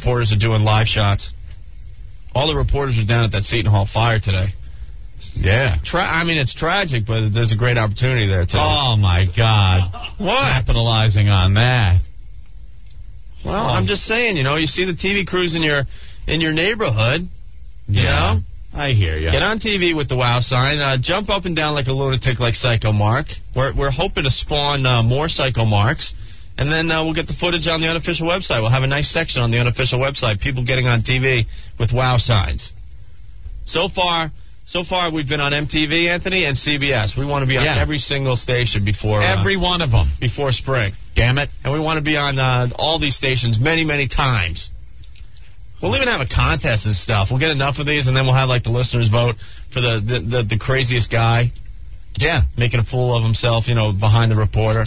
reporters are doing live shots. All the reporters are down at that Seton Hall fire today. Yeah. I mean, it's tragic, but there's a great opportunity there today. Oh, my God. What? Capitalizing on that. Well, I'm just saying, you see the TV crews in your neighborhood, you know? I hear you. Get on TV with the WOW sign. Jump up and down like a lunatic like Psycho Mark. We're hoping to spawn more Psycho Marks. And then we'll get the footage on the unofficial website. We'll have a nice section on the unofficial website. People getting on TV with WOW signs. So far we've been on MTV, Anthony, and CBS. We want to be on every single station before... every one of them. Before spring. Damn it. And we want to be on all these stations many, many times. We'll even have a contest and stuff. We'll get enough of these, and then we'll have, like, the listeners vote for the craziest guy. Yeah. Making a fool of himself, behind the reporter.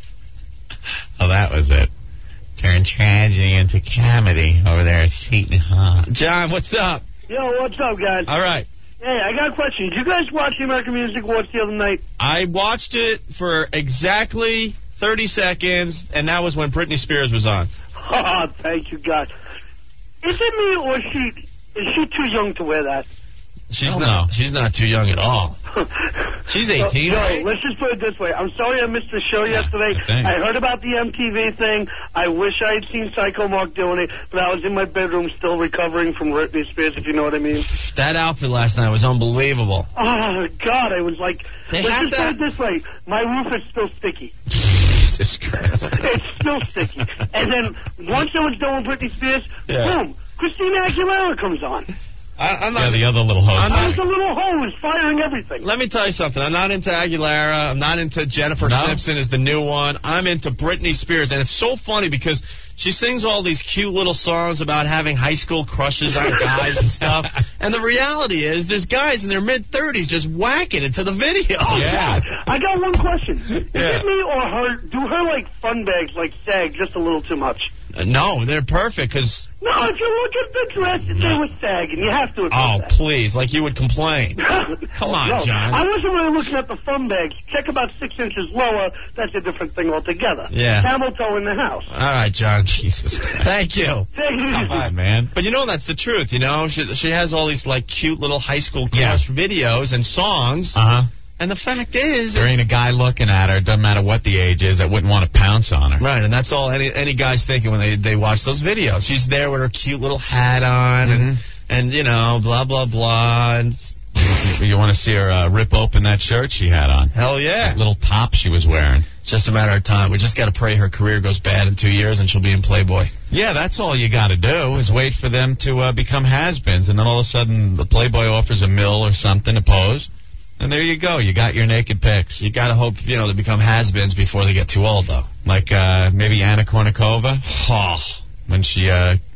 Oh, that was it. Turn tragedy into comedy over there at Seton Hall. John, what's up? Yo, what's up, guys? All right. Hey, I got a question. Did you guys watch the American Music Awards the other night? I watched it for exactly 30 seconds, and that was when Britney Spears was on. Oh, thank you, God. Is it me, or is she too young to wear that? She's not too young at all. She's 18, right? Let's just put it this way. I'm sorry I missed the show yesterday. I heard about the MTV thing. I wish I had seen Psycho Mark doing it, but I was in my bedroom still recovering from Britney Spears, if you know what I mean. That outfit last night was unbelievable. Oh, God, I was like... Let's just put it this way. My roof is still sticky. Jesus Christ. It's still sticky. And then once I was done with Britney Spears, boom, Christina Aguilera comes on. The other little hose. The little hose firing everything. Let me tell you something. I'm not into Aguilera. I'm not into Jennifer Simpson as the new one. I'm into Britney Spears. And it's so funny because she sings all these cute little songs about having high school crushes on guys and stuff. And the reality is there's guys in their mid-30s just whacking into the video. Oh, yeah. I got one question. Is Yeah. it me or her? Do her, fun bags, sag just a little too much? No, they're perfect because... No, if you look at the dress, they were sagging. You have to admit that. Please, like you would complain. Come on, John. I wasn't really looking at the fun bags. Check about 6 inches lower. That's a different thing altogether. Yeah. Camel toe in the house. All right, John. Jesus. Thank you. Come on, man. But that's the truth, She has all these, cute little high school crush videos and songs. Uh-huh. And the fact is... There ain't a guy looking at her, doesn't matter what the age is, that wouldn't want to pounce on her. Right, and that's all any guy's thinking when they watch those videos. She's there with her cute little hat on and blah, blah, blah. And you want to see her rip open that shirt she had on? Hell yeah. That little top she was wearing. It's just a matter of time. We just got to pray her career goes bad in 2 years and she'll be in Playboy. Yeah, that's all you got to do is wait for them to become has-beens. And then all of a sudden the Playboy offers a mill or something to pose. And there you go. You got your naked pics. You got to hope, they become has-beens before they get too old, though. Like maybe Anna Kournikova. Oh. When she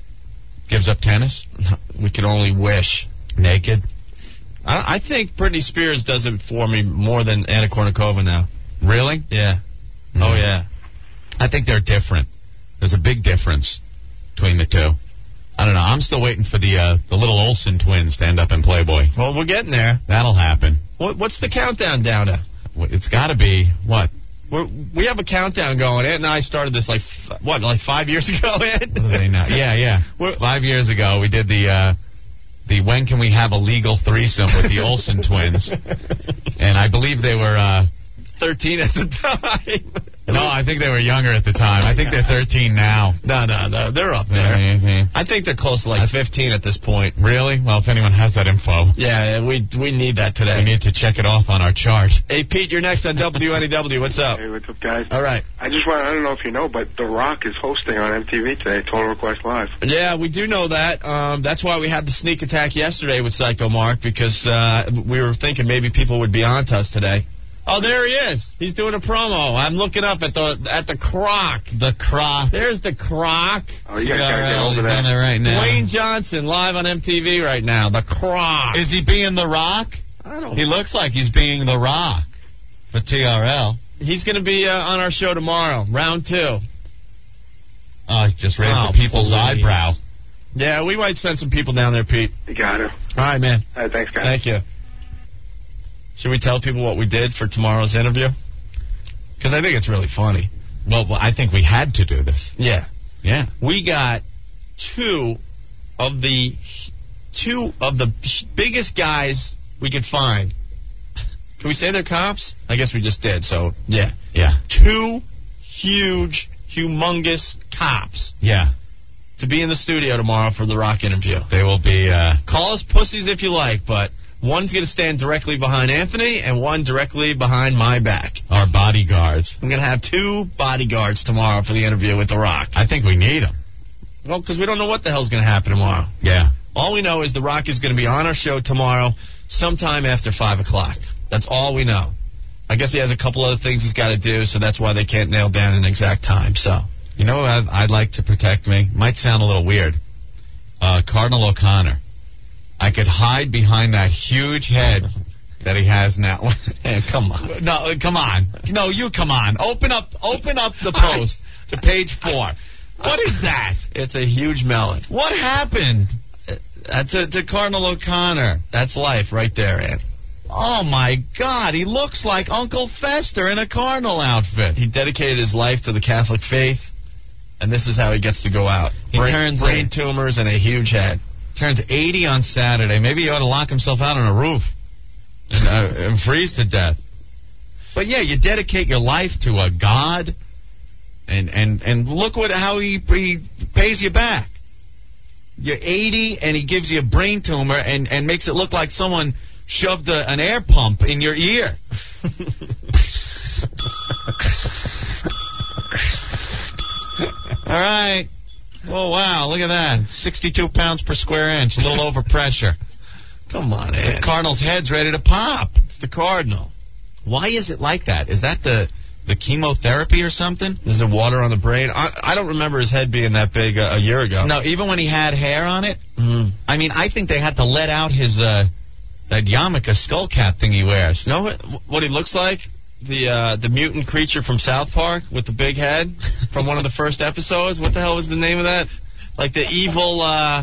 gives up tennis. We can only wish. Naked. I think Britney Spears does it for me more than Anna Kournikova now. Really? Yeah. Mm. Oh, yeah. I think they're different. There's a big difference between the two. I don't know. I'm still waiting for the little Olsen twins to end up in Playboy. Well, we're getting there. That'll happen. What's the countdown down to? It's got to be, what? We have a countdown going. Ed and I started this, 5 years ago, Ed? What are they now? Yeah. 5 years ago, we did the when can we have a legal threesome with the Olsen twins. And I believe they were... 13 at the time. No, I think they were younger at the time. I think they're 13 now. No, they're up there. Mm-hmm. I think they're close to 15 at this point. Really? Well, if anyone has that info. Yeah, we need that today. We need to check it off on our chart. Hey, Pete, you're next on WNEW. What's up? Hey, what's up, guys? All right. I don't know if you know, but The Rock is hosting on MTV today, Total Request Live. Yeah, we do know that. That's why we had the sneak attack yesterday with Psycho Mark, because we were thinking maybe people would be on to us today. Oh, there he is. He's doing a promo. I'm looking up at the Croc. The Croc. There's the Croc. Oh, you gotta get over that. Right now. Dwayne Johnson live on MTV right now. The Croc. Is he being The Rock? I don't know. He looks like he's being The Rock for TRL. He's going to be on our show tomorrow, round 2. Oh, he just raised the people's eyebrow. Yeah, we might send some people down there, Pete. You got it. All right, man. All right, thanks, guys. Thank you. Should we tell people what we did for tomorrow's interview? Because I think it's really funny. Well, I think we had to do this. Yeah. Yeah. We got two of the biggest guys we could find. Can we say they're cops? I guess we just did, so yeah. Yeah. Two huge, humongous cops. Yeah. To be in the studio tomorrow for the Rock interview. They will be... Call us pussies if you like, but one's going to stand directly behind Anthony and one directly behind my back. Our bodyguards. I'm going to have two bodyguards tomorrow for the interview with The Rock. I think we need them. Well, because we don't know what the hell's going to happen tomorrow. Yeah. All we know is The Rock is going to be on our show tomorrow sometime after 5 o'clock. That's all we know. I guess he has a couple other things he's got to do, so that's why they can't nail down an exact time. So, you know what I'd like to protect me? Might sound a little weird. Cardinal O'Connor. I could hide behind that huge head that he has now. Hey, come on. No, come on. No, you come on. Open up the post to page 4. What is that? It's a huge melon. What happened to Cardinal O'Connor? That's life right there, Ed. Oh, my God. He looks like Uncle Fester in a Cardinal outfit. He dedicated his life to the Catholic faith, and this is how he gets to go out. Brain tumors and a huge head. Turns 80 on Saturday. Maybe he ought to lock himself out on a roof and freeze to death. But, yeah, you dedicate your life to a God, and look how he pays you back. You're 80, and he gives you a brain tumor and makes it look like someone shoved an air pump in your ear. All right. Oh, wow, look at that. 62 pounds per square inch, a little overpressure. Come on, Ed. The Cardinal's head's ready to pop. It's the Cardinal. Why is it like that? Is that the chemotherapy or something? Is it water on the brain? I don't remember his head being that big a year ago. No, even when he had hair on it. I mean, I think they had to let out his that yarmulke skull cap thing he wears. You know what he looks like? The mutant creature from South Park with the big head from one of the first episodes. What the hell was the name of that? Like the evil,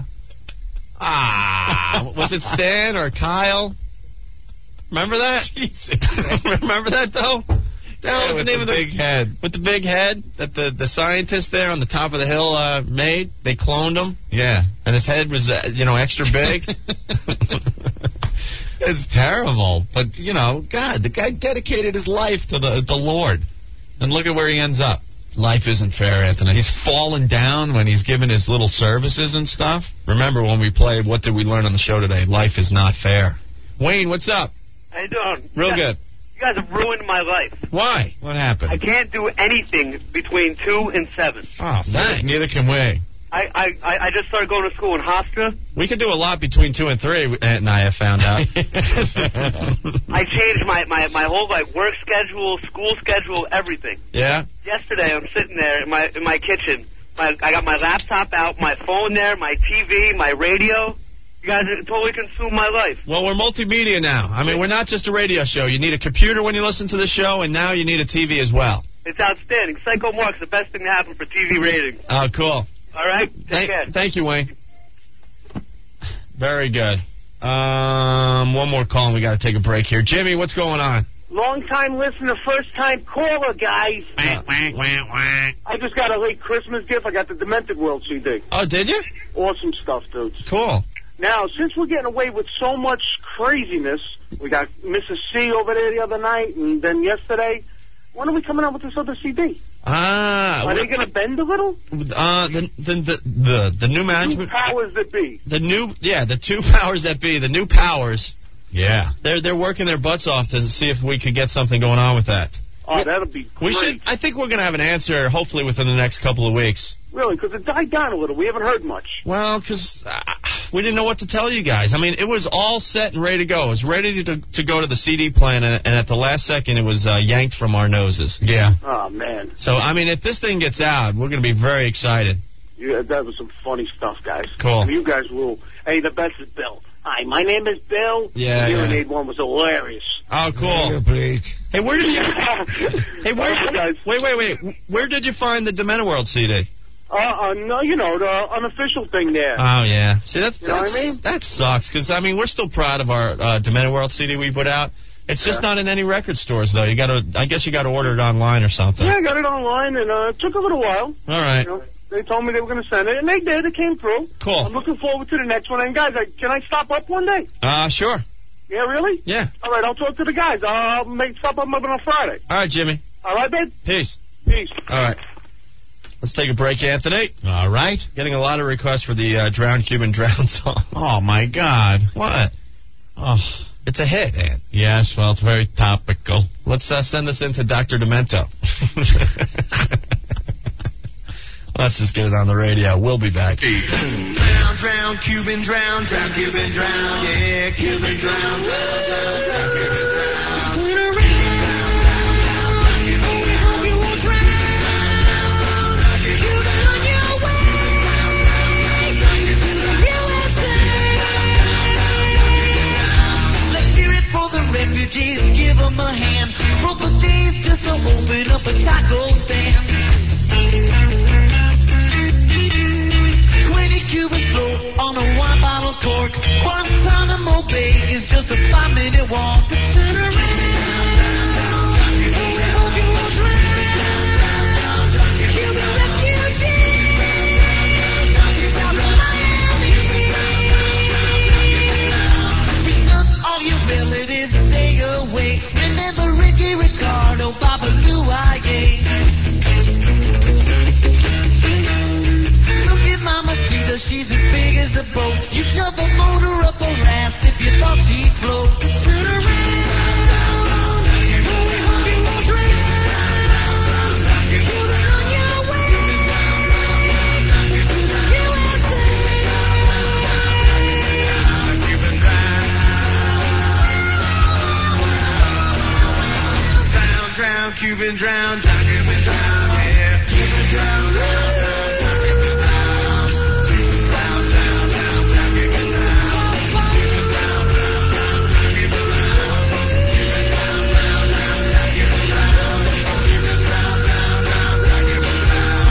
was it Stan or Kyle? Remember that? Jesus. Remember that, though? That was the name of the big head. With the big head that the scientist there on the top of the hill made. They cloned him. Yeah. And his head was, extra big. It's terrible. But, God, the guy dedicated his life to the Lord. And look at where he ends up. Life isn't fair, Anthony. He's fallen down when he's given his little services and stuff. Remember when we played What Did We Learn on the show today? Life is not fair. Wayne, what's up? How you doing? Real good. You guys have ruined my life. Why? What happened? I can't do anything between 2 and 7. Oh, thanks. Neither can we. I just started going to school in Hofstra. We could do a lot between 2 and 3, Ant and I have found out. I changed my whole work schedule, school schedule, everything. Yeah? Yesterday, I'm sitting there in my kitchen. I got my laptop out, my phone there, my TV, my radio. You guys totally consumed my life. Well, we're multimedia now. I mean, we're not just a radio show. You need a computer when you listen to the show, and now you need a TV as well. It's outstanding. Psycho Mark's the best thing to happen for TV ratings. Oh, cool. All right? Take care. Thank you, Wayne. Very good. One more call, and we got to take a break here. Jimmy, what's going on? Long-time listener, first-time caller, guys. I just got a late Christmas gift. I got the Demented World CD. Oh, did you? Awesome stuff, dudes. Cool. Now, since we're getting away with so much craziness, we got Mrs. C over there the other night, and then yesterday, when are we coming out with this other CD? Are they going to bend a little? The new management. Two powers that be. The two powers that be. The new powers. Yeah. They're working their butts off to see if we could get something going on with that. Oh, that'll be great. I think we're going to have an answer, hopefully, within the next couple of weeks. Really? Because it died down a little. We haven't heard much. Well, because we didn't know what to tell you guys. I mean, it was all set and ready to go. It was ready to go to the CD plant, and at the last second, it was yanked from our noses. Yeah. Oh, man. So, I mean, if this thing gets out, we're going to be very excited. Yeah, that was some funny stuff, guys. Cool. I mean, you guys rule. Hey, the best is Bill. Hi, my name is Bill. Yeah, the Hearing Aid one was hilarious. Oh, cool. Hey, where did you... Wait. Where did you find the Demented World CD? No, the unofficial thing there. Oh, yeah. See, that's what I mean? That sucks, because, I mean, we're still proud of our Demented World CD we put out. It's just not in any record stores, though. I guess you got to order it online or something. Yeah, I got it online, and it took a little while. All right. They told me they were going to send it, and they did. It came through. Cool. I'm looking forward to the next one. And, guys, can I stop up one day? Sure. Yeah, really? Yeah. All right, I'll talk to the guys. I'll stop up on Friday. All right, Jimmy. All right, babe? Peace. Peace. All right. Let's take a break, Anthony. All right. Getting a lot of requests for the Drowned Cuban Drown song. Oh, my God. What? Oh, it's a hit, Ant. Yes, well, it's very topical. Let's send this in to Dr. Demento. Let's just get it on the radio. We'll be back. Drown, Cuban drown, Cuban drown. Yeah, Cuban drown, drown, Cuban drown. Refugees, give them a hand. Broke the days just to open up a taco stand. 20 Cubans float on a wine bottle cork. Guantanamo Bay is just a 5-minute walk. Turn around. All your relatives stay away. Remember Ricky Ricardo, Babalu Aye. Look at Mama Tita, she's as big as a boat. You shove the motor up her ass if you thought she'd float. Turn around. Drown, Cuban drown, Cuban drown, yeah, Cuban drown, drown, drown, Cuban drown, drown, drown, drown, Cuban drown, Cuban drown, drown, Cuban drown, Cuban drown, drown, Cuban drown, Cuban drown, drown, Cuban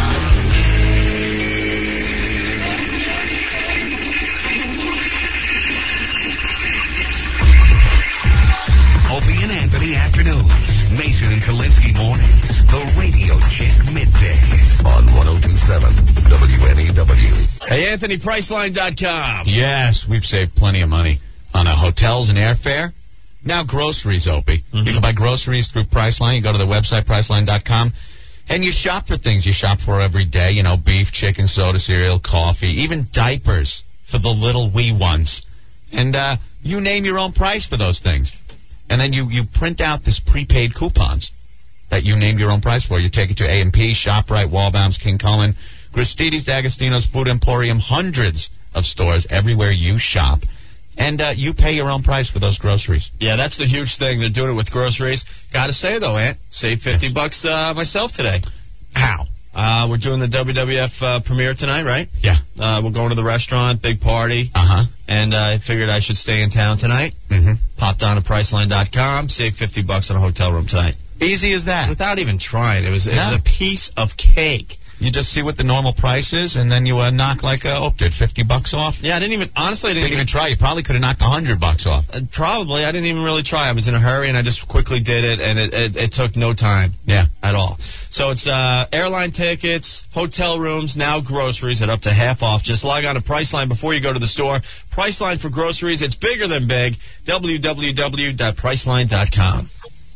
drown. Opie and Anthony afternoon. Mason and Kalinsky mornings. The Radio Chick Middays on 102.7 WNEW. Hey, Anthony, Priceline.com. Yes, we've saved plenty of money on hotels and airfare. Now groceries, Opie. You can buy groceries through Priceline. You go to the website, Priceline.com, and you shop for things you shop for every day. You know, beef, chicken, soda, cereal, coffee, even diapers for the little wee ones. And you name your own price for those things. And then you print out this prepaid coupons that you named your own price for. You take it to A&P, ShopRite, Walbaum's, King Cullen, Gristedes, D'Agostino's, Food Emporium, hundreds of stores everywhere you shop. And you pay your own price for those groceries. Yeah, that's the huge thing. They're doing it with groceries. Got to say, though, Ant, save $50 myself today. How? We're doing the WWF premiere tonight, right? Yeah. We're going to the restaurant, big party. Uh-huh. And I figured I should stay in town tonight. Mm-hmm. Popped on to Priceline.com, saved $50 on a hotel room tonight. Easy as that. Without even trying. It was a piece of cake. You just see what the normal price is, and then you knock like did $50 off. Yeah, I didn't even try. You probably could have knocked $100 off. Probably, I didn't even really try. I was in a hurry, and I just quickly did it, and it took no time. Yeah, at all. So it's airline tickets, hotel rooms, now groceries at up to half off. Just log on to Priceline before you go to the store. Priceline for groceries. It's bigger than big. www.priceline.com.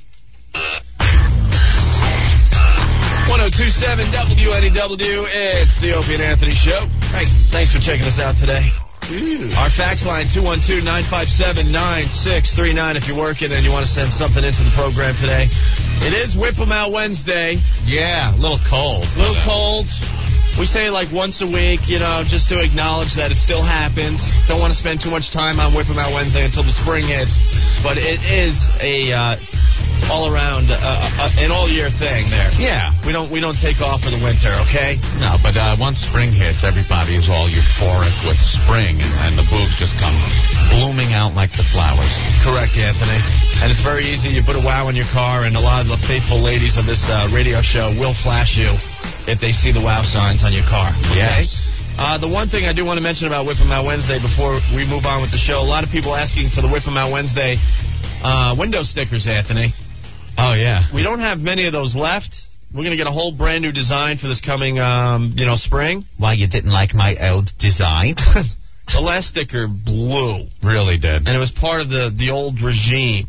1027 WNEW, it's the Opie and Anthony Show. Hey, thanks for checking us out today. Our fax line, 212-957-9639 if you're working and you want to send something into the program today. It is Whip 'em Out Wednesday. Yeah, a little cold. A little cold. We say like once a week, you know, just to acknowledge that it still happens. Don't want to spend too much time on Whip 'em Out Wednesday until the spring hits. But it is a all-around, an all-year thing there. Yeah. We don't take off for the winter, okay? No, but once spring hits, everybody is all euphoric with spring, and the boobs just come blooming out like the flowers. Correct, Anthony. And it's very easy. You put a wow in your car, and a lot of the faithful ladies of this radio show will flash you if they see the wow signs on your car. Okay? Yes. The one thing I do want to mention about Whip 'em Out Wednesday before we move on with the show, a lot of people asking for the Whip 'em Out Wednesday window stickers, Anthony. Oh, yeah. We don't have many of those left, We're going to get a whole brand new design for this coming, spring. Why, you didn't like my old design? The last sticker blew. Really did. And it was part of the old regime.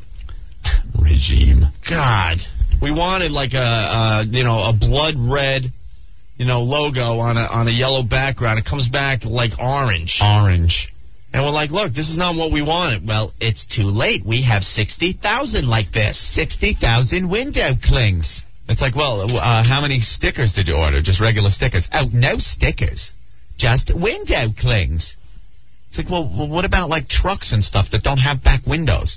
God. We wanted like a blood red, logo on a yellow background. It comes back like orange. And we're like, look, this is not what we wanted. Well, it's too late. We have 60,000 like this. 60,000 window clings. It's like, well, how many stickers did you order? Just regular stickers. Oh, no stickers. Just window clings. It's like, well, what about like trucks and stuff that don't have back windows?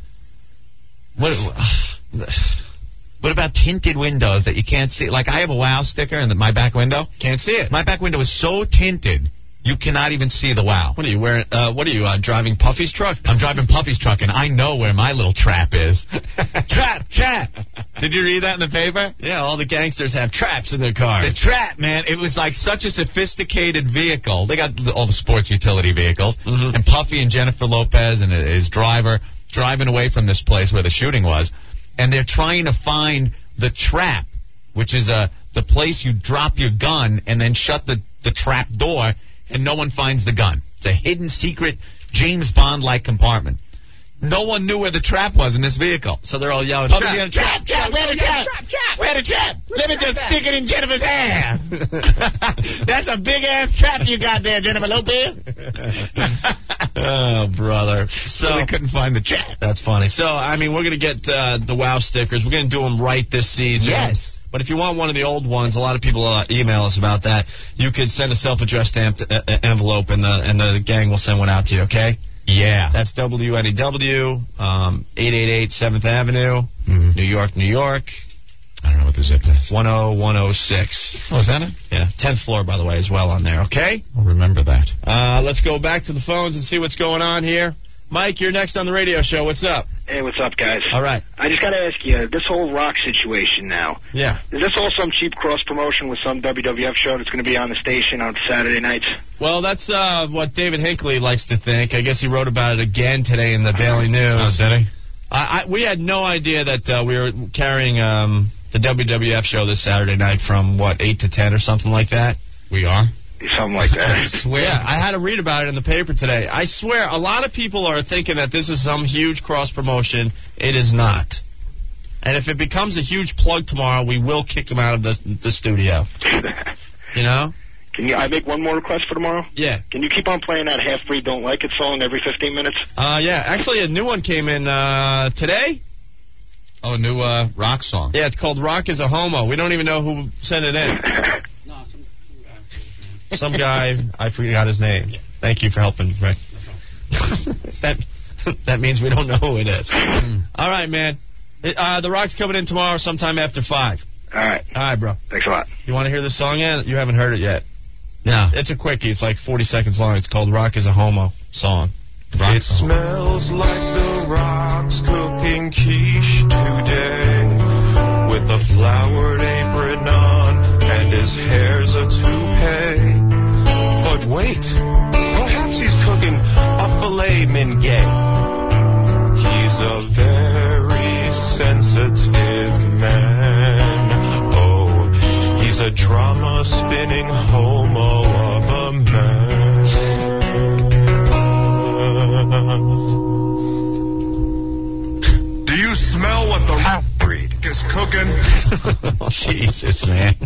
What about tinted windows that you can't see? Like, I have a WOW sticker in my back window. Can't see it. My back window is so tinted, you cannot even see the WOW. What are you wearing? Driving Puffy's truck? I'm driving Puffy's truck, and I know where my little trap is. Trap! Did you read that in the paper? Yeah, all the gangsters have traps in their cars. The trap, man. It was like such a sophisticated vehicle. They got all the sports utility vehicles. Mm-hmm. And Puffy and Jennifer Lopez and his driver driving away from this place where the shooting was. And they're trying to find the trap, which is the place you drop your gun and then shut the trap door, and no one finds the gun. It's a hidden, secret, James Bond-like compartment. No one knew where the trap was in this vehicle. So they're all yelling, trap! Where the trap? Where the trap? Let me just stick it in Jennifer's hair. That's a big-ass trap you got there, Jennifer Lopez. Oh, brother. So they couldn't find the trap. That's funny. So, we're going to get the WOW stickers. We're going to do them right this season. Yes. But if you want one of the old ones, a lot of people email us about that. You could send a self-addressed stamped envelope, and the gang will send one out to you, okay? Yeah. That's WNEW, 888 7th Avenue, New York, New York. I don't know what the zip is. 10106. Oh, is that it? Yeah. 10th floor, by the way, as well on there, okay? I'll remember that. Let's go back to the phones and see what's going on here. Mike, you're next on the radio show. What's up? Hey, what's up, guys? All right. I just got to ask you, this whole Rock situation now. Yeah. Is this all some cheap cross-promotion with some WWF show that's going to be on the station on Saturday nights? Well, that's what David Hinckley likes to think. I guess he wrote about it again today in the Daily News. Oh, did he? We had no idea that we were carrying the WWF show this Saturday night from, 8 to 10 or something like that? We are? Something like that. I swear. Yeah, I had to read about it in the paper today. I swear, a lot of people are thinking that this is some huge cross-promotion. It is not. And if it becomes a huge plug tomorrow, we will kick them out of the studio. You know? Can I make one more request for tomorrow? Yeah. Can you keep on playing that Half Breed Don't Like It song every 15 minutes? Yeah. Actually, a new one came in today. Oh, a new rock song. Yeah, it's called Rock is a Homo. We don't even know who sent it in. Some guy, I forgot his name. Yeah. Thank you for helping, Rick. That means we don't know who it is. All right, man. The Rock's coming in tomorrow sometime after 5. All right. All right, bro. Thanks a lot. You want to hear this song yet? You haven't heard it yet. No. It's a quickie. It's like 40 seconds long. It's called Rock is a Homo song. It smells like the Rock's cooking quiche today, with a flowered apron on and his hair's a toupee. But wait, perhaps he's cooking a filet mignon. He's a very sensitive man. Oh, he's a drama-spinning homo of a man. Do you smell what the half-breed is cooking? Jesus, man.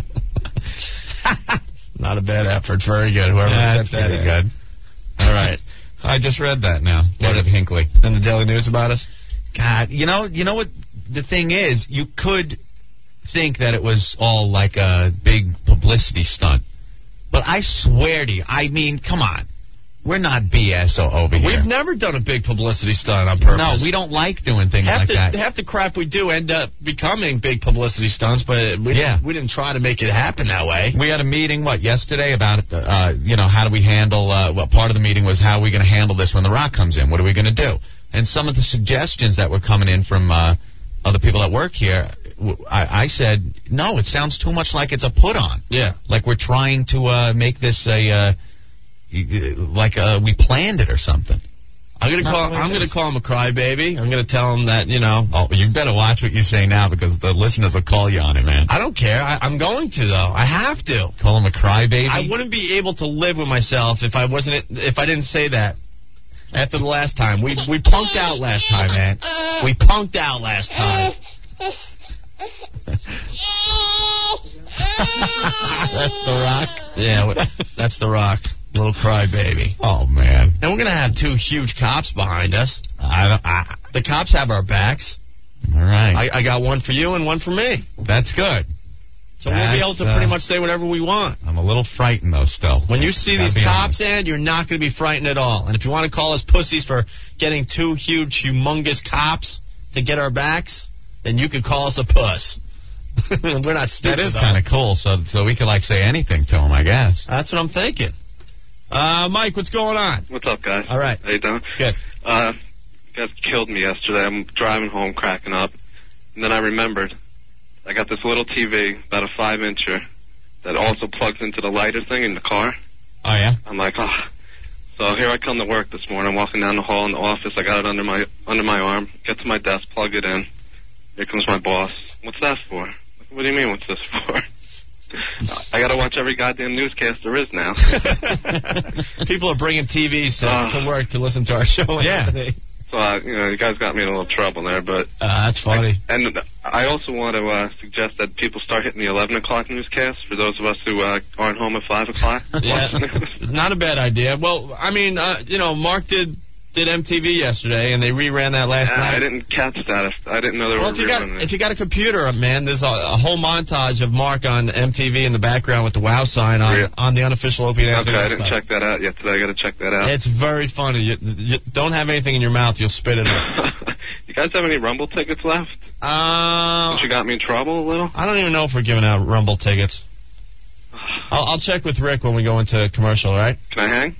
Not a bad effort. Very good. Whoever that's sent that pretty in. good. All right. I just read that now. David Hinckley. In the Daily News about us? God, you know what the thing is? You could think that it was all like a big publicity stunt. But I swear to you, come on. We're not BS over here. We've never done a big publicity stunt on purpose. No, we don't like doing things like that. Half the crap we do end up becoming big publicity stunts, but we didn't try to make it happen that way. We had a meeting, yesterday about, how do we handle, part of the meeting was how are we going to handle this when The Rock comes in? What are we going to do? And some of the suggestions that were coming in from other people that work here, I said, no, it sounds too much like it's a put-on. Yeah. Like we're trying to make this we planned it or something. I'm gonna call him a crybaby. I'm gonna tell him that, you know. Oh, you better watch what you say now because the listeners will call you on it, man. I don't care. I'm going to though. I have to. Call him a crybaby. I wouldn't be able to live with myself if I didn't say that. After the last time, we punked out last time, man. We punked out last time. That's the Rock. Yeah, that's the Rock. Little crybaby. Oh man. And we're gonna have 2 huge cops behind us. The cops have our backs. All right. I got one for you and one for me. That's good. So we'll be able to pretty much say whatever we want. I'm a little frightened though still. When you see these cops, Ed, you're not going to be frightened at all. And if you want to call us pussies for getting 2 huge, humongous cops to get our backs, then you could call us a puss. We're not stupid. That is kind of cool. So we could like say anything to him, I guess. That's what I'm thinking. Mike, what's going on? What's up, guys? All right. How you doing? Good. You guys killed me yesterday. I'm driving home cracking up. And then I remembered. I got this little TV, about a 5-incher, that also plugs into the lighter thing in the car. Oh, yeah? I'm like, oh. So here I come to work this morning. I'm walking down the hall in the office. I got it under my arm. Get to my desk, plug it in. Here comes my boss. What's that for? What do you mean, what's this for? I got to watch every goddamn newscast there is now. People are bringing TVs to work to listen to our show. Yeah. So, you guys got me in a little trouble there, but... that's funny. And I also want to suggest that people start hitting the 11 o'clock newscast for those of us who aren't home at 5 o'clock. Yeah, not a bad idea. Well, I mean, Mark did MTV yesterday, and they reran that last night. I didn't catch that. I didn't know they were rerunning it. If you got a computer, man, there's a whole montage of Mark on MTV in the background with the WOW sign on the unofficial Opie and Anthony website. I didn't check that out yet today. I got to check that out. It's very funny. You don't have anything in your mouth, you'll spit it out. You guys have any Rumble tickets left? Since you got me in trouble a little? I don't even know if we're giving out Rumble tickets. I'll check with Rick when we go into commercial, all right? Can I hang?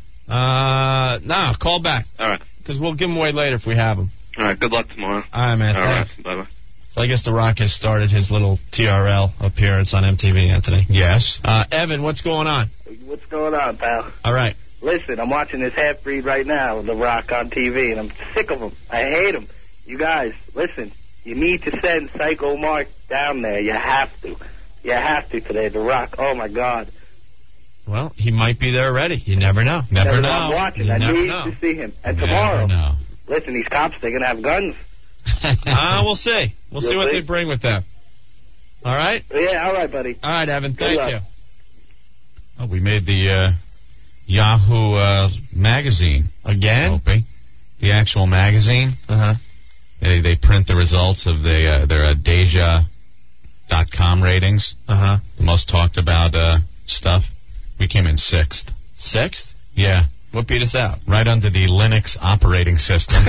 No, call back. All right. Because we'll give them away later if we have them. All right, good luck tomorrow. All right, man. All thanks. right, bye-bye. So I guess The Rock has started his little TRL appearance on MTV, Anthony. Yes. Evan, what's going on? What's going on, pal? All right. Listen, I'm watching this half-breed right now, The Rock on TV, and I'm sick of him. I hate him. You guys, listen, you need to send Psycho Mark down there. You have to. You have to today, The Rock. Oh, my God. Well, he might be there already. You never know. Never know. I'm watching. You I never need know. to see him. And Never tomorrow, know. listen, these cops, they're going to have guns. We'll see. We'll see what they bring with them. All right? Yeah, all right, buddy. All right, Evan. Good Thank luck. you. Oh, we made the Yahoo magazine. Again? Opie. The actual magazine. Uh-huh. They print the results of their Deja.com ratings. Uh-huh. The most talked about stuff. We came in 6th. 6th? Yeah. What beat us out? Right under the Linux operating system.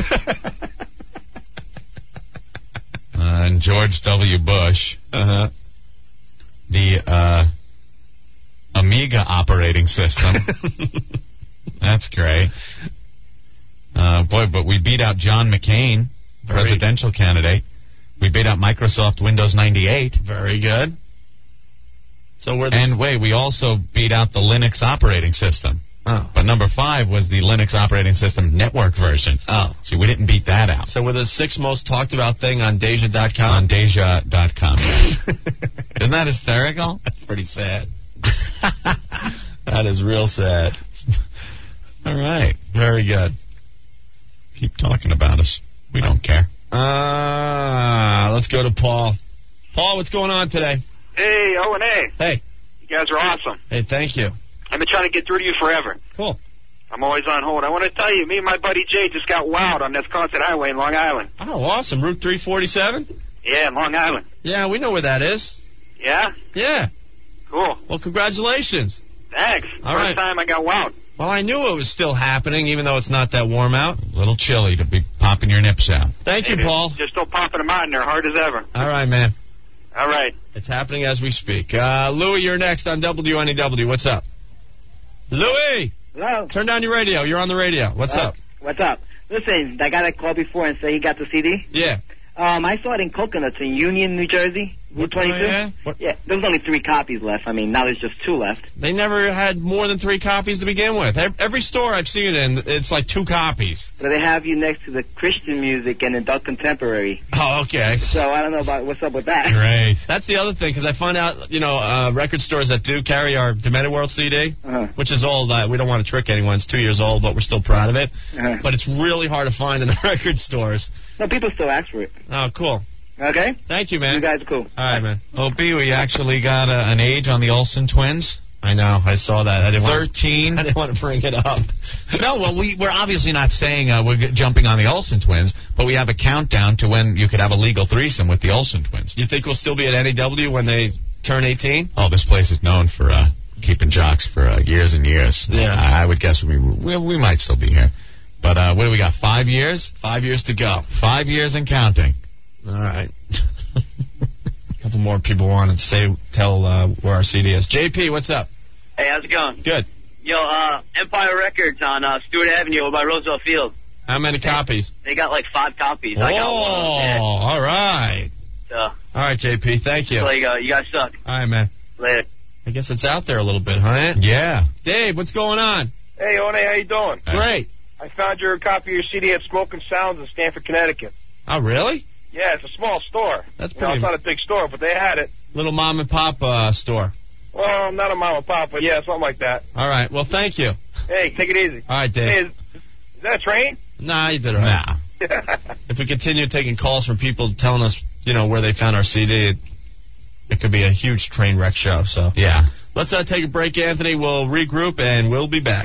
And George W. Bush. Uh-huh. The Amiga operating system. That's great. Boy, but we beat out John McCain, presidential candidate. We beat out Microsoft Windows 98. Very good. So we also beat out the Linux operating system. Oh. But number 5 was the Linux operating system network version. Oh. See, we didn't beat that out. So we're the 6th most talked about thing on Deja.com? On Deja.com. Isn't that hysterical? That's pretty sad. That is real sad. All right. Very good. Keep talking about us. We don't care. Let's go to Paul. Paul, what's going on today? Hey, O&A. Hey. You guys are awesome. Hey, thank you. I've been trying to get through to you forever. Cool. I'm always on hold. I want to tell you, me and my buddy Jay just got wowed on Nesconset Highway in Long Island. Oh, awesome. Route 347? Yeah, in Long Island. Yeah, we know where that is. Yeah? Yeah. Cool. Well, congratulations. Thanks. All First right. time I got wowed. Well, I knew it was still happening, even though it's not that warm out. A little chilly to be popping your nips out. Thank you, Paul. They're still popping them out, and they're hard as ever. All right, man. All right. It's happening as we speak. Louie, you're next on WNEW. What's up? Louie! Hello? Turn down your radio. You're on the radio. What's up? What's up? Listen, that guy that called before and said he got the CD? Yeah. I saw it in Coconuts in Union, New Jersey. Route 22? Yeah, there was only 3 copies left. I mean, now there's just 2 left. They never had more than 3 copies to begin with. Every store I've seen it in, it's like 2 copies. So they have you next to the Christian music and adult contemporary. Oh, okay. So I don't know about what's up with that. Great. That's the other thing, because I find out, record stores that do carry our Demented World CD, which is old. We don't want to trick anyone. It's 2 years old, but we're still proud of it. But it's really hard to find in the record stores. No, people still ask for it. Oh, cool. Okay? Thank you, man. You guys are cool. All right, man. Opie, we actually got an age on the Olsen twins. I know. I saw that. I didn't 13. I didn't want to bring it up. No, well, we're obviously not saying we're jumping on the Olsen twins, but we have a countdown to when you could have a legal threesome with the Olsen twins. You think we'll still be at NAW when they turn 18? Oh, this place is known for keeping jocks for years and years. Yeah. I would guess we might still be here. But what do we got, 5 years? 5 years to go. 5 years and counting. All right. A couple more people want to tell where our CD is. JP, what's up? Hey, how's it going? Good. Yo, Empire Records on Stewart Avenue by Roosevelt Field. How many copies? They got like 5 copies. Oh, I got one. Yeah. All right. So. All right, JP, thank you. So you go. You guys suck. All right, man. Later. I guess it's out there a little bit, huh? Yeah. Dave, what's going on? Hey, One, how you doing? Great. I found your copy of your CD at Smoking Sounds in Stamford, Connecticut. Oh, really? Yeah, it's a small store. That's pretty. It's not a big store, but they had it. Little mom and pop store. Well, not a mom and pop, but yeah, something like that. All right. Well, thank you. Hey, take it easy. All right, Dave. Hey, is that a train? Nah, you did all right. Nah. If we continue taking calls from people telling us, where they found our CD, it could be a huge train wreck show. So yeah. Let's take a break, Anthony. We'll regroup and we'll be back.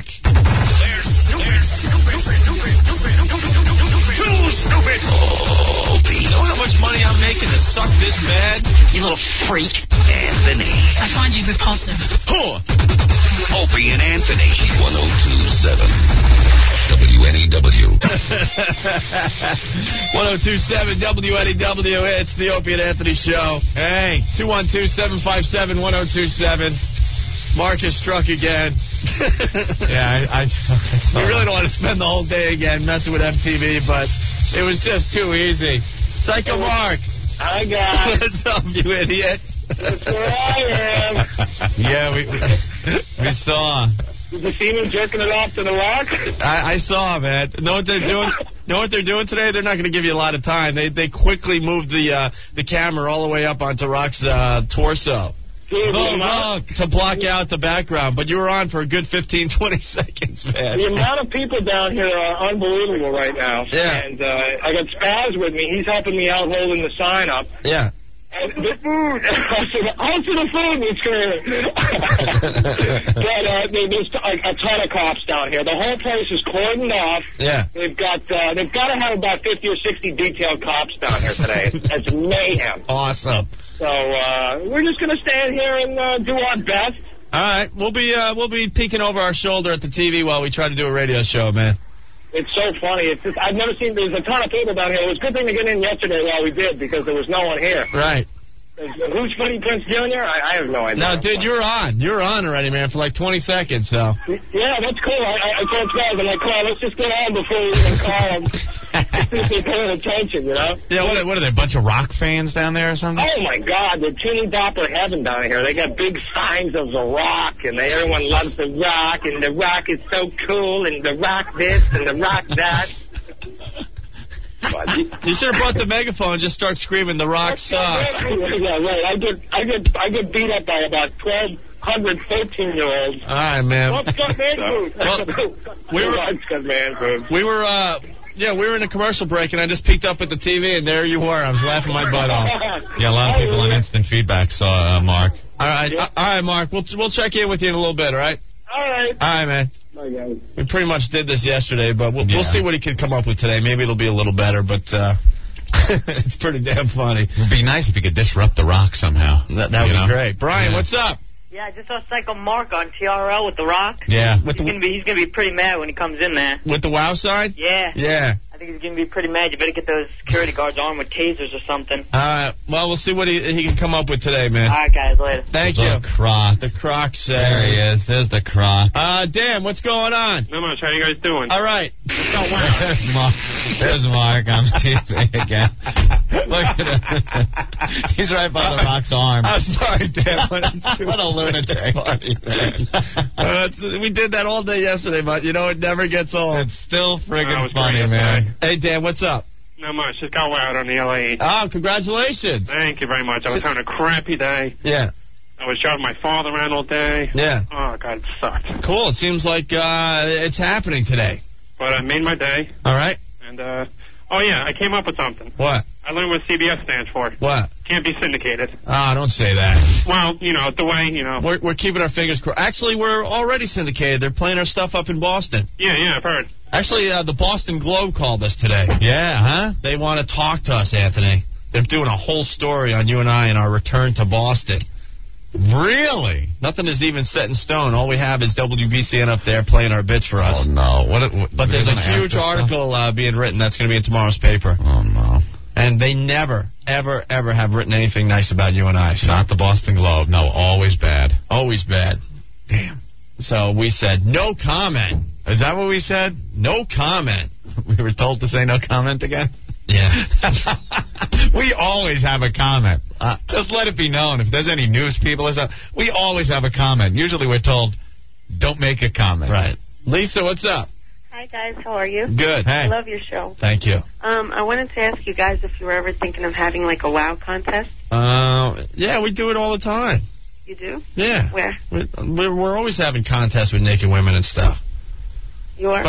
Too stupid. Oh, you know how much money I'm making to suck this bad? You little freak. Anthony. I find you repulsive. Who? Opie and Anthony. 1027 WNEW. 1027 WNEW. It's the Opie and Anthony Show. Hey, 212-757-1027. Marcus struck again. Yeah, I we really don't want to spend the whole day again messing with MTV, but it was just too easy. Psycho Mark. Hi, guys. What's up, you idiot? That's where I am. Yeah, we saw. Did you see me jerking it off to The Rock? I saw, man. Know what they're doing? Know what they're doing today? They're not going to give you a lot of time. They quickly moved the camera all the way up onto Rock's torso. Dude, to block out the background, but you were on for a good 15, 20 seconds, man. The amount of people down here are unbelievable right now. Yeah. And I got Spaz with me. He's helping me out holding the sign up. Yeah. And the food. I'll see the food, Miss Curry. But there's a ton of cops down here. The whole place is cordoned off. Yeah. They've got to have about 50 or 60 detailed cops down here today. It's mayhem. Awesome. So we're just going to stand here and do our best. All right, we'll be peeking over our shoulder at the TV while we try to do a radio show, man. It's so funny. It's just, I've never seen. There's a ton of people down here. It was a good thing to get in yesterday while we did because there was no one here. Right. Who's Freddie Prinze Jr.? I have no idea. No, dude, you're on. You're on already, man, for like 20 seconds. So. Yeah, that's cool. I told Spaz, I'm like, come on, let's just get on before we even call them. See if they're paying attention, Yeah, what are they, a bunch of rock fans down there or something? Oh, my God, the teeny bopper heaven down here. They got big signs of The Rock, and everyone loves The Rock, and The Rock is so cool, and The Rock this, and The Rock that. You should have brought the megaphone and just start screaming, "The Rock sucks." Yeah, right. I get beat up by about 1,200 13-year-olds. All right, man. What's got man food? We were in a commercial break, and I just peeked up at the TV, and there you were. I was laughing my butt off. Yeah, a lot of people on instant feedback saw Mark. All right, Mark. We'll check in with you in a little bit. All right. All right. All right, man. Bye, guys. We pretty much did this yesterday, but we'll see what he can come up with today. Maybe it'll be a little better, but it's pretty damn funny. It would be nice if he could disrupt The Rock somehow. That would be great. Brian, what's up? Yeah, I just saw Psycho Mark on TRL with The Rock. Yeah. He's gonna be pretty mad when he comes in there. With the WOW sign? Yeah. Yeah. I think he's gonna be pretty mad. You better get those security guards armed with tasers or something. Well, we'll see what he can come up with today, man. All right, guys, later. Thank you. The Croc. The Croc said. There he is. There's the Croc. Dan, what's going on? Not much. How you guys doing? All right. There's Mark on the TV again. Look at him. He's right by the Rock's arm. I'm sorry, Dan. What a lunatic. Funny, man. We did that all day yesterday, but you know, it never gets old. It's still friggin' funny, man. Hey, Dan, what's up? Not much. Just got out on the LA. Oh, congratulations. Thank you very much. I was having a crappy day. Yeah. I was driving my father around all day. Yeah. Oh, God, it sucked. Cool. It seems like it's happening today. But I made my day. All right. And, oh, yeah, I came up with something. What? I learned what CBS stands for. What? Can't be syndicated. Ah, don't say that. Well, you know, the way, you know. We're keeping our fingers crossed. Actually, we're already syndicated. They're playing our stuff up in Boston. Yeah, I've heard. Actually, the Boston Globe called us today. Yeah, huh? They want to talk to us, Anthony. They're doing a whole story on you and I and our return to Boston. Really? Nothing is even set in stone. All we have is WBCN up there playing our bits for us. Oh, no. But there's a huge article being written that's going to be in tomorrow's paper. Oh, no. And they never, ever, ever have written anything nice about you and I. So. Not the Boston Globe. No, always bad. Always bad. Damn. So we said, no comment. Is that what we said? No comment. We were told to say no comment again? Yeah. We always have a comment. Just let it be known. If there's any news people, we always have a comment. Usually we're told, don't make a comment. Right. Lisa, what's up? Hi, guys. How are you? Good. Hey. I love your show. Thank you. I wanted to ask you guys if you were ever thinking of having, like, a WOW contest. Yeah, we do it all the time. You do? Yeah. Where? We're always having contests with naked women and stuff. You are? But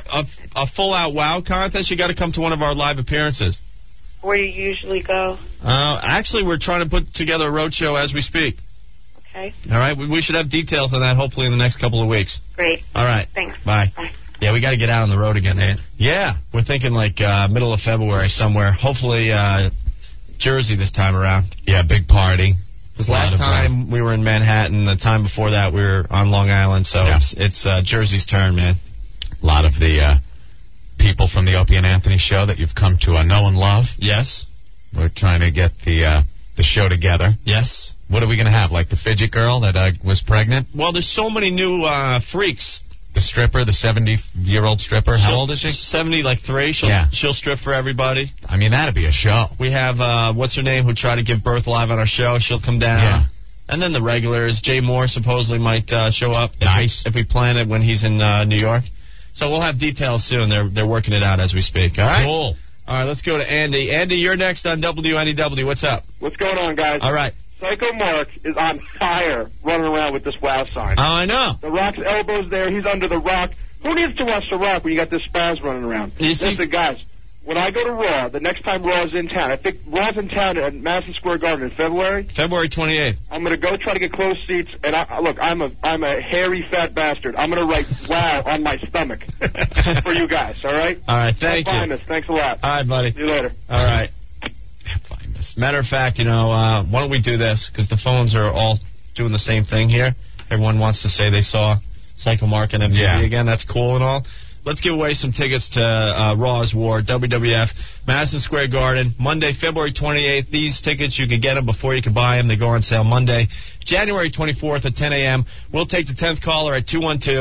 a full-out WOW contest, you got to come to one of our live appearances. Where do you usually go? Actually, we're trying to put together a road show as we speak. Okay. All right? We should have details on that hopefully in the next couple of weeks. Great. All right. Thanks. Bye. Bye. Yeah, we got to get out on the road again, man. Yeah. We're thinking like middle of February somewhere. Hopefully Jersey this time around. Yeah, big party. Because last time we were in Manhattan, the time before that we were on Long Island, so it's Jersey's turn, man. A lot of the people from the Opie and Anthony show that you've come to know and love. Yes. We're trying to get the show together. Yes. What are we going to have, like the fidget girl that was pregnant? Well, there's so many new freaks. The stripper, the 70-year-old stripper. How old is she? 70, like 3. She'll strip for everybody. I mean, that'd be a show. We have, what's her name, who tried to give birth live on our show. She'll come down. Yeah. And then the regulars. Jay Moore supposedly might show up. Nice. If we plan it when he's in New York. So we'll have details soon. They're working it out as we speak. All right? Cool. All right, let's go to Andy. Andy, you're next on WNEW. What's up? What's going on, guys? All right. Psycho Mark is on fire running around with this WOW sign. Oh, I know. The Rock's elbow's there. He's under the Rock. Who needs to watch the Rock when you got this spaz running around? Listen, guys, when I go to Raw, the next time Raw is in town, I think Raw's in town at Madison Square Garden in February. February 28th. I'm going to go try to get close seats, and look, I'm a hairy, fat bastard. I'm going to write WOW on my stomach for you guys, all right? All right, thank you. Famous. Thanks a lot. All right, buddy. See you later. All right. Matter of fact, why don't we do this? Because the phones are all doing the same thing here. Everyone wants to say they saw Psycho Mark and MTV again. That's cool and all. Let's give away some tickets to Raw's War, WWF, Madison Square Garden, Monday, February 28th. These tickets, you can get them before you can buy them. They go on sale Monday, January 24th at 10 a.m. We'll take the 10th caller at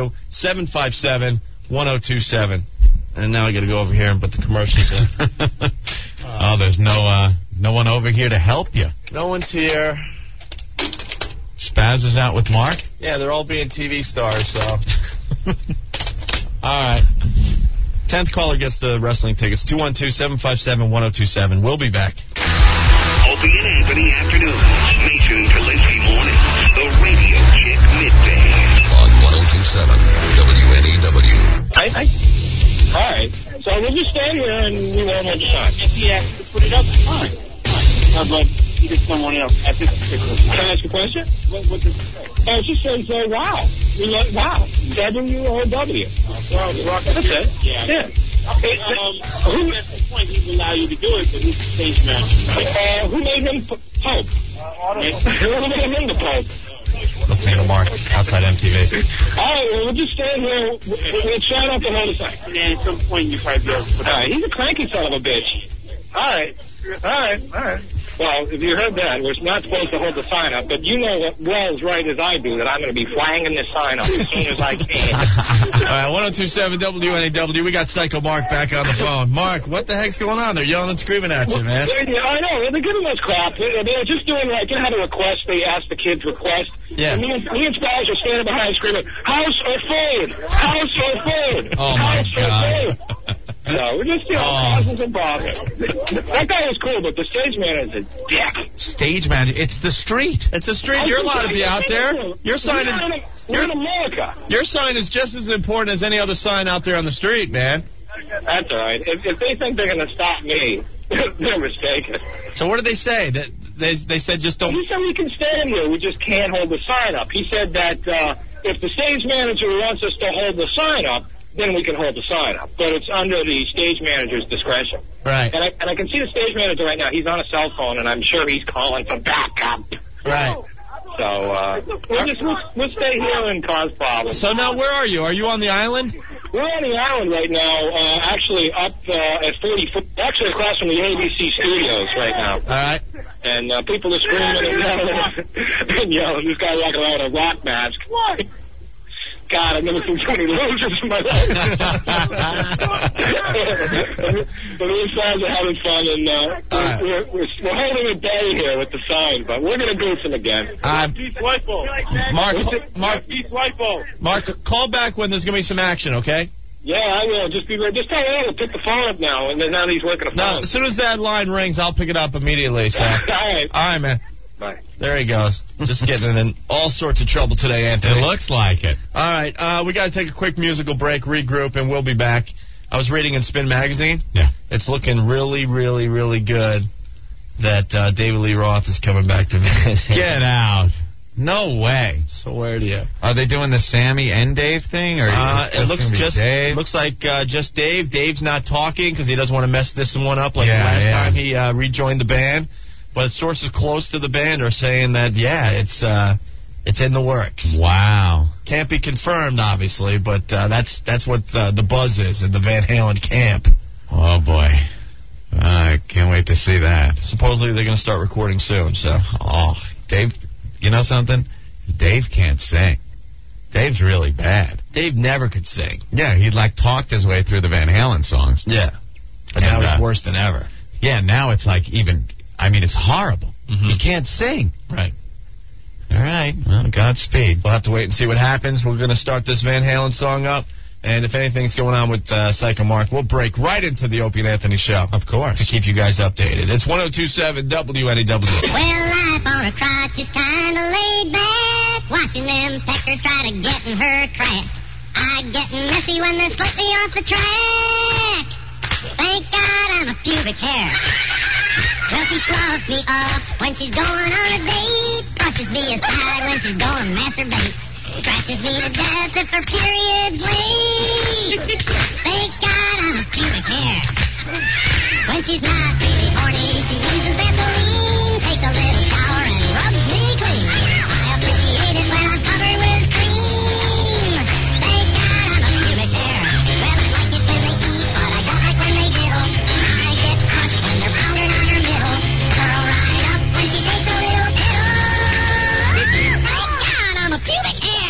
212-757-1027. And now I got to go over here and put the commercials in. Oh, there's no one over here to help you. No one's here. Spaz is out with Mark? Yeah, they're all being TV stars, so. All right. 10th caller gets the wrestling tickets. 212-757-1027. We'll be back. Opie and Anthony afternoons. Mason and Kalinsky mornings. The Radio Chick Midday. On 102.7 WNEW. All right. So we'll just stay here and we won't have time. If he asks to put it up, fine. How about you get someone else at this particular time? Can I ask a question? What does it say? It just says, wow. We like wow. W-O-W. Well, that's it. Yeah. Who at this point he will allow you to do it, but he's the stage master. Who made him Pope? Who made him the Pope? Listening to Mark outside MTV. All right, well, we'll just stand here. We'll try not to hold a second. And at some point, you probably be able to put it. All right, he's a cranky son of a bitch. All right. Well, if you heard that, we're not supposed to hold the sign up, but you know well as right as I do that I'm going to be flanging this sign up as soon as I can. All right, 102.7 WNAW. We got Psycho Mark back on the phone. Mark, what the heck's going on? They're yelling and screaming at you, man. Yeah, I know. They're giving us crap. They're just doing like, you know how to request, they ask the kids request. Yeah. And me and Spies are standing behind screaming, house or food? House or food? Oh, my house God. or food? No, we're just causes and problems. That guy was cool, but the stage manager's a dick. Stage manager? It's the street. It's the street. You're allowed to be out there. Your sign is... We're in America. Your sign is just as important as any other sign out there on the street, man. That's all right. If they think they're going to stop me, they're mistaken. So what did they say? That they said just don't... He said we can stand here. We just can't hold the sign up. He said that if the stage manager wants us to hold the sign up, then we can hold the sign up. But it's under the stage manager's discretion. Right. And I can see the stage manager right now. He's on a cell phone, and I'm sure he's calling for backup. Right. So we'll stay here and cause problems. So now where are you? Are you on the island? We're on the island right now, actually up at 40 foot, actually across from the ABC studios right now. All right. And people are screaming and yelling and yelling. This guy walking around with a rock mask. What? God, I've never seen so many losers in my life. But these guys are having fun, and we're holding a day here with the sign, but we're going to goof them again. Mark, call back when there's going to be some action, okay? Yeah, I will. Just tell Al to pick the phone up now, and then now that he's working the phone. No, as soon as that line rings, I'll pick it up immediately. So. All right. All right, man. Bye. There he goes. Just getting in all sorts of trouble today, Anthony. It looks like it. All right, we got to take a quick musical break, regroup, and we'll be back. I was reading in Spin Magazine. Yeah. It's looking really, really, really good that David Lee Roth is coming back to Van Halen. Get out. No way. So where do you? Are they doing the Sammy and Dave thing? Or it looks Dave? Looks like just Dave. Dave's not talking because he doesn't want to mess this one up like the last time he rejoined the band. But sources close to the band are saying that, it's in the works. Wow. Can't be confirmed, obviously, but that's what the buzz is in the Van Halen camp. Oh, boy. I can't wait to see that. Supposedly they're going to start recording soon, so. Oh, Dave, you know something? Dave can't sing. Dave's really bad. Dave never could sing. Yeah, he'd talked his way through the Van Halen songs. Yeah. But now he's worse than ever. Yeah, now it's it's horrible. Mm-hmm. He can't sing. Right. All right. Well, Godspeed. We'll have to wait and see what happens. We're going to start this Van Halen song up. And if anything's going on with Psycho Mark, we'll break right into the Opie and Anthony show. Of course. To keep you guys updated. It's 102.7 WNEW. Well, life on a crotch is kind of laid back. Watching them peckers try to get in her crack. I getting messy when they slip me off the track. Thank God I'm a pubic hair. Well, she fluffs me up when she's going on a date. Brushes me aside when she's going to masturbate. Scratches me to death if her period's late. Thank God I'm a pubic hair. When she's not really horny, she uses Vaseline. Takes a little shower and rubs me clean. I appreciate it when I'm covered with cream. Thank God I'm a pubic hair. Well, I like it when they eat, but I don't like when they diddle. I get crushed when they're pounding on her middle. Curl right up when she takes a little piddle. Thank God I'm a pubic hair.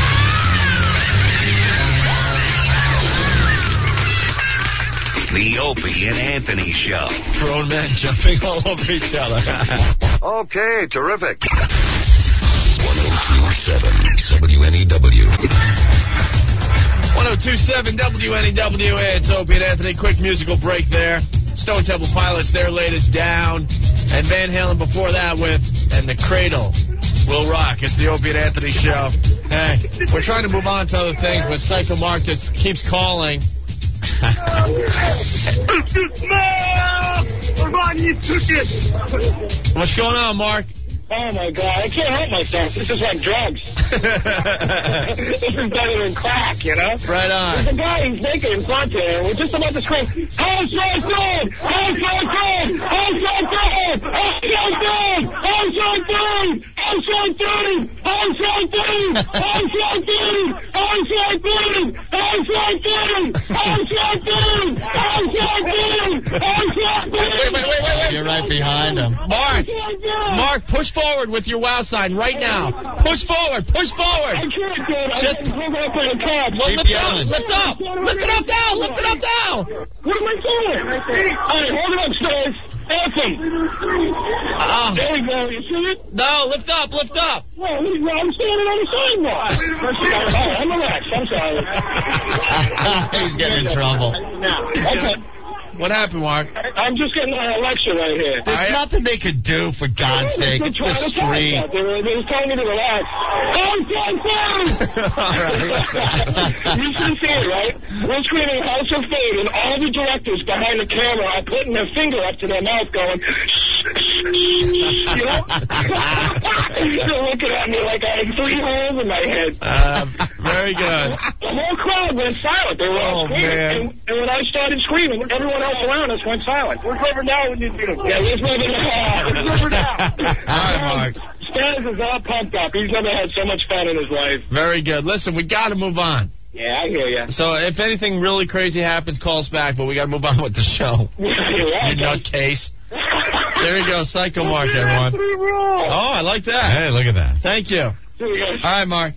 The Opie and Anthony Show. Grown men jumping all over each other. Okay, terrific. 102.7 WNEW. 102.7 WNEW. It's Opie and Anthony. Quick musical break there. Stone Temple Pilots, their latest Down. And Van Halen before that with And the Cradle Will Rock. It's the Opie and Anthony Show. Hey, we're trying to move on to other things, but Psycho Mark just keeps calling. What's going on, Mark? Oh, my God. I can't help myself. This is like drugs. This is better than crack, you know? Right on. There's a guy who's naked in front there, and we're just about to scream, "How's so good? How's so good? How's so good? How's so good? How's so good? How's so good? How's so good? How's so good? How's so good? How's so good? How's so good? How's so good? How's so good?" Wait. You're right behind him. Mark. Mark, push forward with your wow sign right now. Push forward. Push forward. I can't, dude. Just I'm moving up in a cab. well, lift up. Lift up. Lift it up down. Lift it up down. What am I doing? All right, hold it upstairs. Awesome. There we go. You see it? No, lift up. Lift up. No, I'm standing on the sidewalk. I'm relaxed. I'm sorry. He's getting in trouble. Okay. What happened, Mark? I'm just getting a lecture right here. There's nothing they could do, for God's sake. It's the street. They were telling me to relax. Oh, All right. You should see it, right? We're screaming House of Fame, and all the directors behind the camera are putting their finger up to their mouth going, you know? They're looking at me like I had 3 holes in my head. Very good. The whole crowd went silent. They were all screaming. And when I started screaming, everyone else around us went silent. Where's Reverend now when you do it? Yeah, where's Reverend now? Where's Reverend now? All right, Mark. Stas is all pumped up. He's never had so much fun in his life. Very good. Listen, we got to move on. Yeah, I hear you. So if anything really crazy happens, call us back, but we got to move on with the show. You nutcase. There you go, Psycho Mark, everyone. Oh, I like that. Hey, look at that. Thank you. All right, Mark.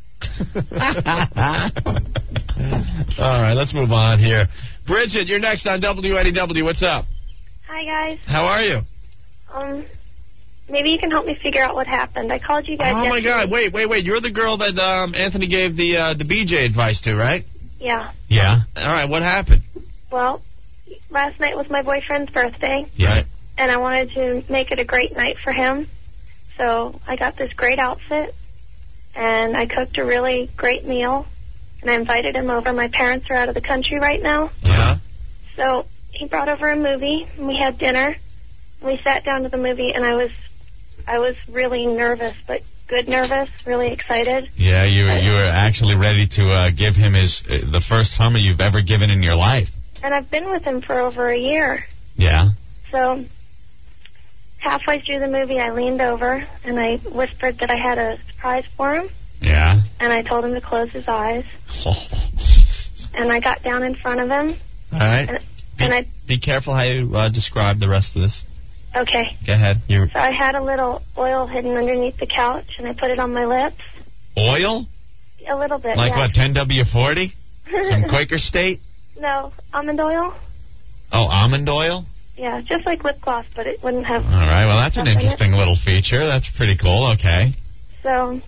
All right, let's move on here. Bridget, you're next on WNEW. What's up? Hi, guys. How are you? Maybe you can help me figure out what happened. I called you guys Oh, my yesterday. God. Wait. You're the girl that Anthony gave the BJ advice to, right? Yeah. Yeah. All right, what happened? Well, last night was my boyfriend's birthday. Yeah. And I wanted to make it a great night for him. So I got this great outfit, and I cooked a really great meal, and I invited him over. My parents are out of the country right now. Yeah. So he brought over a movie, and we had dinner. We sat down to the movie, and I was really nervous, but good nervous, really excited. Yeah, you were actually ready to give him the first Hummer you've ever given in your life. And I've been with him for over a year. Yeah. So halfway through the movie, I leaned over, and I whispered that I had a surprise for him. Yeah. And I told him to close his eyes. And I got down in front of him. All right. And Be careful how you describe the rest of this. Okay. Go ahead. So I had a little oil hidden underneath the couch, and I put it on my lips. Oil? A little bit, Like yeah. what, 10W40? Some Quaker State? No, almond oil. Oh, almond oil? Yeah, just like lip gloss, but it wouldn't have... All right, well, that's an stuff in it. interesting little feature. That's pretty cool. Okay. So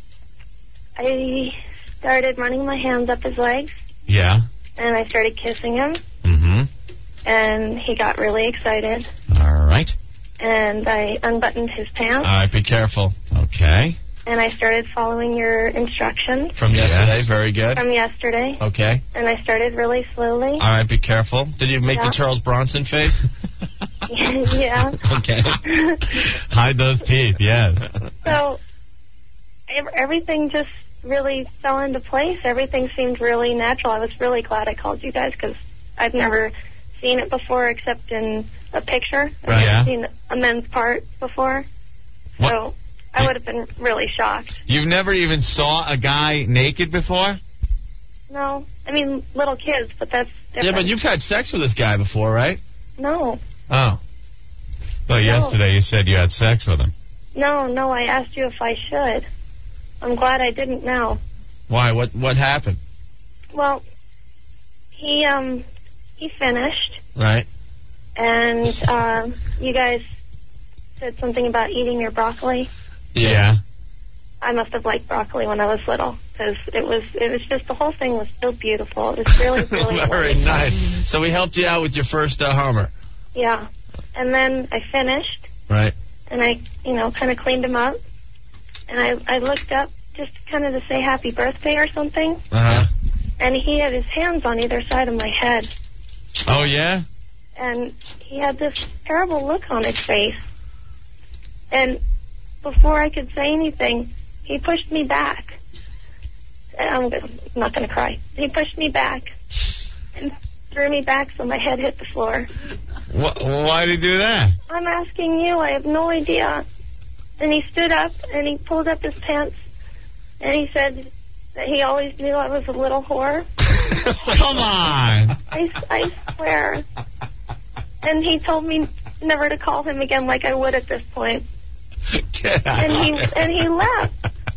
I started running my hands up his legs, Yeah. and I started kissing him, Mm-hmm. and he got really excited, All right. and I unbuttoned his pants, All right, be careful. Okay. and I started following your instructions From yesterday, very good. from yesterday, Okay. and I started really slowly. All right, be careful. Did you make Yeah. the Charles Bronson face? Yeah. Okay. Hide those teeth, yes. So everything just really fell into place. Everything seemed really natural. I was really glad I called you guys because I've never seen it before except in a picture. I've Right. never seen a men's part before. So I would have been really shocked. You've never even saw a guy naked before? No. I mean, little kids, but that's different. Yeah, but you've had sex with this guy before, right? No. Oh. Well, yesterday you said you had sex with him. No, I asked you if I should. I'm glad I didn't now. Why? What happened? Well, he finished, Right. and you guys said something about eating your broccoli. Yeah. I must have liked broccoli when I was little because it was just the whole thing was so beautiful. It was really really Very wonderful. nice. So we helped you out with your first Hummer. Yeah, and then I finished, Right. and I kind of cleaned him up, and I looked up just kind of to say happy birthday or something, Uh-huh. and he had his hands on either side of my head, Oh, yeah? and he had this terrible look on his face, and before I could say anything, he pushed me back. I'm not going to cry. He pushed me back and threw me back so my head hit the floor. Why did he do that? I'm asking you. I have no idea. And he stood up and he pulled up his pants and he said that he always knew I was a little whore. Come on. I swear. And he told me never to call him again like I would at this point. And he left.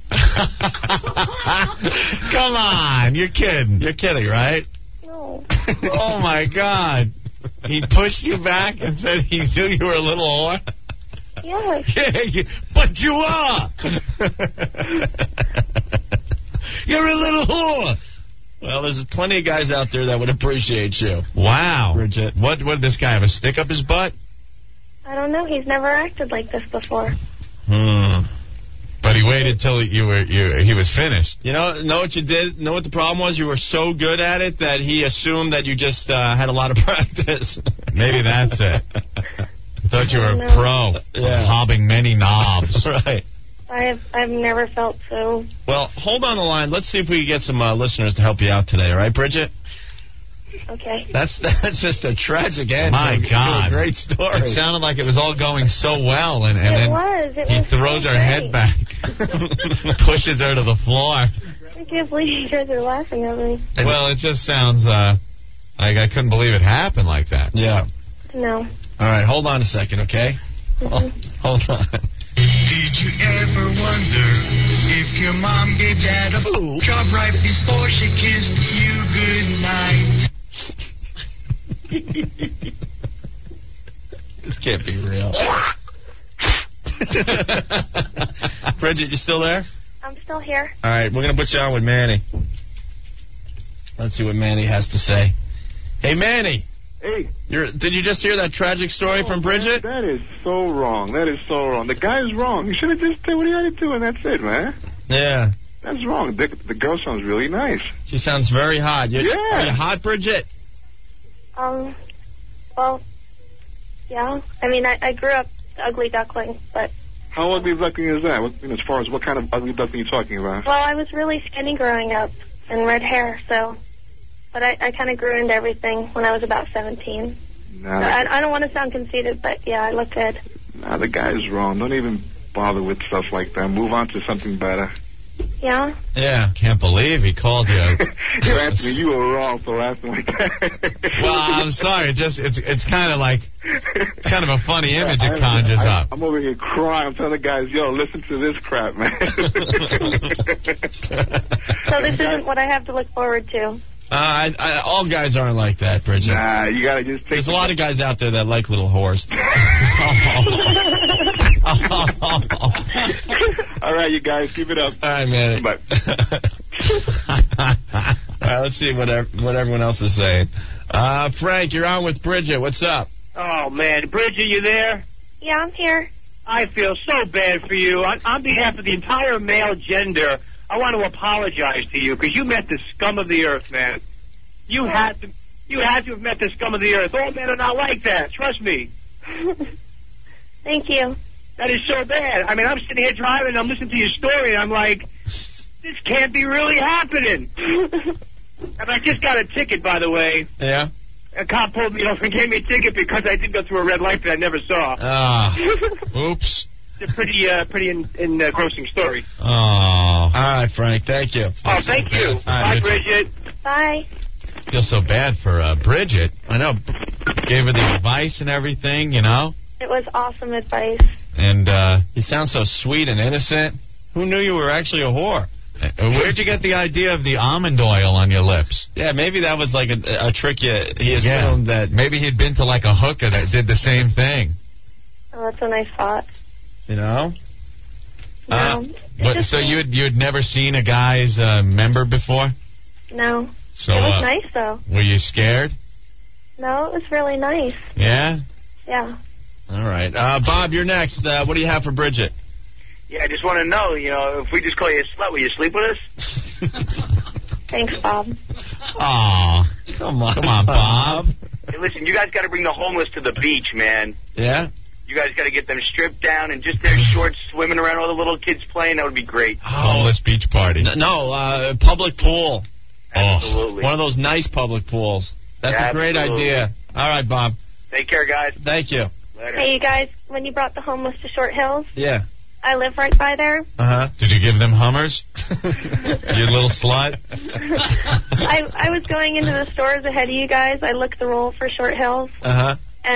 Come on, you're kidding. You're kidding, right? No. Oh, my God. He pushed you back and said he knew you were a little whore? Yes. Yeah, but you are. You're a little whore. Well, there's plenty of guys out there that would appreciate you. Wow. Bridget. What did this guy have, a stick up his butt? I don't know. He's never acted like this before. But he waited till he was finished. You know what you did? Know what the problem was? You were so good at it that he assumed that you just had a lot of practice. Maybe that's it. I thought you were a pro, hobbing many knobs. Right. I've never felt so. Well, hold on the line. Let's see if we can get some listeners to help you out today. All right, Bridget? Okay. That's just a tragic end. My God. A great story. It sounded like it was all going so well, and then he throws her head back, pushes her to the floor. I can't believe you guys are laughing at me. Well, it just sounds like I couldn't believe it happened like that. Yeah. No. All right, hold on a second, okay? Hold on. Did you ever wonder if your mom gave dad a blowjob right before she kissed you goodnight? This can't be real. Bridget, you still there? I'm still here. All right, we're going to put you on with Manny. Let's see what Manny has to say. Hey, Manny. Hey. Did you just hear that tragic story from Bridget? Man, that is so wrong. That is so wrong. The guy's wrong. You should have just did what he had to do, and that's it, man. Yeah. That's wrong. The girl sounds really nice. She sounds very hot. Are you hot, Bridget? Well, yeah. I mean, I grew up ugly duckling, but... How ugly duckling is that? As far as what kind of ugly duckling are you talking about? Well, I was really skinny growing up and red hair, so... But I kind of grew into everything when I was about 17. I don't want to sound conceited, but yeah, I look good. Nah, the guy's wrong. Don't even bother with stuff like that. Move on to something better. Yeah? Yeah. Can't believe he called you. You're Anthony, you were wrong for laughing like that. Well, I'm sorry. It's kind of like, it's kind of a funny image it conjures up. I'm over here crying. I'm telling the guys, yo, listen to this crap, man. So this isn't what I have to look forward to. All guys aren't like that, Bridget. Nah, you gotta just take... There's a lot of guys out there that like little whores. All right, you guys, keep it up. All right, man. Bye. All right, let's see what everyone else is saying. Frank, you're on with Bridget. What's up? Oh, man. Bridget, you there? Yeah, I'm here. I feel so bad for you. On behalf of the entire male gender, I want to apologize to you because you met the scum of the earth, man. You had to have met the scum of the earth. All men are not like that. Trust me. Thank you. That is so bad. I mean, I'm sitting here driving, and I'm listening to your story, and I'm like, this can't be really happening. And I just got a ticket, by the way. Yeah? A cop pulled me over and gave me a ticket because I did go through a red light that I never saw. Oops. It's a pretty engrossing story. Oh. All right, Frank. Thank you. Oh, thank you. Bye, Bridget. Bye. I feel so bad for Bridget. I know. Gave her the advice and everything, you know? It was awesome advice. And you sound so sweet and innocent. Who knew you were actually a whore? Where'd you get the idea of the almond oil on your lips? Yeah, maybe that was like a trick. He assumed that... Maybe he'd been to like a hooker that did the same thing. Oh, that's a nice thought. You know? No. So you'd never seen a guy's member before? No. So, it was nice, though. Were you scared? No, it was really nice. Yeah? Yeah. All right. Bob, you're next. What do you have for Bridget? Yeah, I just want to know, if we just call you a slut, will you sleep with us? Thanks, Bob. Aw. Come on, Bob. Hey, listen, you guys got to bring the homeless to the beach, man. Yeah? You guys got to get them stripped down and just their shorts swimming around, all the little kids playing. That would be great. Homeless beach party. No, public pool. Absolutely. One of those nice public pools. That's a great idea. All right, Bob. Take care, guys. Thank you. Later. Hey, you guys, when you brought the homeless to Short Hills, yeah, I live right by there. Uh-huh. Did you give them Hummers? You little slut. I was going into the stores ahead of you guys. I looked the roll for Short Hills. Uh-huh. And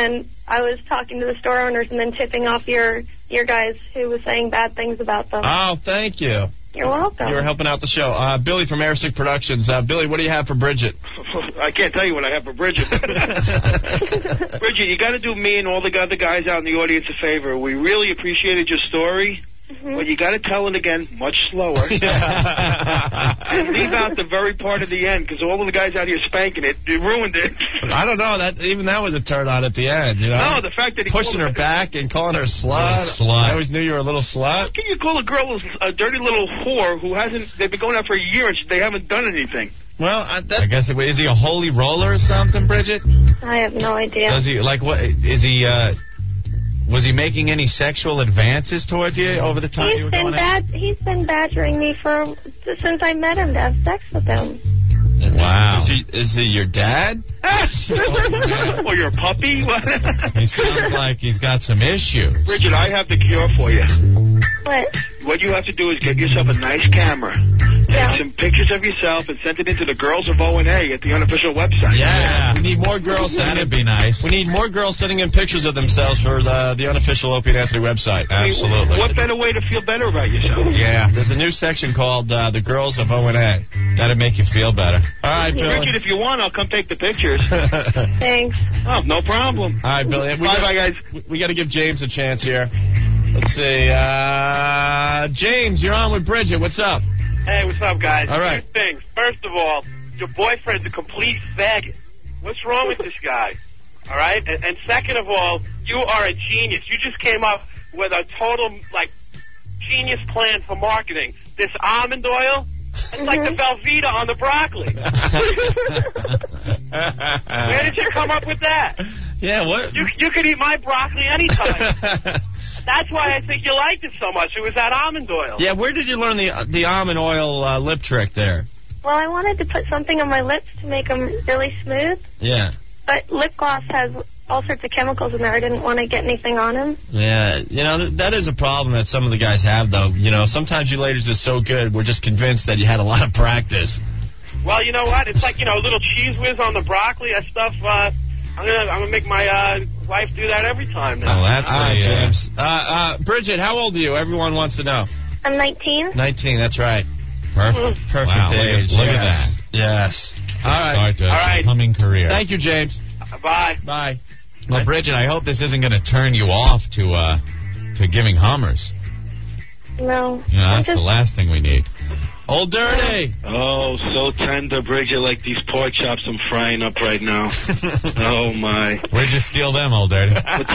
I was talking to the store owners and then tipping off your guys who was saying bad things about them. Oh, thank you. You're welcome. You were helping out the show. Billy from Airstick Productions. Billy, what do you have for Bridget? I can't tell you what I have for Bridget. Bridget, you got to do me and all the other guys out in the audience a favor. We really appreciated your story. But you got to tell it again much slower. And leave out the very part of the end, because all of the guys out here spanking it, you ruined it. I don't know. Even that was a turn on at the end, you know? No, the fact that he pushing her back and calling her slut. I always knew you were a little slut. How can you call a girl a dirty little whore who they've been going out for a year and they haven't done anything? Well, I guess, is he a holy roller or something, Bridget? I have no idea. Does he, like, what, is he, was he making any sexual advances towards you over the time you were going out? He's been badgering me since I met him to have sex with him. Wow. Is he your dad? Or your puppy? He sounds like he's got some issues. Bridget, I have the cure for you. What? What you have to do is get yourself a nice camera. Take some pictures of yourself and send it into the Girls of O&A at the unofficial website. Yeah. We need more girls. That'd be nice. We need more girls sending in pictures of themselves for the unofficial Opie and Anthony website. Absolutely. What better way to feel better about yourself? Yeah. There's a new section called the Girls of O&A. That'd make you feel better. All right, Billy. Richard, if you want, I'll come take the pictures. Thanks. Oh, no problem. All right, Billy. Bye, guys. We got to give James a chance here. Let's see. James, you're on with Bridget. What's up? Hey, what's up, guys? All right. Two things. First of all, your boyfriend's a complete faggot. What's wrong with this guy? All right? And second of all, you are a genius. You just came up with a total, genius plan for marketing. This almond oil, it's like the Velveeta on the broccoli. Where did you come up with that? Yeah, what? You could eat my broccoli anytime. That's why I think you liked it so much. It was that almond oil. Yeah, where did you learn the almond oil lip trick there? Well, I wanted to put something on my lips to make them really smooth. Yeah. But lip gloss has all sorts of chemicals in there. I didn't want to get anything on them. Yeah, that is a problem that some of the guys have, though. Sometimes you ladies are so good, we're just convinced that you had a lot of practice. Well, you know what? It's like, a little cheese whiz on the broccoli. That stuff, I'm gonna make my wife do that every time now. Oh, that's James. Bridget, how old are you? Everyone wants to know. I'm 19. 19, that's right. Perfect Wow, age. Look at that. Yes. All right. Start a humming career. Thank you, James. Bye. Bye. Well, Bridget, I hope this isn't going to turn you off to giving hummers. No. That's the last thing we need. Old Dirty. Oh, so tender, Bridget, like these pork chops I'm frying up right now. Oh, my. Where'd you steal them, Old Dirty?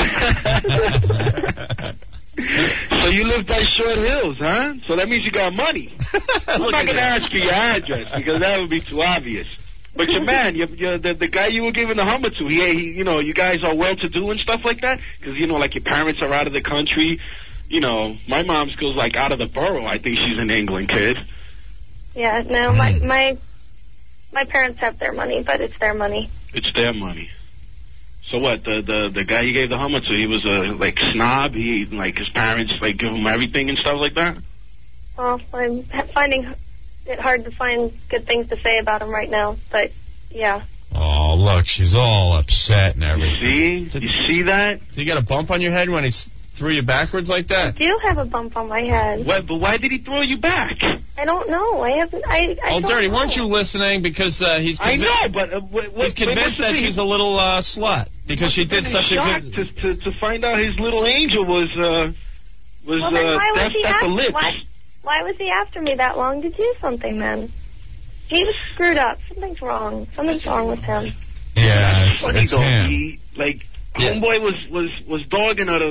So you live by Short Hills, huh? So that means you got money. I'm not going to ask for your address, because that would be too obvious. But your man, the guy you were giving the hummer to, he you guys are well-to-do and stuff like that? Because, like your parents are out of the country. My mom's goes, out of the borough. I think she's an England kid. Yeah, no, my parents have their money, but it's their money. It's their money. So what, the guy you gave the hummer to, he was a, snob? He, his parents, give him everything and stuff like that? Well, I'm finding it hard to find good things to say about him right now, but, yeah. Oh, look, she's all upset and everything. You see that? Did you get a bump on your head when he threw you backwards like that? I do have a bump on my head. But why did he throw you back? I don't know. I don't Dirty, know. weren't you listening? Because he's convinced. I know, but he's convinced that she's a little slut because she did such a good. To find out his little angel was Well, then why was he at the lips. Why was he after me that long to do something then? He was screwed up. Something's wrong. Something's wrong with him. Yeah, it's though. him. He, homeboy was dogging her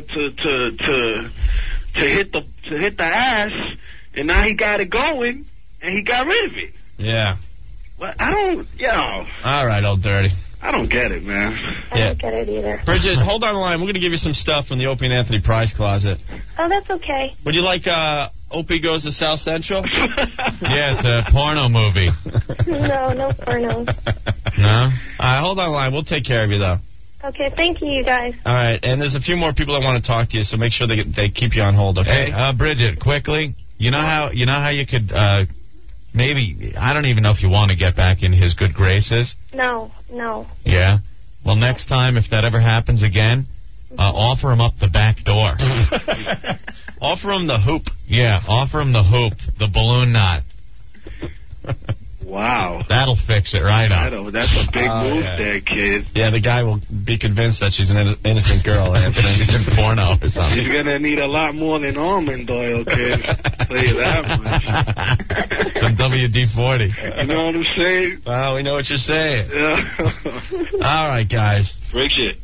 to hit the ass, and now he got it going, and he got rid of it. Yeah. Well, I don't, All right, Old Dirty. I don't get it, man. I don't get it either. Bridget, hold on the line. We're going to give you some stuff from the Opie and Anthony prize closet. Oh, that's okay. Would you like Opie Goes to South Central? Yeah, it's a porno movie. No porno. No? All right, hold on the line. We'll take care of you, though. Okay, thank you guys. All right, and there's a few more people that want to talk to you, so make sure they keep you on hold, okay? Hey, Bridget, quickly, you know how you could maybe, I don't even know if you want to get back in his good graces. No. Yeah? Well, next time, if that ever happens again, Offer him up the back door. Offer him the hoop. Yeah, offer him the hoop, the balloon knot. Wow. That'll fix it right up. That's a big move there, kid. Yeah, the guy will be convinced that she's an innocent girl, Anthony. She's in porno or something. She's going to need a lot more than almond oil, kid. I'll tell you that much. Some WD-40. You know what I'm saying? Well, we know what you're saying. Yeah. All right, guys. Bridget.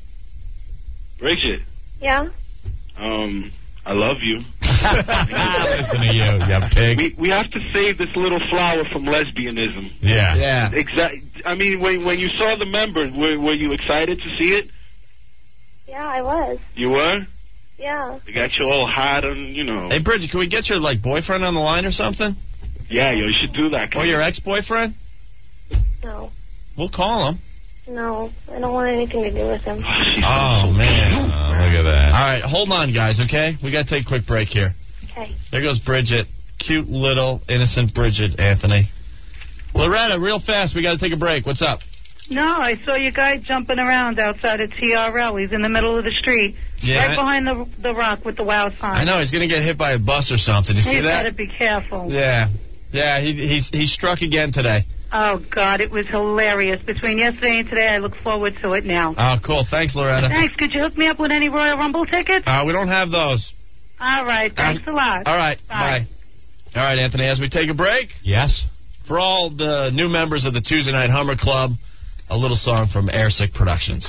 Yeah? I love you. Listen to you pig. We have to save this little flower from lesbianism. Yeah. Exactly. I mean, when you saw the member, were you excited to see it? Yeah, I was. You were? Yeah. They got you all hot and, you know. Hey, Bridget, can we get your, boyfriend on the line or something? Yeah, you should do that. Or your ex-boyfriend? No. We'll call him. No, I don't want anything to do with him. Oh, man. Look at that. All right, hold on, guys, okay? We got to take a quick break here. Okay. There goes Bridget. Cute little innocent Bridget, Anthony. Loretta, real fast, we got to take a break. What's up? No, I saw your guy jumping around outside of TRL. He's in the middle of the street. Yeah. Right behind the rock with the WOW sign. I know, he's going to get hit by a bus or something. You see He's that? got to be careful. Yeah. Yeah, he struck again today. Oh, God, it was hilarious. Between yesterday and today, I look forward to it now. Oh, cool. Thanks, Loretta. Thanks. Could you hook me up with any Royal Rumble tickets? We don't have those. All right. Thanks a lot. All right. Bye. All right, Anthony, as we take a break. Yes. For all the new members of the Tuesday Night Hummer Club, a little song from Airsick Productions.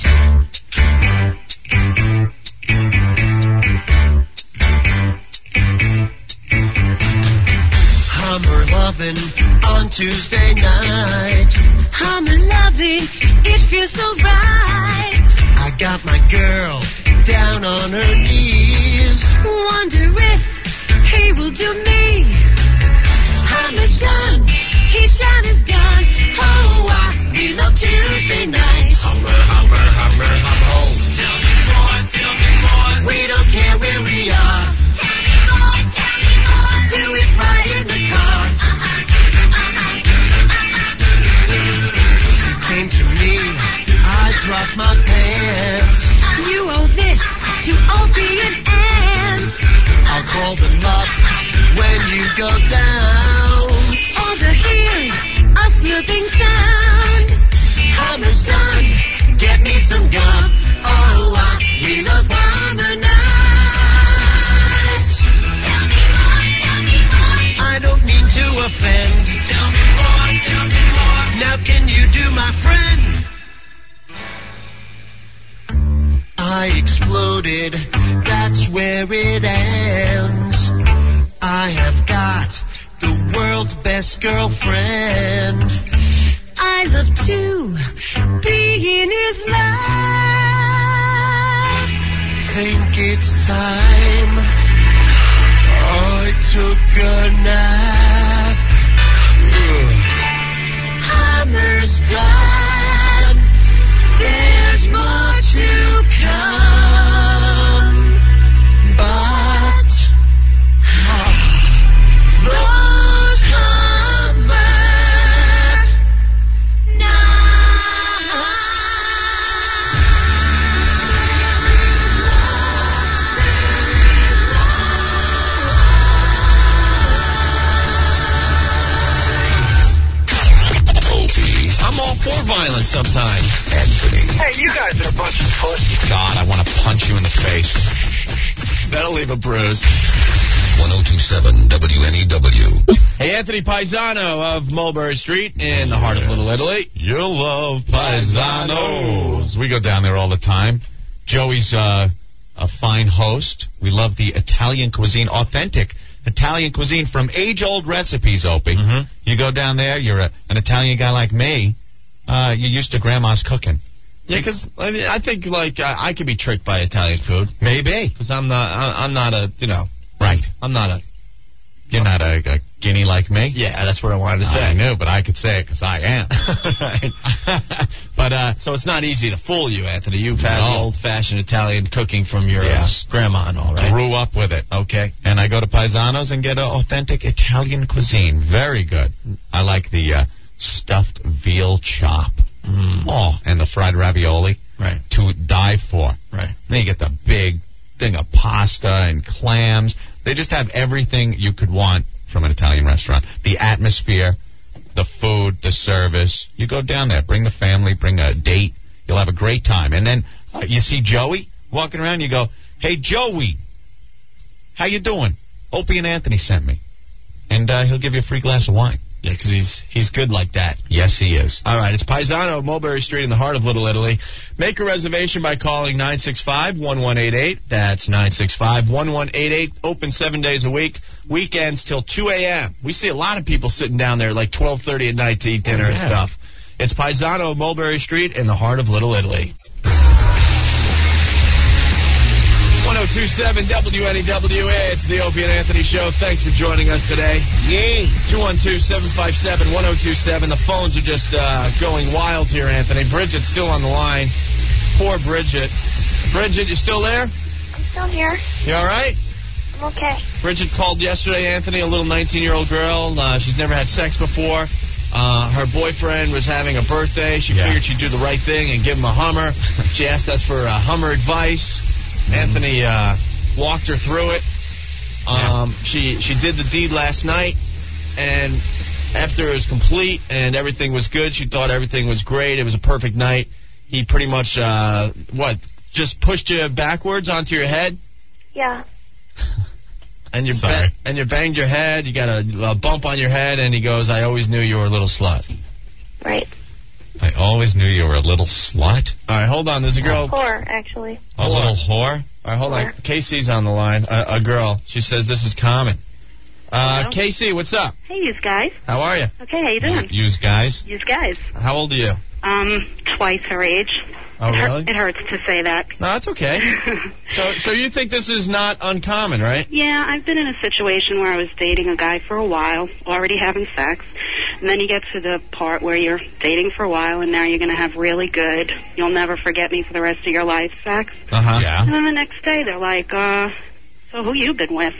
Hummer loving on Tuesday night. Hummer loving, it feels so right. I got my girl down on her knees. Wonder if he will do me. Hummer's done, his shine is done. Oh, we love Tuesday nights. Hummer, Hummer, Hummer, Hummer. Tell me more. We don't care where we are. Tell me more. Do it right in the car. She came to me, I dropped my pants. You owe this to Opie and Ant. I'll call them up when you go down. All the here's a slurping sound. Hummer's done, get me some gum. Oh, we love Hummer night. Tell me more. I don't mean to offend. Tell me more. Now can you do my friend? I exploded, that's where it ends. I have got the world's best girlfriend. I love to be in his life. Think it's time I took a nap. Hammer's done, there's more to come, but those Hummer I'm all for violence sometimes. Anthony. Hey, you guys are a bunch of pussies. God, I want to punch you in the face. That'll leave a bruise. 1027 WNEW. Hey, Anthony Paisano of Mulberry Street in the heart of Little Italy. You'll love Paisanos. We go down there all the time. Joey's a fine host. We love the Italian cuisine, authentic Italian cuisine from age-old recipes, Opie. Mm-hmm. You go down there, you're an Italian guy like me. You're used to Grandma's cooking. Yeah, because I think I could be tricked by Italian food. Maybe. Because I'm not a, Right. I'm not a... You're not a guinea like me? Yeah, that's what I wanted to say. I knew, but I could say it because I am. But so it's not easy to fool you, Anthony. You've had the old-fashioned Italian cooking from your grandma and all, right? Grew up with it. Okay. And I go to Paisanos and get authentic Italian cuisine. Very good. I like the stuffed veal chop. Oh, and the fried ravioli. Right. To die for. Right. Right. Then you get the big thing of pasta and clams. They just have everything you could want from an Italian restaurant. The atmosphere, the food, the service. You go down there, bring the family, bring a date. You'll have a great time. And then you see Joey walking around, you go, "Hey, Joey, how you doing? Opie and Anthony sent me." And he'll give you a free glass of wine. Yeah, because he's good like that. Yes, he is. All right, it's Paisano, Mulberry Street in the heart of Little Italy. Make a reservation by calling 965-1188. That's 965-1188. Open 7 days a week. Weekends till 2 a.m. We see a lot of people sitting down there like 12:30 at night to eat dinner and stuff. It's Paisano, Mulberry Street in the heart of Little Italy. 1027 WNEWA. It's the Opie and Anthony Show. Thanks for joining us today. Yay. 212-757-1027. The phones are just going wild here, Anthony. Bridget's still on the line. Poor Bridget. Bridget, you still there? I'm still here. You all right? I'm okay. Bridget called yesterday, Anthony, a little 19-year-old girl. She's never had sex before. Her boyfriend was having a birthday. She figured she'd do the right thing and give him a Hummer. She asked us for Hummer advice. Anthony walked her through it. She did the deed last night, and after it was complete and everything was good, she thought everything was great. It was a perfect night. He pretty much, just pushed you backwards onto your head? Yeah. And you banged your head, you got a bump on your head, and he goes, "I always knew you were a little slut." Right. I always knew you were a little slut. All right, hold on. There's a girl. Whore, actually. A little whore? All right, hold on. Casey's on the line, a girl. She says this is common. Casey, what's up? Hey, yous guys. How are you? Okay, how you doing? Yous guys? Yous guys. How old are you? Twice her age. Oh, really? It hurts to say that. No, that's okay. So you think this is not uncommon, right? Yeah, I've been in a situation where I was dating a guy for a while, already having sex, and then you get to the part where you're dating for a while, and now you're going to have really good, you'll never forget me for the rest of your life sex. Uh-huh. Yeah. And then the next day they're like, so who you been with?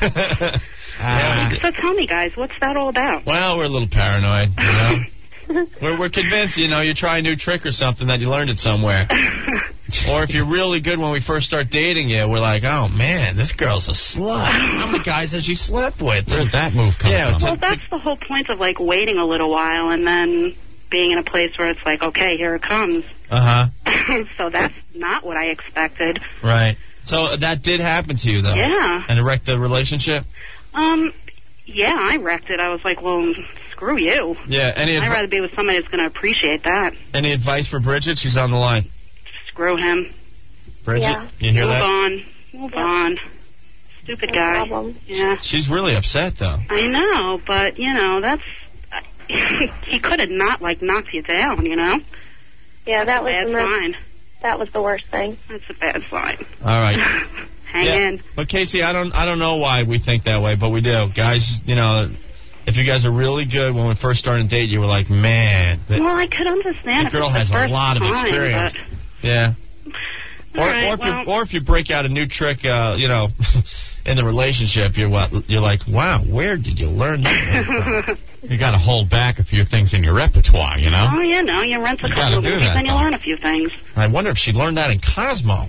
So tell me, guys, what's that all about? Well, we're a little paranoid, you know? We're convinced, you try a new trick or something that you learned it somewhere. Or if you're really good when we first start dating you, we're like, oh, man, this girl's a slut. I'm the guys that she slept with. Where'd that move come from? Well, that's the whole point of, like, waiting a little while and then being in a place where it's like, okay, here it comes. Uh-huh. So that's not what I expected. Right. So that did happen to you, though? Yeah. And it wrecked the relationship? Yeah, I wrecked it. I was like, well, screw you. Yeah. I'd rather be with somebody that's going to appreciate that. Any advice for Bridget? She's on the line. Screw him. Bridget, yeah. You hear that? Move on. Stupid guy. Problem. Yeah. She's really upset, though. I know, but, that's... he could have not, knocked you down, Yeah, that was a bad sign. That was the worst thing. That's a bad sign. All right. Hang in. But Casey, I don't know why we think that way, but we do. Guys, if you guys are really good when we first started dating, you were like, man. Well, I could understand. The girl has a lot of experience. Yeah. Or if you break out a new trick, in the relationship, you're like, wow, where did you learn that? You got to hold back a few things in your repertoire, you know? Oh, you rent a couple of movies, then you learn a few things. I wonder if she learned that in Cosmo.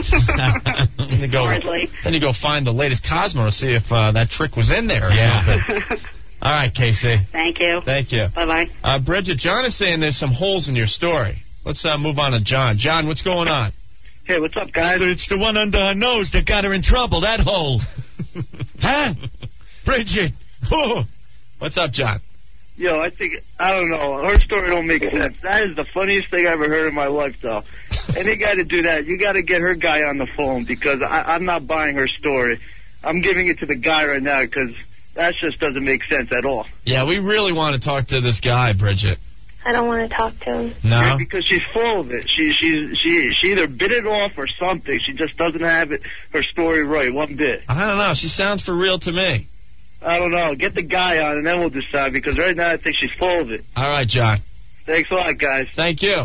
Then you go find the latest Cosmo to see if that trick was in there or something. All right, Casey. Thank you. Thank you. Bye-bye. Bridget, John is saying there's some holes in your story. Let's move on to John. John, what's going on? Hey, what's up, guys? It's the one under her nose that got her in trouble, that hole. Huh? Bridget. Oh. What's up, John? Yo, I don't know. Her story don't make sense. That is the funniest thing I ever heard in my life, though. Any guy to do that, you got to get her guy on the phone because I'm not buying her story. I'm giving it to the guy right now because that just doesn't make sense at all. Yeah, we really want to talk to this guy, Bridget. I don't want to talk to him. No? Yeah, because she's full of it. She either bit it off or something. She just doesn't have her story right one bit. I don't know. She sounds for real to me. I don't know. Get the guy on and then we'll decide because right now I think she's full of it. All right, John. Thanks a lot, guys. Thank you.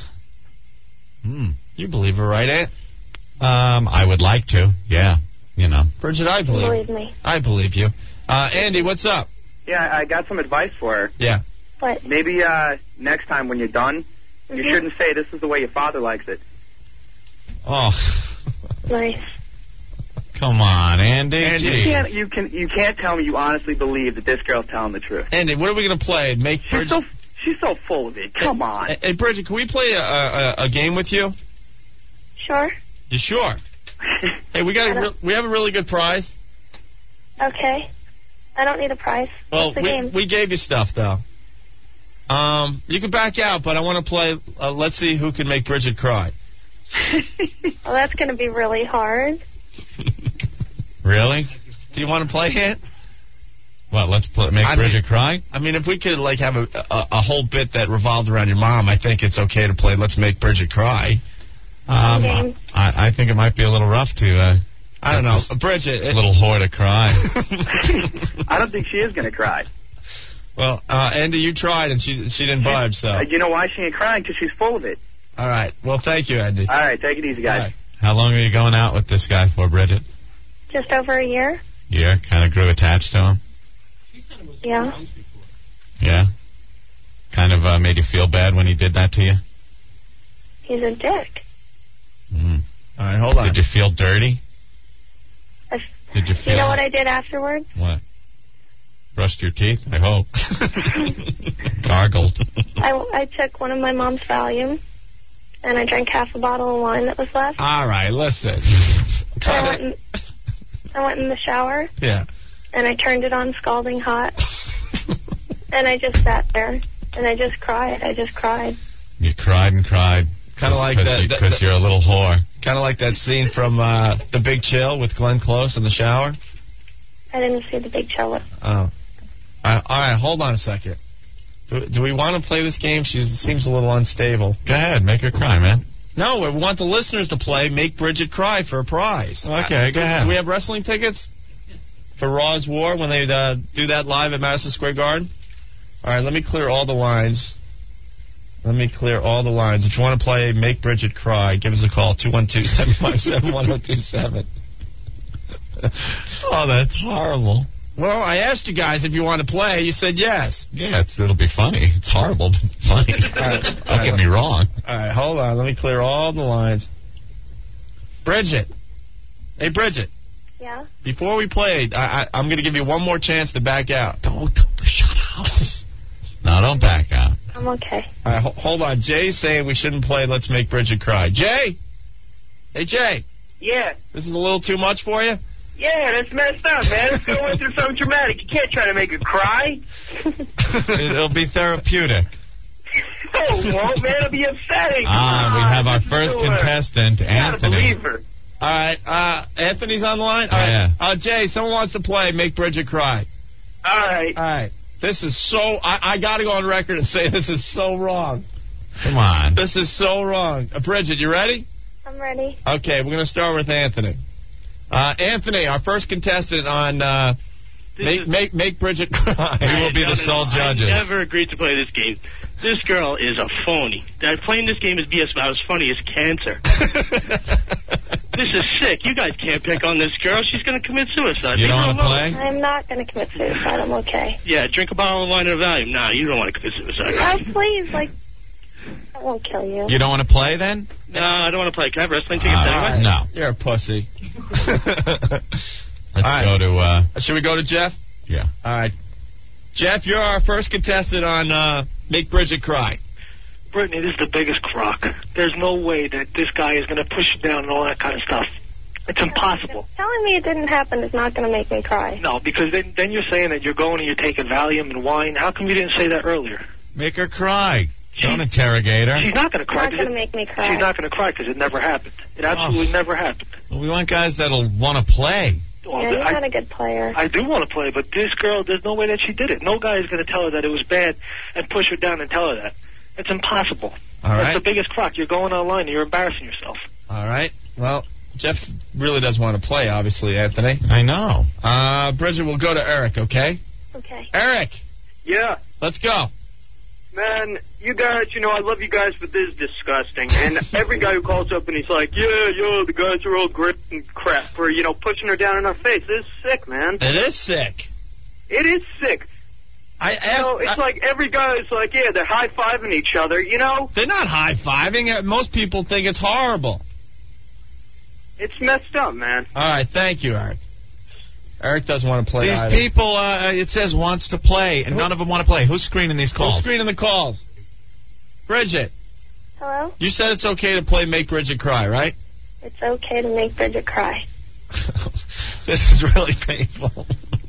You believe her, right, Aunt? I would like to. Yeah. Bridget, I believe. Believe me. I believe you. Andy, what's up? Yeah, I got some advice for her. Yeah. What? Maybe next time when you're done, you shouldn't say this is the way your father likes it. Oh, Nice. come on, Andy. And Jeez. you can't tell me you honestly believe that this girl's telling the truth. Andy, what are we going to play? She's so full of it. Come on. Hey, Bridget, can we play a game with you? Sure. You sure? Hey, we have a really good prize. Okay. I don't need a prize. Well, What's the game? we gave you stuff though. You can back out, but I want to play. Let's see who can make Bridget cry. Well, that's going to be really hard. Really? Do you want to play it? What? Let's make Bridget cry? I mean, if we could like have a whole bit that revolved around your mom, I think it's okay to play. Let's make Bridget cry. I think it might be a little rough to. I don't know, Bridget. It's a little whore to cry. I don't think she is going to cry. Well, Andy, you tried and she didn't budge. So You know why she ain't crying? Because she's full of it. all right. Well, thank you, Andy. All right, take it easy, guys. All right. How long are you going out with this guy for, Bridget? Just over a year. Yeah, kind of grew attached to him. Yeah. Yeah. Kind of made you feel bad when he did that to you. He's a dick. Mm. All right, hold on. Did you feel dirty? Did you feel? You know what I did afterwards? What? Brushed your teeth, I hope. Gargled. I took one of my mom's Valium, and I drank half a bottle of wine that was left. All right, listen. I went in the shower, Yeah. and I turned it on scalding hot. And I just sat there, and I just cried. I just cried. You cried and cried. Kind of like that. Because you're a little whore. Kind of like that scene from The Big Chill with Glenn Close in the shower. I didn't see the big show. Oh. All right, hold on a second. Do we want to play this game? She seems a little unstable. Go ahead, make her cry, man. No, we want the listeners to play Make Bridget Cry for a prize. Okay, go ahead. Do we have wrestling tickets for Raw's War when they do that live at Madison Square Garden? All right, let me clear all the lines. If you want to play Make Bridget Cry, give us a call, 212-757-1027. Oh, that's horrible. Well, I asked you guys if you want to play. You said yes. Yeah, it'll be funny. It's horrible, but funny. Don't get me wrong. All right, hold on. Let me clear all the lines. Bridget. Hey, Bridget. Yeah? Before we play, I'm going to give you one more chance to back out. Don't shut up. No, don't back out. I'm okay. All right, hold on. Jay's saying we shouldn't play Let's Make Bridget Cry. Jay? Hey, Jay. Yeah. This is a little too much for you? Yeah, that's messed up, man. Let's go through something dramatic. You can't try to make her cry. It'll be therapeutic. No, it won't, man. It'll be upsetting. We have our first contestant, Anthony. Believe her. All right, Anthony's on the line? All right. Jay, someone wants to play Make Bridget Cry. All right. All right. This is so... I got to go on record and say this is so wrong. Come on. This is so wrong. Bridget, you ready? I'm ready. Okay, we're going to start with Anthony. Anthony, our first contestant on Make Bridget Cry. We will be the sole judges. I never agreed to play this game. This girl is a phony. Playing this game is BS about as funny as cancer. This is sick. You guys can't pick on this girl. She's going to commit suicide. You don't want to play? I'm not going to commit suicide. I'm okay. Yeah, drink a bottle of wine of Valium. Nah, you don't want to commit suicide. Oh, please, I won't kill you. You don't want to play then? No, I don't want to play. Can I have wrestling tickets anyway? No. You're a pussy. Let's go to... Should we go to Jeff? Yeah. All right. Jeff, you're our first contestant on Make Bridget Cry. Brittany, this is the biggest crock. There's no way that this guy is going to push you down and all that kind of stuff. It's impossible. Telling me it didn't happen is not going to make me cry. No, because then you're saying that you're going and you're taking Valium and wine. How come you didn't say that earlier? Make her cry. Don't interrogate her. She's not going to cry. It's not going to make me cry. She's not going to cry because it never happened. It absolutely never happened. Well, we want guys that'll want to play. Yeah, you're not a good player. I do want to play, but this girl, there's no way that she did it. No guy is going to tell her that it was bad and push her down and tell her that. It's impossible. All right. That's the biggest crock. You're going online and you're embarrassing yourself. All right. Well, Jeff really does want to play, obviously, Anthony. I know. Bridget, we'll go to Eric, okay? Okay. Eric. Yeah. Let's go. Man, you guys, I love you guys, but this is disgusting. And every guy who calls up and he's like, the guys are all great and crap for, pushing her down in our face. This is sick, man. It is sick. It is sick. It's like every guy is like, they're high-fiving each other, They're not high-fiving. Most people think it's horrible. It's messed up, man. All right, thank you, Eric. Eric doesn't want to play These either. people, it says wants to play, and none of them want to play. Who's screening these calls? Who's screening the calls? Bridget. Hello? You said it's okay to play Make Bridget Cry, right? It's okay to make Bridget cry. This is really painful.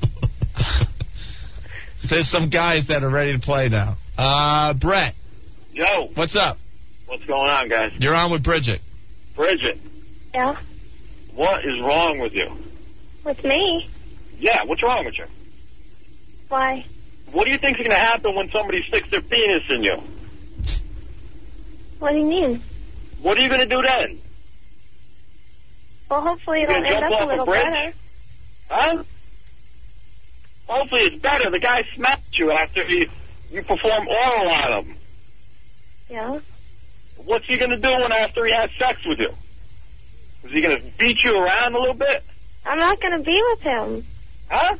There's some guys that are ready to play now. Brett. Yo. What's up? What's going on, guys? You're on with Bridget. Bridget. Yeah? What is wrong with you? With me? Yeah, what's wrong with you? Why? What do you think's going to happen when somebody sticks their penis in you? What do you mean? What are you going to do then? Well, hopefully it'll gonna end jump up a off a little bridge? better. Huh? Hopefully it's better. The guy smacked you after you perform oral on him. Yeah? What's he going to do after he has sex with you? Is he going to beat you around a little bit? I'm not going to be with him. Huh?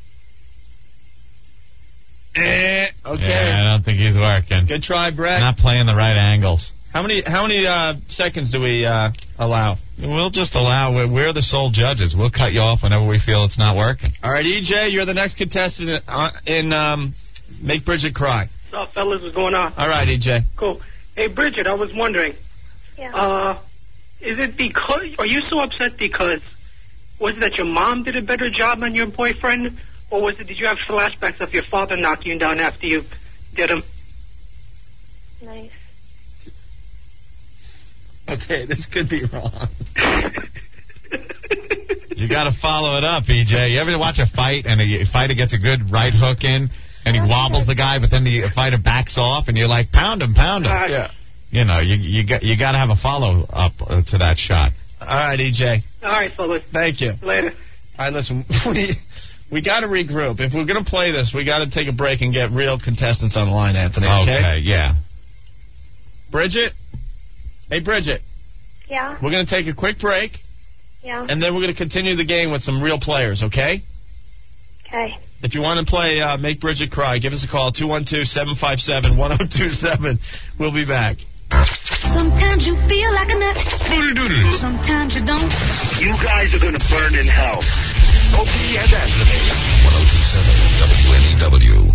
Okay. Yeah, I don't think he's working. Good try, Brett. Not playing the right angles. How many seconds do we allow? We'll just allow. We're the sole judges. We'll cut you off whenever we feel it's not working. All right, EJ, you're the next contestant in Make Bridget Cry. What's up, fellas? What's going on? All right, EJ. Cool. Hey, Bridget, I was wondering. Yeah. Is it because... Are you so upset because... Was it that your mom did a better job on your boyfriend? Or was it... Did you have flashbacks of your father knocking you down after you did him? Nice. Okay, this could be wrong. You got to follow it up, EJ. You ever watch a fight and a fighter gets a good right hook in and he wobbles the guy, but then the fighter backs off and you're like, pound him. Yeah. You know, you got to have a follow up to that shot. All right, EJ. All right, fellas. Thank you. Later. All right, listen, we got to regroup. If we're going to play this, we got to take a break and get real contestants on the line, Anthony. Okay, yeah. Bridget? Hey, Bridget. Yeah? We're going to take a quick break. Yeah? And then we're going to continue the game with some real players, okay? Okay. If you want to play Make Bridget Cry, give us a call, 212-757-1027. We'll be back. Sometimes you feel like a nut. Sometimes you don't. You guys are going to burn in hell. Opie and Anthony. 1027 WNEW.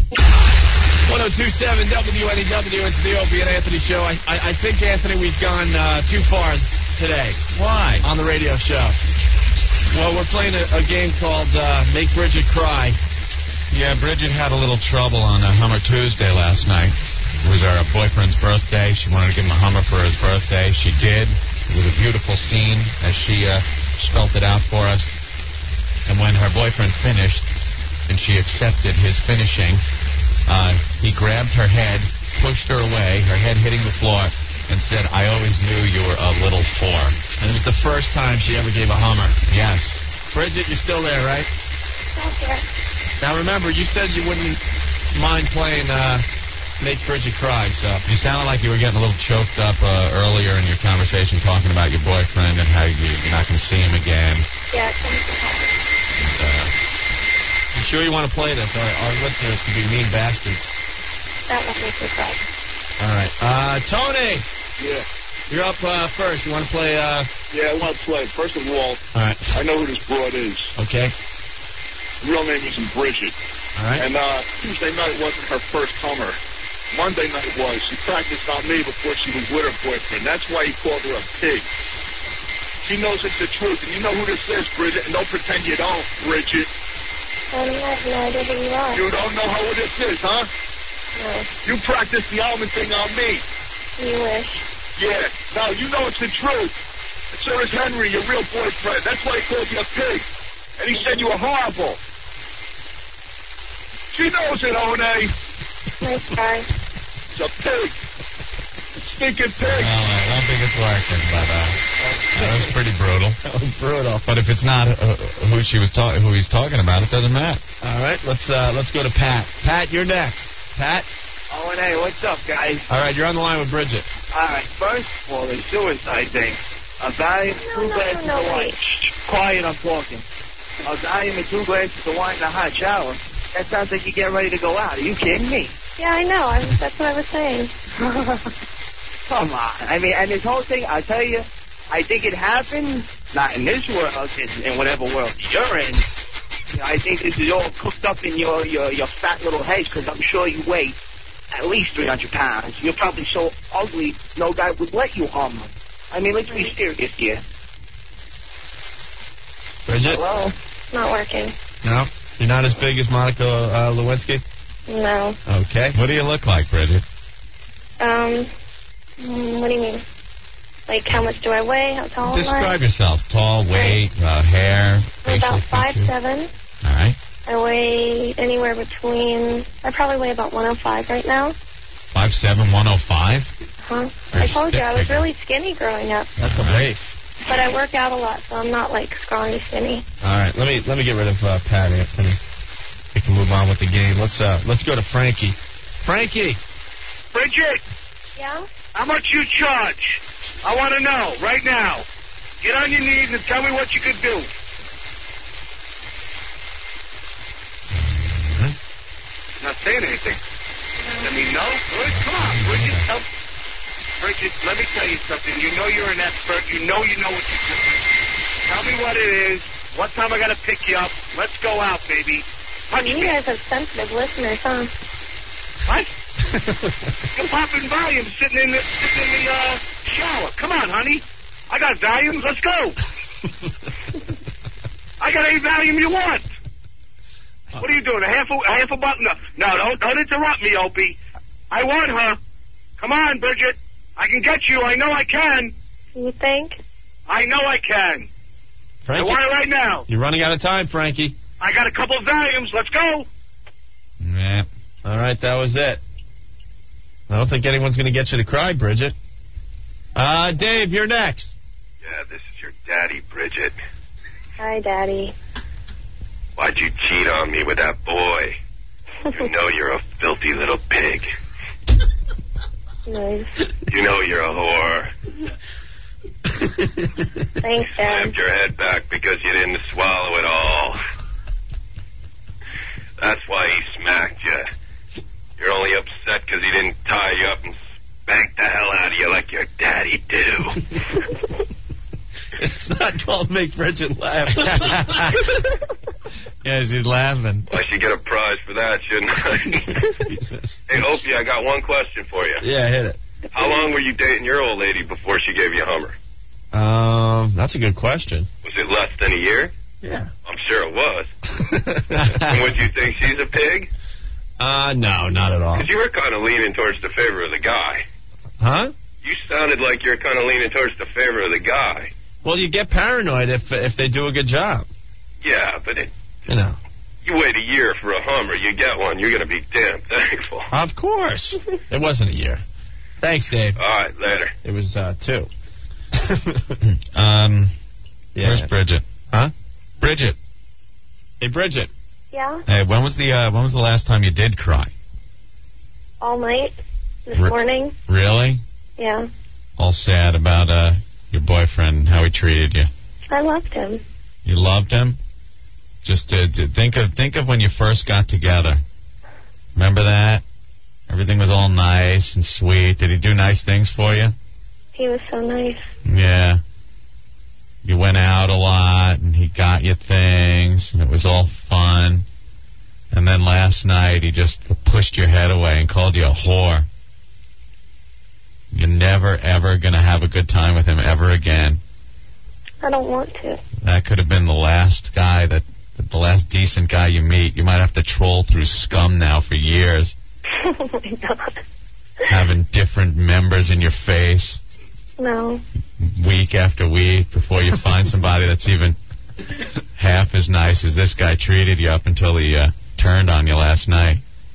1027 WNEW. It's the Opie and Anthony show. I think, Anthony, we've gone too far today. Why? On the radio show. Well, we're playing a game called Make Bridget Cry. Yeah, Bridget had a little trouble on Hummer Tuesday last night. It was our boyfriend's birthday. She wanted to give him a Hummer for his birthday. She did. It was a beautiful scene as she spelt it out for us. And when her boyfriend finished and she accepted his finishing, he grabbed her head, pushed her away, her head hitting the floor, and said, "I always knew you were a little whore." And it was the first time she ever gave a Hummer. Yes. Bridget, you're still there, right? Okay. Now, remember, you said you wouldn't mind playing Make Bridget Cry, so... You sounded like you were getting a little choked up earlier in your conversation talking about your boyfriend and how you're not going to see him again. Yeah, it's going to happen. You sure you want to play this? Our listeners could be mean bastards. That will make me cry. All right. Tony! Yeah. You're up first. You want to play... Yeah, I want to play. First of all, right. I know who this broad is. Okay. Real name isn't Bridget. All right. And Tuesday night wasn't her first Hummer. Monday night was. She practiced on me before she was with her boyfriend. That's why he called her a pig. She knows it's the truth. And you know who this is, Bridget. And don't pretend you don't, Bridget. I have no idea who you are. You don't know who this is, huh? No. You practiced the almond thing on me. You wish. Yeah. Now, you know it's the truth. And so is Henry, your real boyfriend. That's why he called you a pig. And he said you were horrible. She knows it, One. Nice try. It's a pig. A stinking pig. Well, I don't think it's working, but that was pretty brutal. That was brutal. But if it's not who he's talking about, it doesn't matter. All right, let's go to Pat. Pat, you're next. Pat? Oh, and hey, what's up, guys? All right, you're on the line with Bridget. All right, first of all, the suicide thing. A guy, two glasses of wine. Quiet, I'm talking. A guy in 2 glasses of wine in a hot shower. That sounds like you're getting ready to go out. Are you kidding me? Yeah, I know. That's what I was saying. Come on. I mean, and this whole thing, I tell you, I think it happened, not in this world, in whatever world you're in. You know, I think this is all cooked up in your fat little head, because I'm sure you weigh at least 300 pounds. You're probably so ugly, no guy would let you harm them. I mean, let's be serious here. Bridget? Hello? Not working. No? You're not as big as Monica Lewinsky? No. Okay. What do you look like, Bridget? What do you mean? Like, how much do I weigh? How tall am I? Describe yourself. Tall, weight, hair, I'm about facial features. 5'7". All right. I weigh anywhere between... I probably weigh about 105 right now. 5'7", 105? Huh? Very I told you, I was stick-figure. really skinny growing up. That's a weight. But I work out a lot, so I'm not, like, scrawny skinny. All right, let me get rid of Pat Anthony. We can move on with the game. Let's go to Frankie. Frankie! Bridget, Yeah? how much you charge? I want to know right now. Get on your knees and tell me what you could do. Not saying anything. Let me know. Good. Come on, Bridget. Bridget, let me tell you something. You know you're an expert. You know what you're doing. Tell me what it is. What time I got to pick you up? Let's go out, baby. Touch You me. guys have sensitive listeners, huh? What? You're popping volume sitting in the shower. Come on, honey. I got volumes. Let's go. I got any volume you want. What are you doing? A half a button? No, don't interrupt me, Opie. I want her. Come on, Bridget. I can get you. I know I can. You think? I know I can. I want it right now. You're running out of time, Frankie. I got a couple of volumes. Let's go. Yeah. All right, that was it. I don't think anyone's going to get you to cry, Bridget. Dave, you're next. Yeah, this is your daddy, Bridget. Hi, Daddy. Why'd you cheat on me with that boy? You know you're a filthy little pig. Nice. You know you're a whore. Thanks, Dad. Slammed your head back because you didn't swallow it all. That's why he smacked you. You're only upset because he didn't tie you up and spank the hell out of you like your daddy do. It's not called Make Bridget Laugh. Yeah, she's laughing. I should get a prize for that, shouldn't I? Hey, Opie, I got one question for you. Yeah, hit it. How long were you dating your old lady before she gave you a Hummer? That's a good question. Was it less than a year? Yeah. I'm sure it was. And would you think she's a pig? No, not at all. Because you were kind of leaning towards the favor of the guy. Huh? You sounded like you're kind of leaning towards the favor of the guy. Well, you get paranoid if they do a good job. Yeah, but You know. you wait a year for a Hummer, you get one, you're going to be damn thankful. Of course. It wasn't a year. Thanks, Dave. All right, later. It was 2. Where's Bridget? Huh? Bridget. Hey, Bridget. Yeah? Hey, when was the last time you did cry? All night? This Re- morning? Really? Yeah. All sad about your boyfriend, how he treated you. I loved him. You loved him? Just think of when you first got together. Remember that? Everything was all nice and sweet. Did he do nice things for you? He was so nice. Yeah. You went out a lot, and he got you things, and it was all fun. And then last night, he just pushed your head away and called you a whore. You're never, ever going to have a good time with him ever again. I don't want to. That could have been the last guy, the last decent guy you meet. You might have to troll through scum now for years. Oh, my God. Having different members in your face. No. Week after week before you find somebody that's even half as nice as this guy treated you up until he turned on you last night.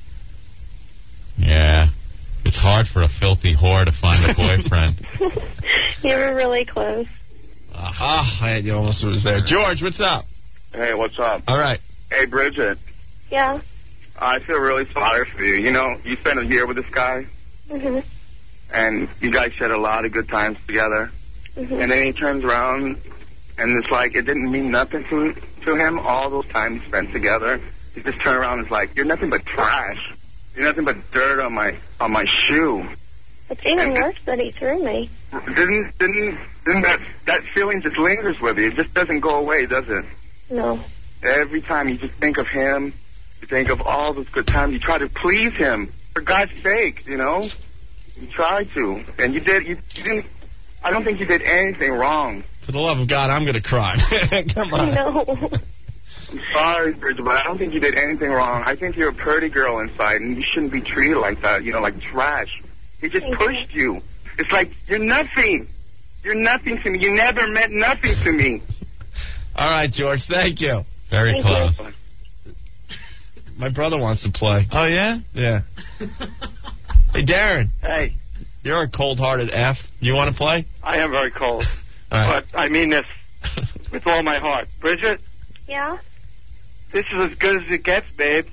Yeah. It's hard for a filthy whore to find a boyfriend. You were really close. Aha, you almost was there. George, what's up? Hey, what's up? All right. Hey, Bridget. Yeah? I feel really sorry for you. You know, you spent a year with this guy, Mm-hmm. and you guys shared a lot of good times together. Mm-hmm. And then he turns around, and it's like it didn't mean nothing to him, all those times spent together. He just turned around and is like, you're nothing but trash. You're nothing but dirt on my shoe. It's even worse that he threw me. Didn't that feeling just lingers with you? It just doesn't go away, does it? No. Every time you just think of him, you think of all those good times. You try to please him for God's sake, you know. You try to, and you did. You didn't. I don't think you did anything wrong. For the love of God, I'm gonna cry. Come on. No. I'm sorry, Bridget, but I don't think you did anything wrong. I think you're a pretty girl inside, and you shouldn't be treated like that. You know, like trash. He just pushed you. It's like you're nothing. You're nothing to me. You never meant nothing to me. All right, George. Thank you. Very close. My brother wants to play. Oh, yeah? Yeah. Hey, Darren. Hey. You're a cold-hearted F. You want to play? I am very cold. All right. But I mean this with all my heart. Bridget, Yeah? this is as good as it gets, babe.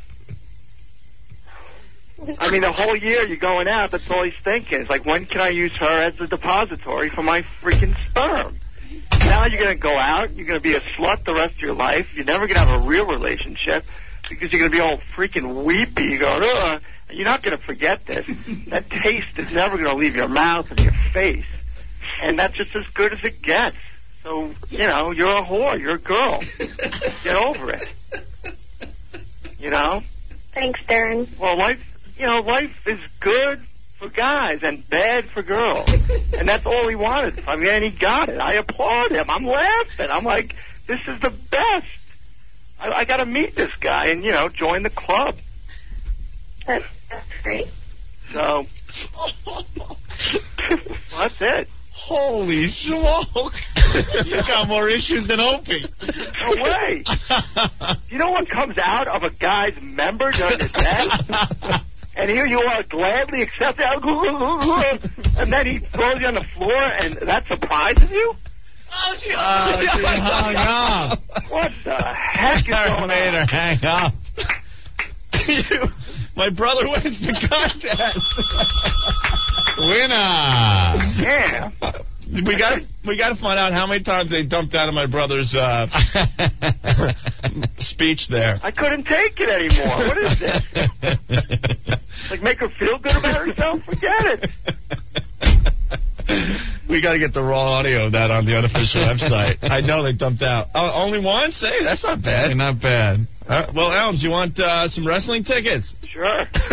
I mean, the whole year you're going out, that's all he's thinking. It's like, when can I use her as a depository for my freaking sperm? Now you're going to go out, you're going to be a slut the rest of your life, you're never going to have a real relationship because you're going to be all freaking weepy. You're going, ugh. You're not going to forget this. That taste is never going to leave your mouth and your face. And that's just as good as it gets. So, you know, you're a whore. You're a girl. Get over it. You know? Thanks, Darren. Well, life is good for guys and bad for girls. And that's all he wanted. I mean, and he got it. I applaud him. I'm laughing. I'm like, this is the best. I got to meet this guy and, you know, join the club. That's great. So, that's it. Holy smoke. You got more issues than Opie. No way. You know what comes out of a guy's member during the day? And here you are gladly accept that. And then he throws you on the floor, and that surprises you? Oh, she hung up. What the heck is going made her on? hang up. My brother wins the contest. Winner. Yeah. We got to find out how many times they dumped out of my brother's speech there. I couldn't take it anymore. What is this? Like, make her feel good about herself? Forget it. We got to get the raw audio of that on the unofficial website. I know they dumped out. Only once? Hey, that's not bad. Hey, not bad. Well, Elms, you want some wrestling tickets? Sure.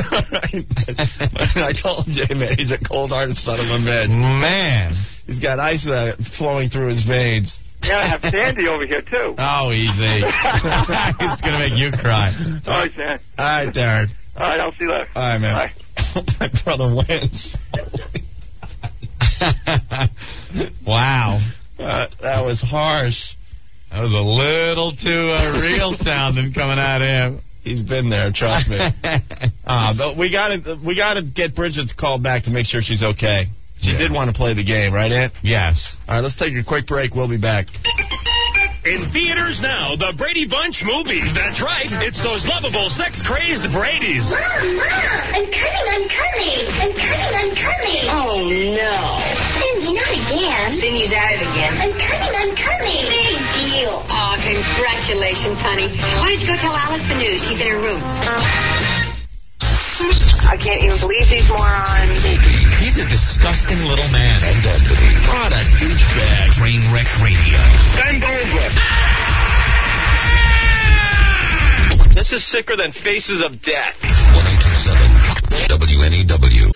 I told Jay, man, he's a cold-hearted son of a bitch. Man. He's got ice flowing through his veins. Yeah, I have Sandy over here, too. Oh, easy. He's going to make you cry. All right, Sam. All right, Darren. All right, I'll see you later. All right, man. Bye. My brother wins. Wow. That was harsh. That was a little too real sounding coming out of him. He's been there, trust me. But we gotta get Bridget to call back to make sure she's okay. She did want to play the game, right, Ant? Yes. All right, let's take a quick break. We'll be back. In theaters now, the Brady Bunch movie. That's right. It's those lovable, sex-crazed Bradys. Mom, I'm coming. Oh, no. Cindy, not again. Cindy's at it again. I'm coming. Big deal. Oh, congratulations, honey. Why don't you go tell Alice the news? She's in her room. I can't even believe these morons. He's a disgusting little man. And Anthony. What a douchebag. Trainwreck Radio. Bend over. This is sicker than Faces of Death. 1027 WNEW.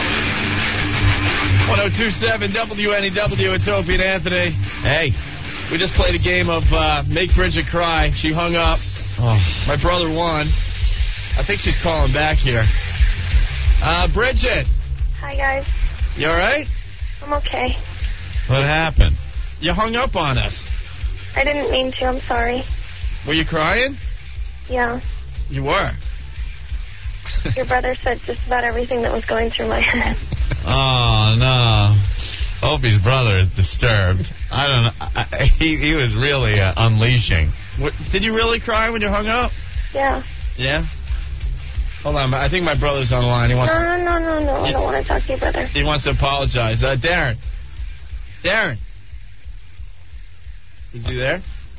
1027 WNEW. It's Opie and Anthony. Hey, we just played a game of Make Bridget Cry. She hung up. Oh, my brother won. I think she's calling back here. Bridget. Hi, guys. You all right? I'm okay. What happened? You hung up on us. I didn't mean to. I'm sorry. Were you crying? Yeah. You were. Your brother said just about everything that was going through my head. Oh, no. Opie's brother is disturbed. I don't know. He was really unleashing. Did you really cry when you hung up? Yeah. Yeah? Hold on. I think my brother's on the line. He wants No. I don't want to talk to your brother. He wants to apologize. Darren. Is he there?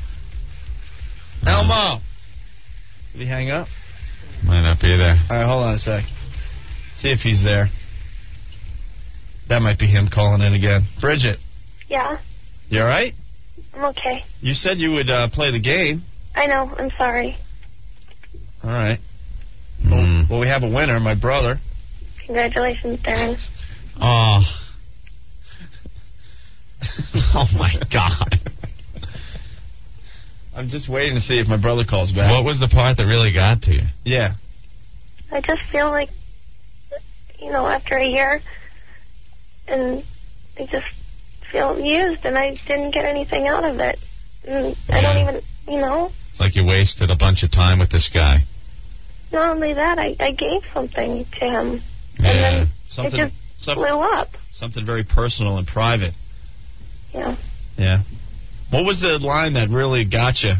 Elmo. Did he hang up? Might not be there. All right, hold on a sec. See if he's there. That might be him calling in again. Bridget, Yeah, you all right? I'm okay. You said you would play the game. I know. I'm sorry. All right. Well, we have a winner, my brother. Congratulations, Darren. Oh. Oh, my God. I'm just waiting to see if my brother calls back. What was the part that really got to you? Yeah. I just feel like, after a year, and I just feel used, and I didn't get anything out of it. And I don't even, It's like you wasted a bunch of time with this guy. Not only that, I gave something to him. Yeah. And then Something, it just blew up. Something very personal and private. Yeah. Yeah. What was the line that really got you?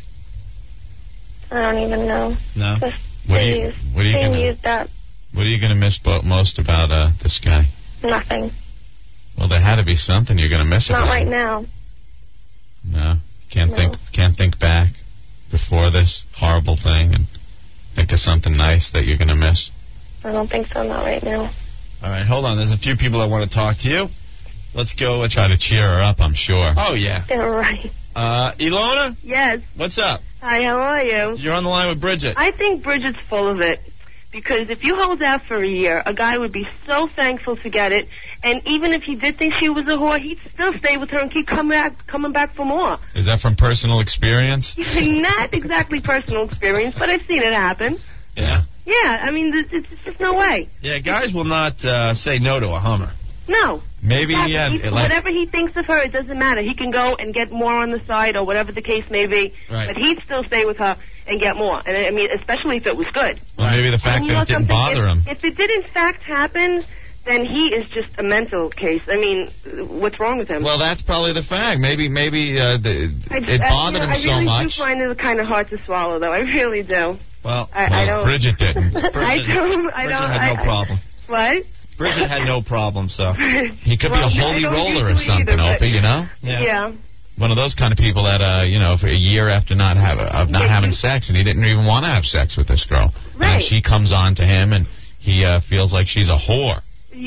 I don't even know. No? Just What are you being gonna used up. What are you gonna miss most about this guy? Nothing. Well, there had to be something you're gonna miss Not about right him. now. No, can't think back before this horrible thing and think of something nice that you're gonna miss. I don't think so. Not right now. All right, hold on. There's a few people that want to talk to you. Let's go. Try to cheer her up, I'm sure. Oh, yeah. Yeah, right. Ilona? Yes. What's up? Hi, how are you? You're on the line with Bridget. I think Bridget's full of it. Because if you hold out for a year, a guy would be so thankful to get it. And even if he did think she was a whore, he'd still stay with her and keep coming back for more. Is that from personal experience? Not exactly personal experience, but I've seen it happen. Yeah? Yeah, I mean, there's just no way. Yeah, guys will not say no to a Hummer. No. Maybe, Exactly. Whatever he thinks of her, it doesn't matter. He can go and get more on the side or whatever the case may be. Right. But he'd still stay with her and get more. And I mean, especially if it was good. Well, maybe the fact And you that it know didn't something? bother him. If it did in fact happen, then he is just a mental case. I mean, what's wrong with him? Well, that's probably the fact. Maybe it bothered him so I really much. do find it kind of hard to swallow, though. I really do. Well, I don't. Bridget didn't. I don't. Bridget had no problem. What? Bridget had no problem, so. He could be a holy I don't roller or usually something, either, but- Opie, you know? Yeah. One of those kind of people that, for a year after not having sex, and he didn't even want to have sex with this girl. Right. And she comes on to him, and he feels like she's a whore.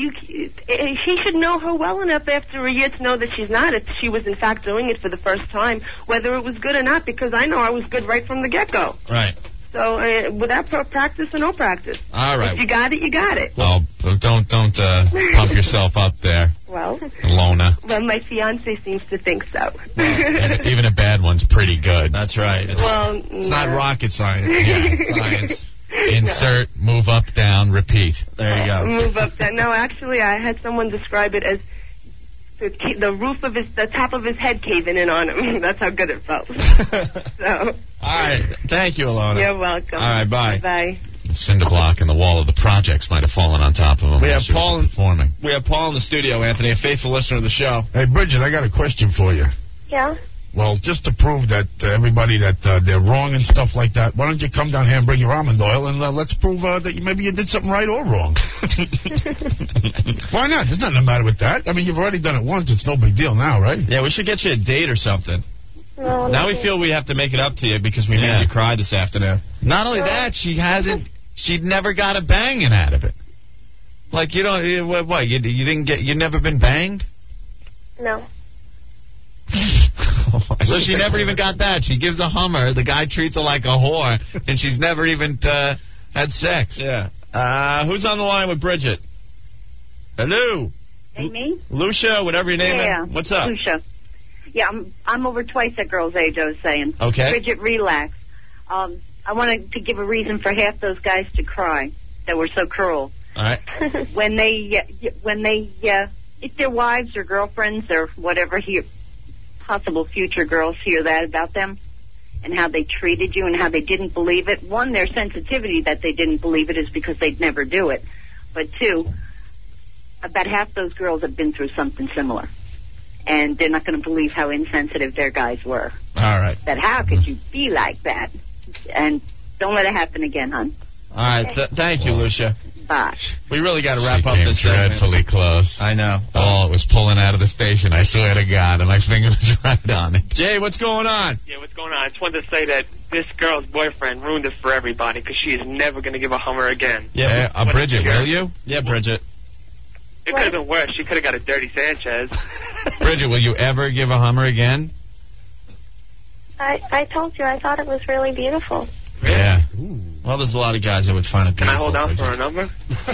He should know her well enough after a year to know that she's not, if she was in fact doing it for the first time, whether it was good or not, because I know I was good right from the get-go. Right. So without practice or no practice. All right. If you got it, you got it. Oh, don't pump yourself up there, Well, Lona. my fiance seems to think so. Even a bad one's pretty good. That's right. It's not rocket science. Yeah, science. Insert, move up, down, repeat. There you go. Move up that. No, actually, I had someone describe it as the roof of the top of his head caving in on him. That's how good it felt. So. All right. Thank you, Ilona. You're welcome. All right, bye. Bye. The cinder block in the wall of the projects might have fallen on top of him. We have while she was Paul. performing. We have Paul in the studio, Anthony, a faithful listener of the show. Hey, Bridget, I got a question for you. Yeah? Well, just to prove that everybody that they're wrong and stuff like that, why don't you come down here and bring your almond oil and let's prove that maybe you did something right or wrong. Why not? There's nothing the matter with that. I mean, you've already done it once. It's no big deal now, right? Yeah, we should get you a date or something. No, Now we feel we have to make it up to you because we made you cry this afternoon. Not only that, she'd never got a banging out of it. Like, you don't, what, you never been banged? No. So she never even got that. She gives a Hummer. The guy treats her like a whore, and she's never even had sex. Yeah. Who's on the line with Bridget? Hello. Hey, me? Lucia, whatever your name Yeah. is. What's up? Lucia. Yeah, I'm over twice that girl's age, I was saying. Okay. Bridget, relax. I wanted to give a reason for half those guys to cry that were so cruel. All right. When they, if their wives or girlfriends or whatever possible future girls hear that about them and how they treated you and how they didn't believe it. One, their sensitivity that they didn't believe it is because they'd never do it. But two, about half those girls have been through something similar. And they're not going to believe how insensitive their guys were. All right. That how could you be like that? And don't let it happen again, hon. All right. Thank you, Lucia. Bye. We really got to wrap She up came this segment. dreadfully close. I know. Oh, it was pulling out of the station, I swear to God, and my finger was right on it. Jay, what's going on? Yeah, what's going on? I just wanted to say that this girl's boyfriend ruined it for everybody because she is never going to give a Hummer again. Yeah, Bridget, will you? Yeah, Bridget. It could have been worse. She could have got a dirty Sanchez. Bridget, will you ever give a Hummer again? I told you I thought it was really beautiful. Yeah. Well, there's a lot of guys that would find it Can I beautiful. hold out for her number?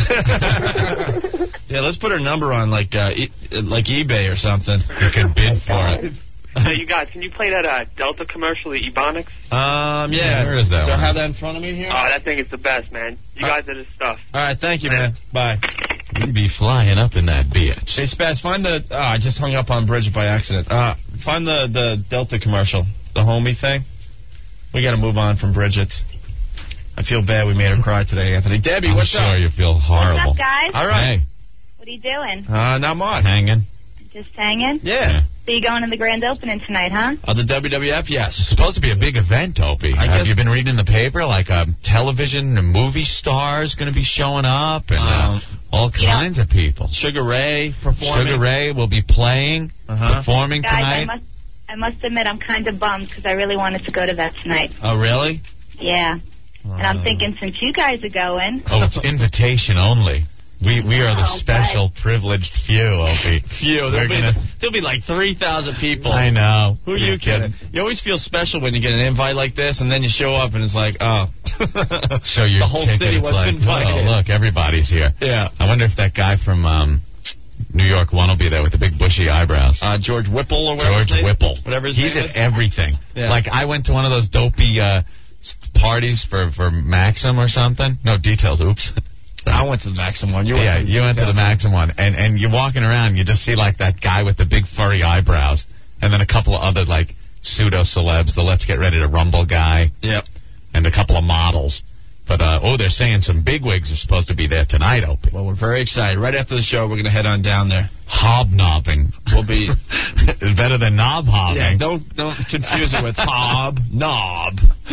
Yeah, let's put her number on like eBay or something. You can bid for it. Hey, you guys, can you play that Delta commercial, the Ebonics? Yeah. Where is that Do I one? have that in front of me here? Oh, that thing is the best, man. You guys are the stuff. All right, thank you, man. Bye. You'd be flying up in that bitch. Hey, Spaz, find the... Oh, I just hung up on Bridget by accident. Find the Delta commercial, the homie thing. We got to move on from Bridget. I feel bad we made her cry today, Anthony. Debbie, what's up? I'm sure you feel horrible. What's up, guys? All right. Hey, What are you doing? Not much. hanging. Just hanging? Yeah. So you going to the grand opening tonight, huh? The WWF, yes. It's supposed to be a big event, Opie. Have you been reading in the paper? Like television and movie stars going to be showing up and all kinds of people. Sugar Ray performing. Sugar Ray will be playing, performing Guys, tonight. I must admit I'm kind of bummed because I really wanted to go to that tonight. Oh, really? Yeah. And I'm thinking since you guys are going... Oh, it's invitation only. We are the special privileged few, Opie. There'll be like 3,000 people. I know. Who are you kidding? You always feel special when you get an invite like this, and then you show up and it's like, oh. So your the whole ticket, city it's was like, invited. oh, look, everybody's here. Yeah. I wonder if that guy from New York One will be there with the big bushy eyebrows. George Whipple or whatever. George Whipple. Whatever his He's name at is. everything. Yeah. Like, I went to one of those dopey parties for Maxim or something. No, Details, oops. I went to the Maxim one. You went to the Maxim one. And you're walking around, you just see, like, that guy with the big furry eyebrows. And then a couple of other, like, pseudo-celebs, the Let's Get Ready to Rumble guy. Yep. And a couple of models. But, they're saying some bigwigs are supposed to be there tonight, Opie. Well, we're very excited. Right after the show, we're going to head on down there. Hobnobbing. We'll be... It's better than knob-hobbing. Yeah, don't confuse it with knob.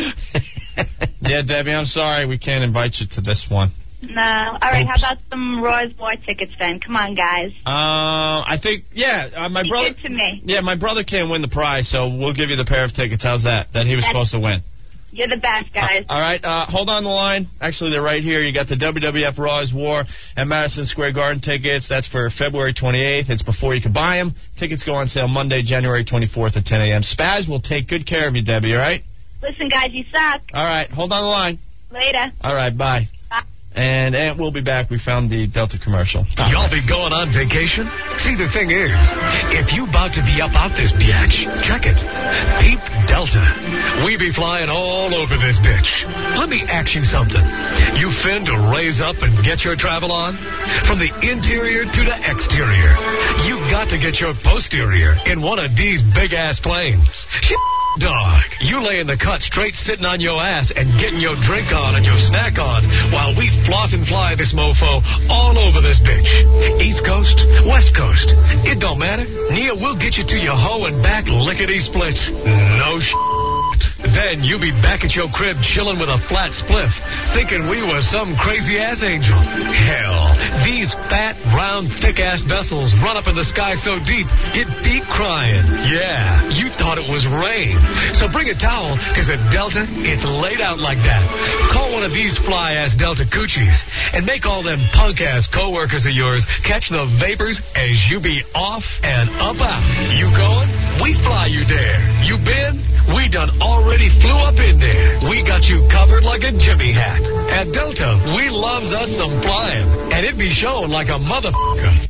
Yeah, Debbie, I'm sorry. We can't invite you to this one. No. All right, how about some Raw's War tickets then? Come on, guys. I think, my Be brother... good to me. Yeah, my brother can't win the prize, so we'll give you the pair of tickets. How's that? That he was supposed to win. You're the best, guys. All right, hold on the line. Actually, they're right here. You got the WWF Raw's War at Madison Square Garden tickets. That's for February 28th. It's before you can buy them. Tickets go on sale Monday, January 24th at 10 a.m. Spaz will take good care of you, Debbie, all right? Listen, guys, you suck. All right, hold on the line. Later. All right, bye. And Aunt will be back. We found the Delta commercial. Y'all be going on vacation? See, the thing is, if you about to be up out this biatch, check it. Peep Delta. We be flying all over this bitch. Let me ask you something. You fin to raise up and get your travel on? From the interior to the exterior, you got to get your posterior in one of these big-ass planes. Dog, you lay in the cut straight sitting on your ass and getting your drink on and your snack on while we floss and fly this mofo all over this bitch. East Coast, West Coast, it don't matter. Nia will get you to your hoe and back lickety-splits. No Then you be back at your crib chilling with a flat spliff, thinking we was some crazy-ass angel. Hell, these fat, round, thick-ass vessels run up in the sky so deep, it beat crying. Yeah, you thought it was rain. So bring a towel, because at Delta, it's laid out like that. Call one of these fly-ass Delta coochies, and make all them punk-ass co-workers of yours catch the vapors as you be off and up out. You going? We fly you there. You been? We done already flew up in there. We got you covered like a Jimmy hat. At Delta, we loves us some flying, and it be shown like a motherfucker.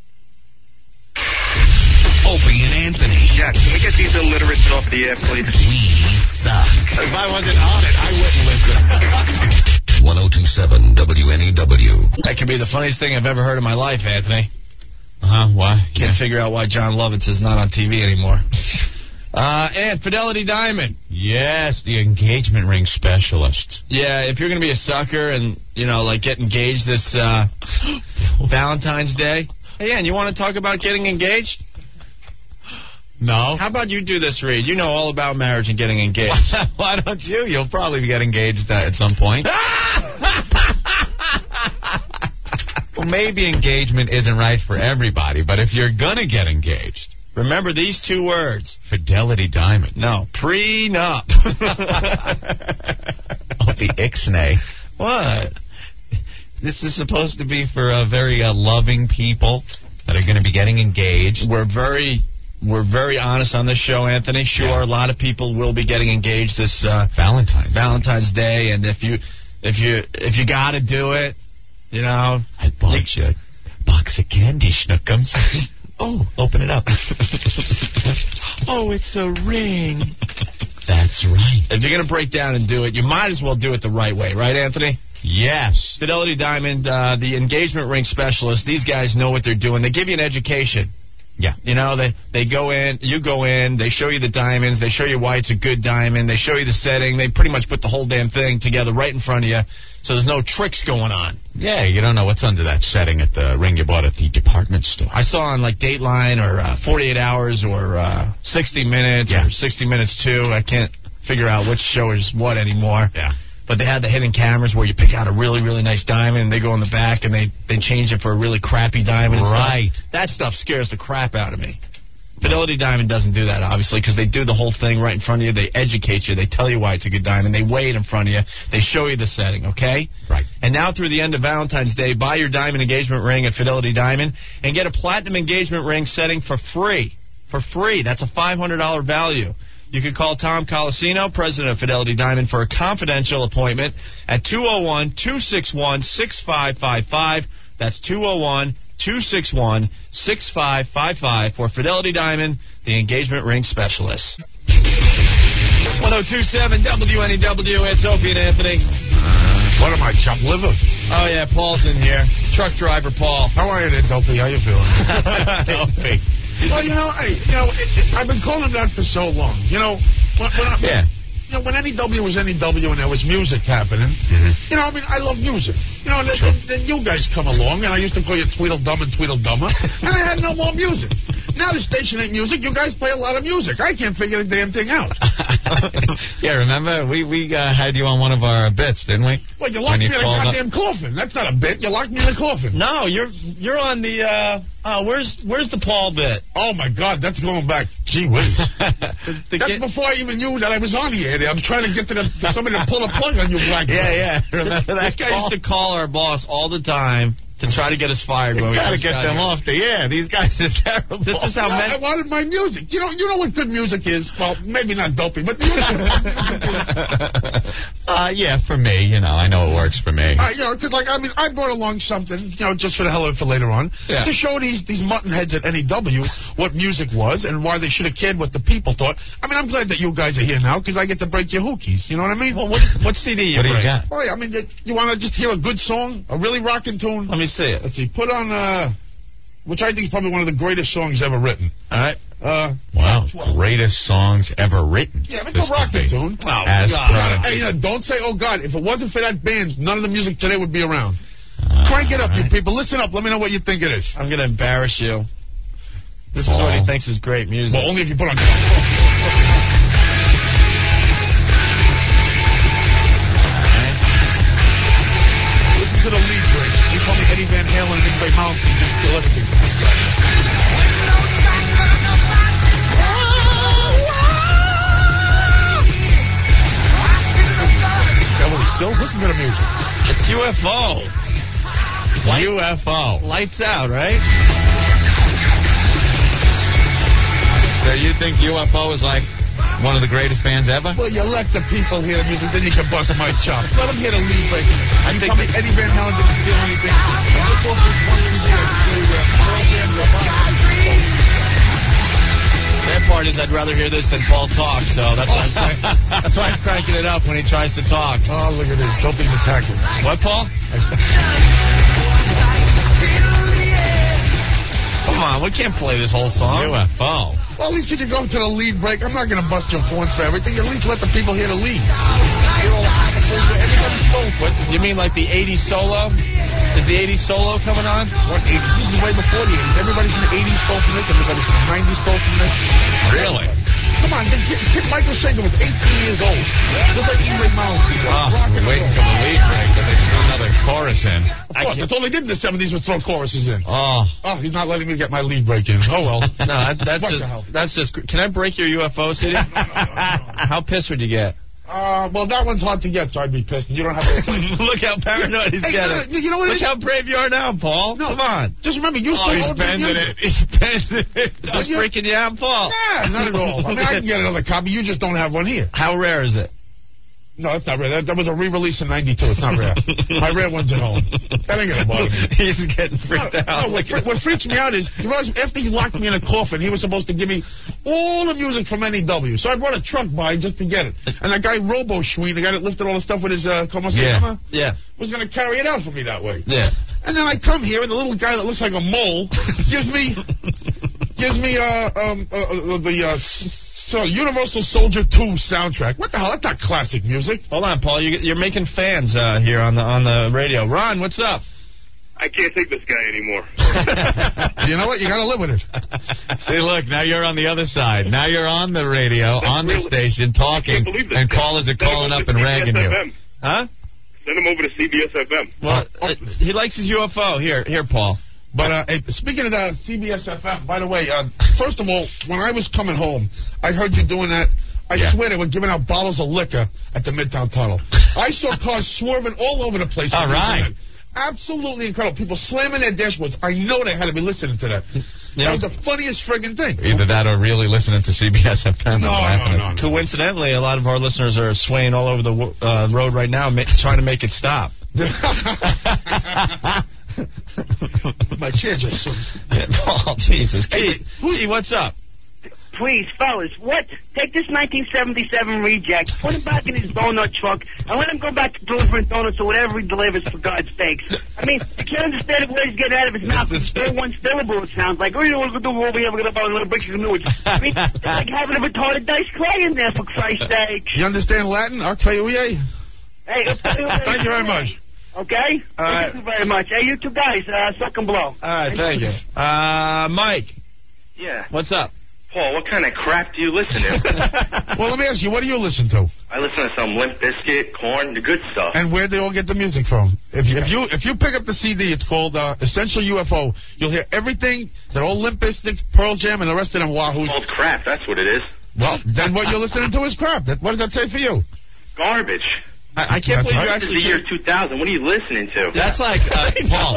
Opie and Anthony. Yeah, can we get these illiterates off the air, please? We suck. If I wasn't on it, I wouldn't listen. 1027 WNEW. That could be the funniest thing I've ever heard in my life, Anthony. Why? Can't figure out why John Lovitz is not on TV anymore. And Fidelity Diamond. Yes, the engagement ring specialist. Yeah, if you're going to be a sucker and, get engaged this Valentine's Day. Hey, Ann, you want to talk about getting engaged? No. How about you do this, Reed? You know all about marriage and getting engaged. Why don't you? You'll probably get engaged at some point. Well, maybe engagement isn't right for everybody, but if you're going to get engaged... Remember these two words. Fidelity Diamond. No, prenup. The ixnay. What? This is supposed to be for very loving people that are going to be getting engaged. We're very honest on this show, Anthony. Sure, a lot of people will be getting engaged this Valentine's Day, and if you got to do it, you know, I bought you a box of candy, Schnookums. Oh, open it up. Oh, it's a ring. That's right. If you're going to break down and do it, you might as well do it the right way, right, Anthony? Yes. Fidelity Diamond, the engagement ring specialist, these guys know what they're doing. They give you an education. Yeah. You know, they go in, you go in, they show you the diamonds, they show you why it's a good diamond, they show you the setting, they pretty much put the whole damn thing together right in front of you, so there's no tricks going on. Yeah, you don't know what's under that setting at the ring you bought at the department store. I saw on like Dateline or 48 Hours or 60 Minutes or 60 Minutes 2, I can't figure out which show is what anymore. Yeah. But they had the hidden cameras where you pick out a really, really nice diamond, and they go in the back, and they change it for a really crappy diamond. Right. And stuff. That stuff scares the crap out of me. Fidelity Diamond doesn't do that, obviously, because they do the whole thing right in front of you. They educate you. They tell you why it's a good diamond. They weigh it in front of you. They show you the setting, okay? Right. And now through the end of Valentine's Day, buy your diamond engagement ring at Fidelity Diamond and get a platinum engagement ring setting for free. For free. That's a $500 value. You can call Tom Colasino, president of Fidelity Diamond, for a confidential appointment at 201-261-6555. That's 201-261-6555 for Fidelity Diamond, the engagement ring specialist. 1027 WNEW, it's Opie and Anthony. What am I, chopped liver? Oh, yeah, Paul's in here. Truck driver Paul. How are you there, Dopey? How you feeling? Dopey. Well, I've been calling him that for so long. When NEW was NEW and there was music happening, I love music. Then you guys come along, and I used to call you Tweedledum and Tweedledummer, and I had no more music. Now the station ain't music. You guys play a lot of music. I can't figure the damn thing out. Yeah, remember? We had you on one of our bits, didn't we? Well, you locked me in a goddamn coffin. That's not a bit. You locked me in a coffin. No, you're on the, where's the Paul bit? Oh, my God, that's going back. Gee whiz. That's before I even knew that I was on the air. I'm trying to get to somebody to pull a plug on you, black. Yeah. Remember that? This guy used to call our boss all the time to try to get us fired. You gotta get them off the air. These guys are terrible. This is how I wanted my music. You know what good music is? Well, maybe not Dopey, but yeah, for me, I know it works for me. Because I brought along something, just for the hell of it for later on, to show these mutton heads at NEW what music was and why they should have cared what the people thought. I'm glad that you guys are here now because I get to break your hookies. You know what I mean? Well, what CD you break? What do you got? Oh, yeah, you want to just hear a good song, a really rocking tune? Let me see it. Let's see. Put on, which I think is probably one of the greatest songs ever written. All right. Wow. Greatest songs ever written. Yeah, it's a rocking tune. Oh, God. Hey, don't say, oh, God. If it wasn't for that band, none of the music today would be around. Crank it up, you people. Listen up. Let me know what you think it is. I'm going to embarrass you. This is what he thinks is great music. Well, only if you put on... To the lead break. You call me Eddie Van Halen and Ingrid Malmsteen can steal everything from this guy. Beverly Sills, listen to the music. It's UFO. UFO. Lights out, right? So you think UFO is like one of the greatest bands ever? Well, you let the people hear the music, then you can bust my chops. Let them hear the lead break. I think Eddie Van Halen didn't steal anything. That part is I'd rather hear this than Paul talk, so that's why I'm cranking it up when he tries to talk. Oh, look at this. Dopey's attacking. What, Paul? Come on, we can't play this whole song. UFO. Well, at least could you go to the lead break? I'm not going to bust your horns for everything. At least let the people hear the lead. Everybody's sold. What, you mean like the 80s solo? Is the 80s solo coming on? What 80s? This is way before the 80s. Everybody from the 80s stole from this. Everybody from the 90s stole from this. Really? Come on, Michael Schenker was 18 years old. Just like Ingrid Malmsteen. We're waiting for the lead break, but they threw another chorus in. That's all they did in the 70s was throw choruses in. Oh, he's not letting me get my lead break in. Oh, well. No, that's just... Can I break your UFO CD? No. How pissed would you get? Well, that one's hard to get, so I'd be pissed. You don't have to. Look how paranoid he's getting. You know what Look how brave you are now, Paul. No, come on. Just remember, you still he's own the bending music. it. He's bending it. Just freaking you out, Paul. Yeah, not at all. I mean, I can get another copy. You just don't have one here. How rare is it? No, that's not rare. That was a re-release in '92. It's not rare. My rare one's at home. That ain't gonna bother me. He's getting freaked out. No, what freaks me out is, you realize after he locked me in a coffin, he was supposed to give me all the music from NEW. So I brought a truck by just to get it. And that guy Robo Schween, the guy that lifted all the stuff with his Como Se Llama, was going to carry it out for me that way. Yeah. And then I come here, and the little guy that looks like a mole gives me the Universal Soldier 2 soundtrack. What the hell? That's not classic music. Hold on, Paul. You're making fans here on the radio. Ron, what's up? I can't take this guy anymore. You know what? You got to live with it. See, look, now you're on the other side. Now you're on the radio, on the station, talking, and callers are calling up and ragging you. Huh? Send him over to CBS FM. Well, he likes his UFO. Here, Paul. But speaking of the CBS FM, by the way, first of all, when I was coming home, I heard you doing that. I swear they were giving out bottles of liquor at the Midtown Tunnel. I saw cars swerving all over the place. All right. Absolutely incredible. People slamming their dashboards. I know they had to be listening to that. That was the funniest friggin' thing. Either that or really listening to CBS FM. No. Coincidentally, a lot of our listeners are swaying all over the road right now, trying to make it stop. My chair just... Oh, Jesus. Hey, what's up? Please, fellas, take this 1977 reject, put him back in his donut truck, and let him go back to delivering donuts or whatever he delivers, for God's sakes. I mean, I can't understand what he's getting out of his mouth. It's still one syllable, it sounds like. Oh, you know what we're going to do over here? We're going to buy a little bricks of new. I mean, it's like having a retarded dice clay in there, for Christ's sake. You understand Latin? Hey, thank you very much. Okay? Thank you very much. Hey, you two guys, suck and blow. All right, thank you. Mike. Yeah. What's up? Paul, what kind of crap do you listen to? Well, let me ask you, what do you listen to? I listen to some Limp Bizkit, Korn, the good stuff. And where'd they all get the music from? If you pick up the CD, it's called Essential UFO. You'll hear everything that all Limp Bizkit, Pearl Jam, and the rest of them wahoos. It's called crap, that's what it is. Well, then what you're listening to is crap. What does that say for you? Garbage. I can't believe you actually... This is the year 2000. What are you listening to? That's like, Paul,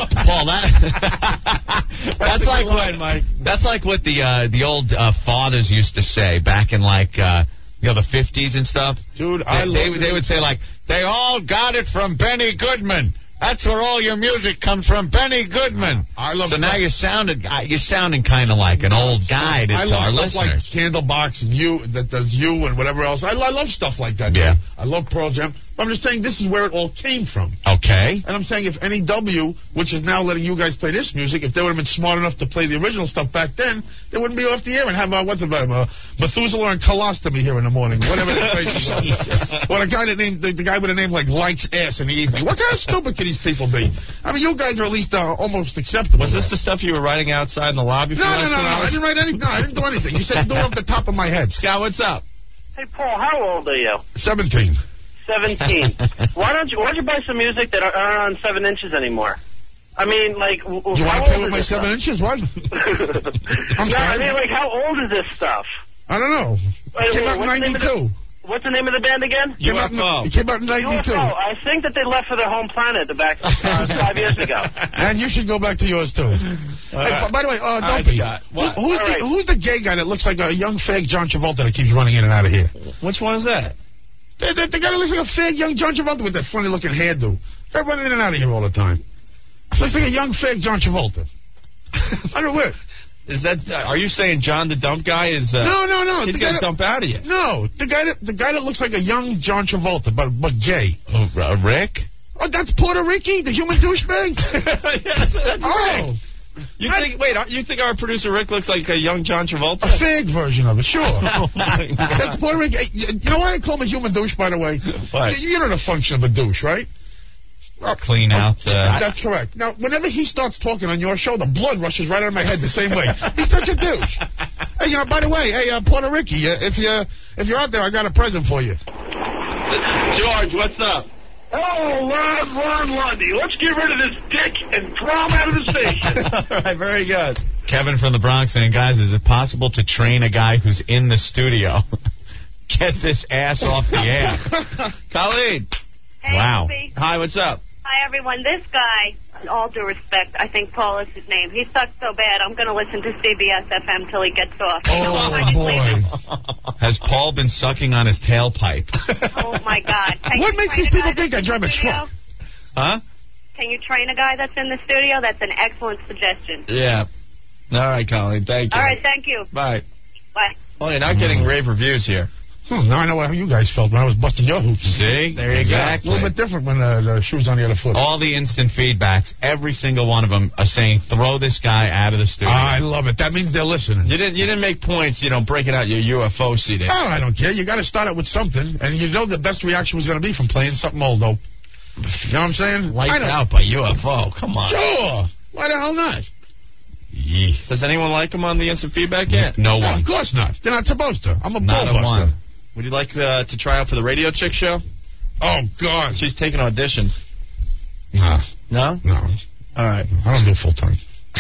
that's like what, Mike. That's like what the old fathers used to say back in, like, the 50s and stuff. Dude, they would say, like, they all got it from Benny Goodman. That's where all your music comes from, Benny Goodman. I love so now you're sounding kind of like an old guy to our stuff listeners. Like Candlebox and You, that does You and whatever else. I love stuff like that. Yeah. Dude. I love Pearl Jam. But I'm just saying this is where it all came from. Okay. And I'm saying if NEW, which is now letting you guys play this music, if they would have been smart enough to play the original stuff back then, they wouldn't be off the air and have, Methuselah and Colostomy here in the morning. Whatever the face is. Or the guy that named, the guy with a name like Likes Ass in the evening. What kind of stupid can these people be? I mean, you guys are at least almost acceptable. Was this the stuff you were writing outside in the lobby for No, I didn't write anything. No, I didn't do anything. You said do it off the top of my head. Scott, what's up? Hey, Paul, how old are you? 17. 17. Why don't you buy some music that aren't on 7 inches anymore? I mean, like, you want to play with my 7 inches? What? I'm sorry. I mean, like, how old is this stuff? I don't know. It came out in 92. What's the name of the band again? It came out in 92. UFO. I think that they left for their home planet back 5 years ago. And you should go back to yours, too. Hey, by the way, Dopey, who's the gay guy that looks like a young fake John Travolta that keeps running in and out of here? Which one is that? The guy that looks like a fake young John Travolta with that funny-looking hairdo. They're running in and out of here all the time. Looks like a young fake John Travolta. I don't know where. Is that? Are you saying John the Dump guy is? No. He's gonna dump out of you. No, the guy that looks like a young John Travolta, but gay. Oh, Rick? Oh, that's Puerto Ricky, the human douchebag. Yeah, that's Rick. You think our producer Rick looks like a young John Travolta? A fake version of it, sure. That's Puerto Rican. You know why I call him a human douche, by the way? What? You know the function of a douche, right? Clean out. That's correct. Now, whenever he starts talking on your show, the blood rushes right out of my head the same way. He's such a douche. Hey, by the way, Puerto Ricky, if you're out there, I got a present for you. George, what's up? Oh, Ron Lundy. Let's get rid of this dick and throw him out of the station. All right, very good. Kevin from the Bronx saying, guys, is it possible to train a guy who's in the studio? get this ass off the air. Colleen. Hey, Wow. Opie. Hi, what's up? Hi, everyone. This guy, in all due respect, I think Paul is his name. He sucks so bad, I'm going to listen to CBS FM till he gets off. Oh, boy. Has Paul been sucking on his tailpipe? Oh, my God. What makes these people think I drive a truck? Huh? Can you train a guy that's in the studio? That's an excellent suggestion. Yeah. All right, Colleen. Thank you. All right, thank you. Bye. Bye. Well, you're not getting rave reviews here. Now I know how you guys felt when I was busting your hoops. See? There you go. A little bit different when the shoe's on the other foot. All the instant feedbacks, every single one of them are saying, throw this guy out of the studio. I love it. That means they're listening. You didn't make points, breaking out your UFO CD. Oh, I don't care. You got to start out with something, and you know the best reaction was going to be from playing something old, though. You know what I'm saying? Lights out by UFO. Come on. Sure. Why the hell not? Does anyone like them on the instant feedback yet? No one. Of course not. They're not supposed to. I'm a Not a bullbuster. one. Would you like to try out for the Radio Chick show? Oh, God. She's taking auditions. Nah. No? No. All right. I don't do full-time.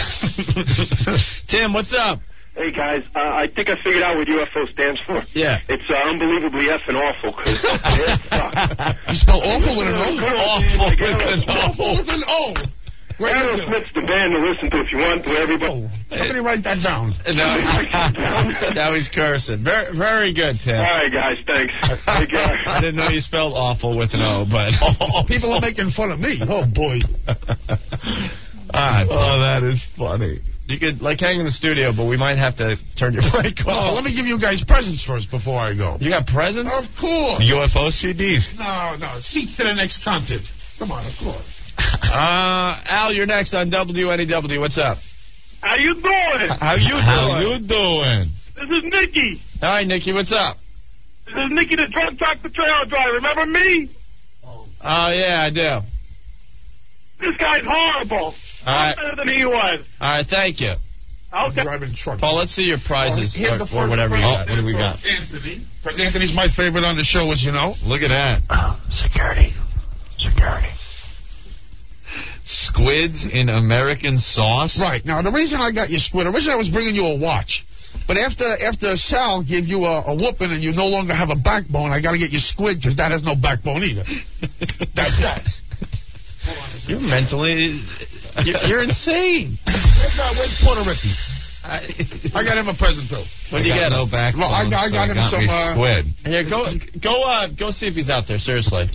Tim, what's up? Hey, guys, I think I figured out what UFO stands for. Yeah. It's unbelievably effing awful, because You spell awful with an O? Awful with an O. Awful with an O. Aerosmith's the band to listen to if you want to, everybody. Somebody write that down. Now he's cursing. Very, very good, Tim. All right, guys, thanks. Take care. I didn't know you spelled awful with an O, but... People are making fun of me. Oh, boy. All right. Oh, that is funny. You could, hang in the studio, but we might have to turn your mic off. Oh, let me give you guys presents first before I go. You got presents? Of course. UFO CDs. No. Seats to the next content. Come on, of course. Al, you're next on WNEW. What's up? How you doing? How you doing? This is Nicky. Hi, Nicky. What's up? This is Nicky the drunk tractor trailer driver. Remember me? Oh, yeah, I do. This guy's horrible. All right. Better than he was. All right, thank you. Okay. Driving truck. Paul, let's see your prizes Here's the or whatever you got. What do we got? Anthony. Because Anthony's my favorite on the show, as you know. Look at that. Security. Squids in American sauce? Right. Now, the reason I got you squid, originally I was bringing you a watch. But after Sal gave you a whooping and you no longer have a backbone, I got to get you squid because that has no backbone either. That's that. You're mentally... You're insane. Where's Puerto Ricky? I got him a present, too. What do you get? No backbone. Well, I got him some... squid. Here, go see if he's out there, seriously.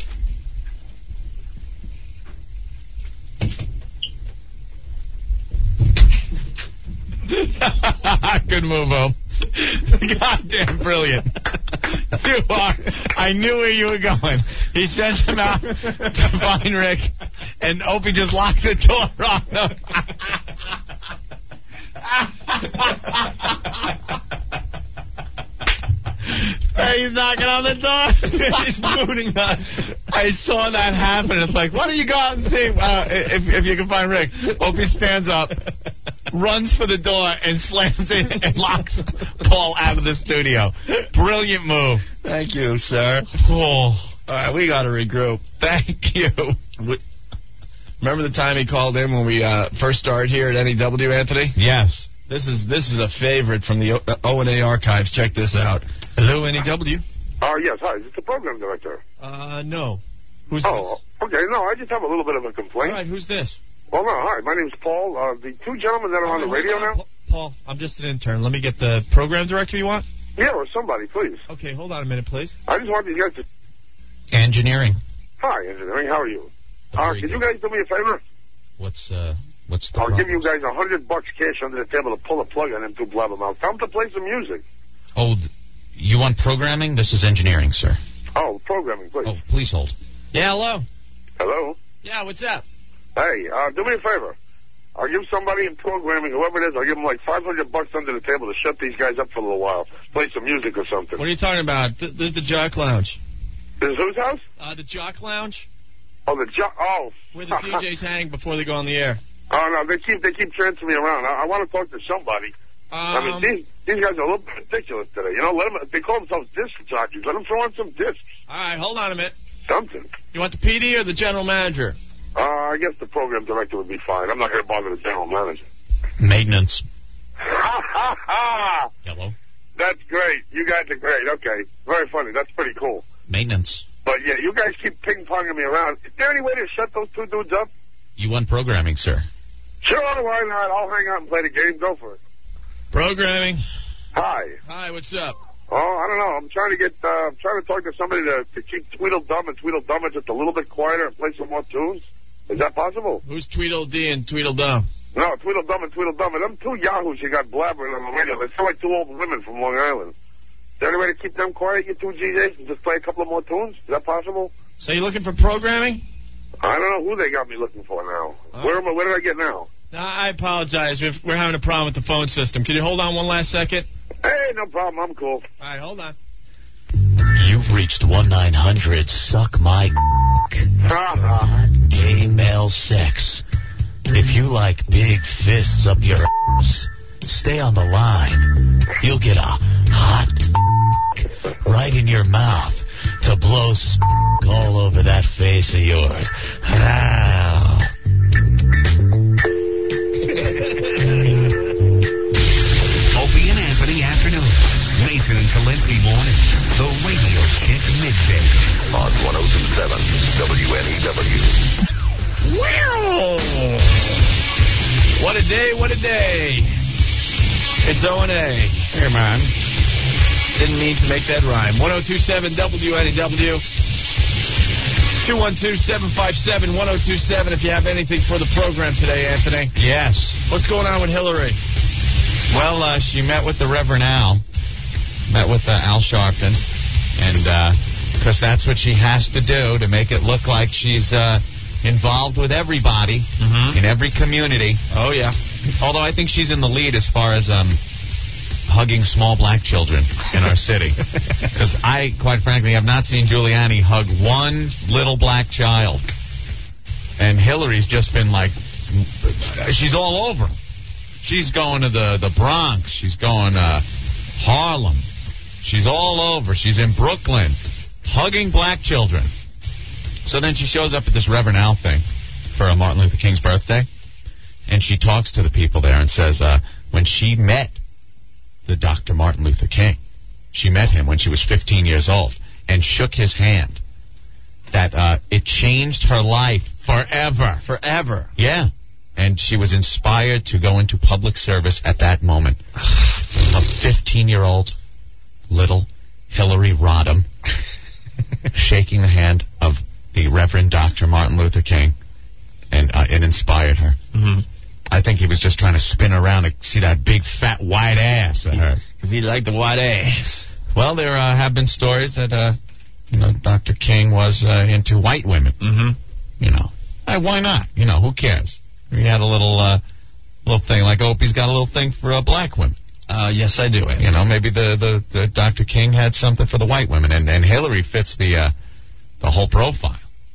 Good move, O. Goddamn brilliant. You are. I knew where you were going. He sent him out to find Rick, and Opie just locked the door on him. He's knocking on the door. He's booting us. I saw that happen. It's like, why don't you go out and see if you can find Rick? Opie stands up, runs for the door, and slams it and locks Paul out of the studio. Brilliant move. Thank you, sir. Oh. All right, we got to regroup. Thank you. Remember the time he called in when we first started here at NEW, Anthony? Yes. This is a favorite from the O&A archives. Check this out. Hello, NEW. Yes, hi. Is this the program director? No. Who's this? this? Okay. No, I just have a little bit of a complaint. All right, who's this? Well, no, hi. My name's Paul. The two gentlemen that are on the radio now? Paul, I'm just an intern. Let me get the program director you want? Yeah, or somebody, please. Okay, hold on a minute, please. I just wanted you guys to... Engineering. Hi, engineering. How are you? Can you guys do me a favor? What's the I'll give you guys $100 cash under the table to pull a plug on them two blabbermouths. Tell them to play some music. Oh, you want programming? This is engineering, sir. Oh, programming, please. Oh, please hold. Yeah, hello. Hello? Yeah, what's up? Hey, do me a favor. I'll give somebody in programming, whoever it is, I'll give them like $500 under the table to shut these guys up for a little while. Play some music or something. What are you talking about? This is the Jock Lounge. This is whose house? The Jock Lounge. Oh, the Jock. Oh. Where the DJs hang before they go on the air. Oh, no, they keep transferring me around. I want to talk to somebody. I mean, these guys are a little bit ridiculous today. You know, let them, they call themselves disc jockeys. Let them throw on some discs. All right, hold on a minute. Something. You want the PD or the general manager? I guess the program director would be fine. I'm not going to bother the general manager. Maintenance. Ha, ha, ha. Hello? That's great. You guys are great. Okay. Very funny. That's pretty cool. Maintenance. But, yeah, you guys keep ping-ponging me around. Is there any way to shut those two dudes up? You want programming, sir? Sure, why not? I'll hang out and play the game. Go for it. Programming. Hi. Hi, what's up? Oh, I don't know. I'm trying to talk to somebody to keep Tweedledum and Tweedledum just a little bit quieter and play some more tunes. Is that possible? Who's Tweedledee and Tweedledum? No, Tweedledum and Tweedledum. And them two yahoos you got blabbering on the radio, they sound like two old women from Long Island. Is there any way to keep them quiet, you two GJs, and just play a couple of more tunes? Is that possible? So you're looking for programming? I don't know who they got me looking for now. Where did I get now? I apologize. We're having a problem with the phone system. Can you hold on one last second? Hey, no problem. I'm cool. All right, hold on. You've reached 1-900-SUCK-MY Gay male sex. If you like big fists up your ass, stay on the line. You'll get a hot right in your mouth to blow all over that face of yours. Opie and Anthony afternoon. Mason and Kalinsky morning. The Radio Chick Midday. On 102.7 WNEW. Wow! What a day, what a day. It's O&A. Here, man. Didn't mean to make that rhyme. 102.7 WNEW. 212-757-1027 if you have anything for the program today, Anthony. Yes. What's going on with Hillary? Well, she met with the Reverend Al. Met with Al Sharpton. And, because that's what she has to do to make it look like she's involved with everybody in every community. Oh, yeah. Although I think she's in the lead as far as hugging small black children in our city. Because I, quite frankly, have not seen Giuliani hug one little black child. And Hillary's just been like, she's all over him. She's going to the Bronx. She's going to Harlem. She's all over. She's in Brooklyn, hugging black children. So then she shows up at this Reverend Al thing for Martin Luther King's birthday, and she talks to the people there and says when she met the Dr. Martin Luther King, she met him when she was 15 years old and shook his hand, that it changed her life forever. Forever. Yeah. And she was inspired to go into public service at that moment. A 15-year-old little Hillary Rodham shaking the hand of the Reverend Dr. Martin Luther King, and it inspired her. I think he was just trying to spin around to see that big, fat, white ass of her. Because he liked the white ass. Well, there have been stories that, Dr. King was into white women. Why not? Who cares? He had a little thing, like Opie's got a little thing for black women. Yes, I do. Maybe the Dr. King had something for the white women, and Hillary fits the whole profile.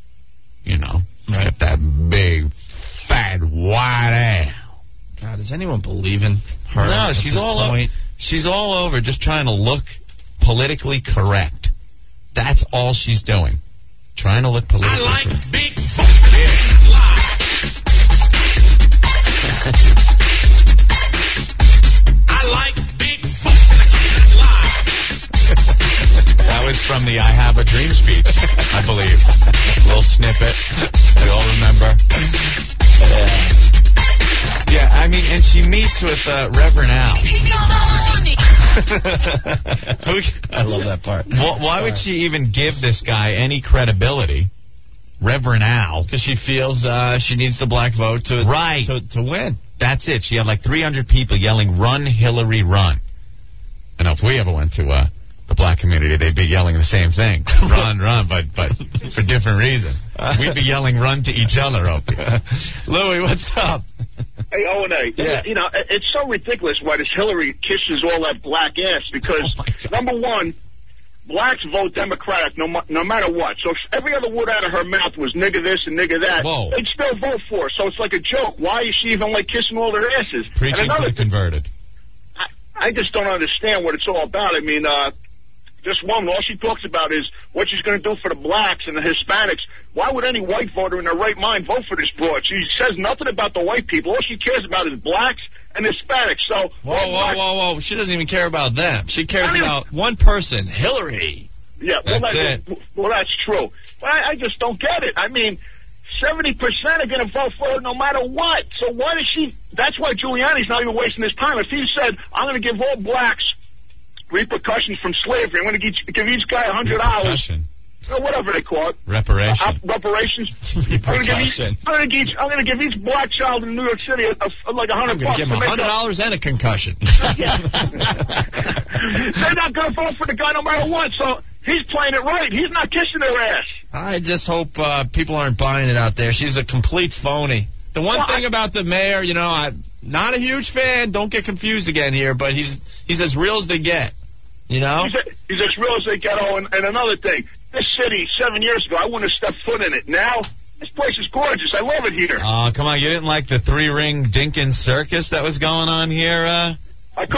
Right. Got that big, fat, white ass. God, does anyone believe in her? No, she's all over. She's all over, just trying to look politically correct. That's all she's doing, trying to look politically correct. I like big fucking lies. I like big fucking lies. That was from the I Have a Dream speech, I believe. A little snippet. We all remember. Yeah, I mean, and she meets with Reverend Al. I love that part. Why would she even give this guy any credibility? Reverend Al. Because she feels she needs the black vote to win. That's it. She had like 300 people yelling, "Run, Hillary, run." And if we ever went to the black community, they'd be yelling the same thing. Run, run, but for different reasons. We'd be yelling run to each other, Opie. Louie, what's up? Hey, O&A, yeah. It's so ridiculous why this Hillary kisses all that black ass because, number one, blacks vote Democratic no matter what. So if every other word out of her mouth was nigger this and nigger that, they'd still vote for her. So it's like a joke. Why is she even like kissing all their asses? Preaching to the converted. I just don't understand what it's all about. I mean, this woman, all she talks about is what she's going to do for the blacks and the Hispanics. Why would any white voter in their right mind vote for this broad? She says nothing about the white people. All she cares about is blacks and Hispanics. So whoa! She doesn't even care about them. She cares about one person, Hillary. Yeah, well, that's true. But I just don't get it. I mean, 70% are going to vote for her no matter what. So why does she? That's why Giuliani's not even wasting his time. If he said, "I'm going to give all blacks repercussions from slavery. I'm going to give each guy $100." Or whatever they call it. Reparations. Reparations. I'm going to give each black child in New York City like $100. I'm going to give him $100 and a concussion. They're not going to vote for the guy no matter what. So he's playing it right. He's not kissing their ass. I just hope people aren't buying it out there. She's a complete phony. The one thing about the mayor, you know, I'm not a huge fan. Don't get confused again here, but he's as real as they get. You know? He's as real as they get. Oh, and another thing. This city, 7 years ago, I wouldn't have stepped foot in it. Now, this place is gorgeous. I love it here. Oh, come on. You didn't like the 3-ring Dinkins circus that was going on here I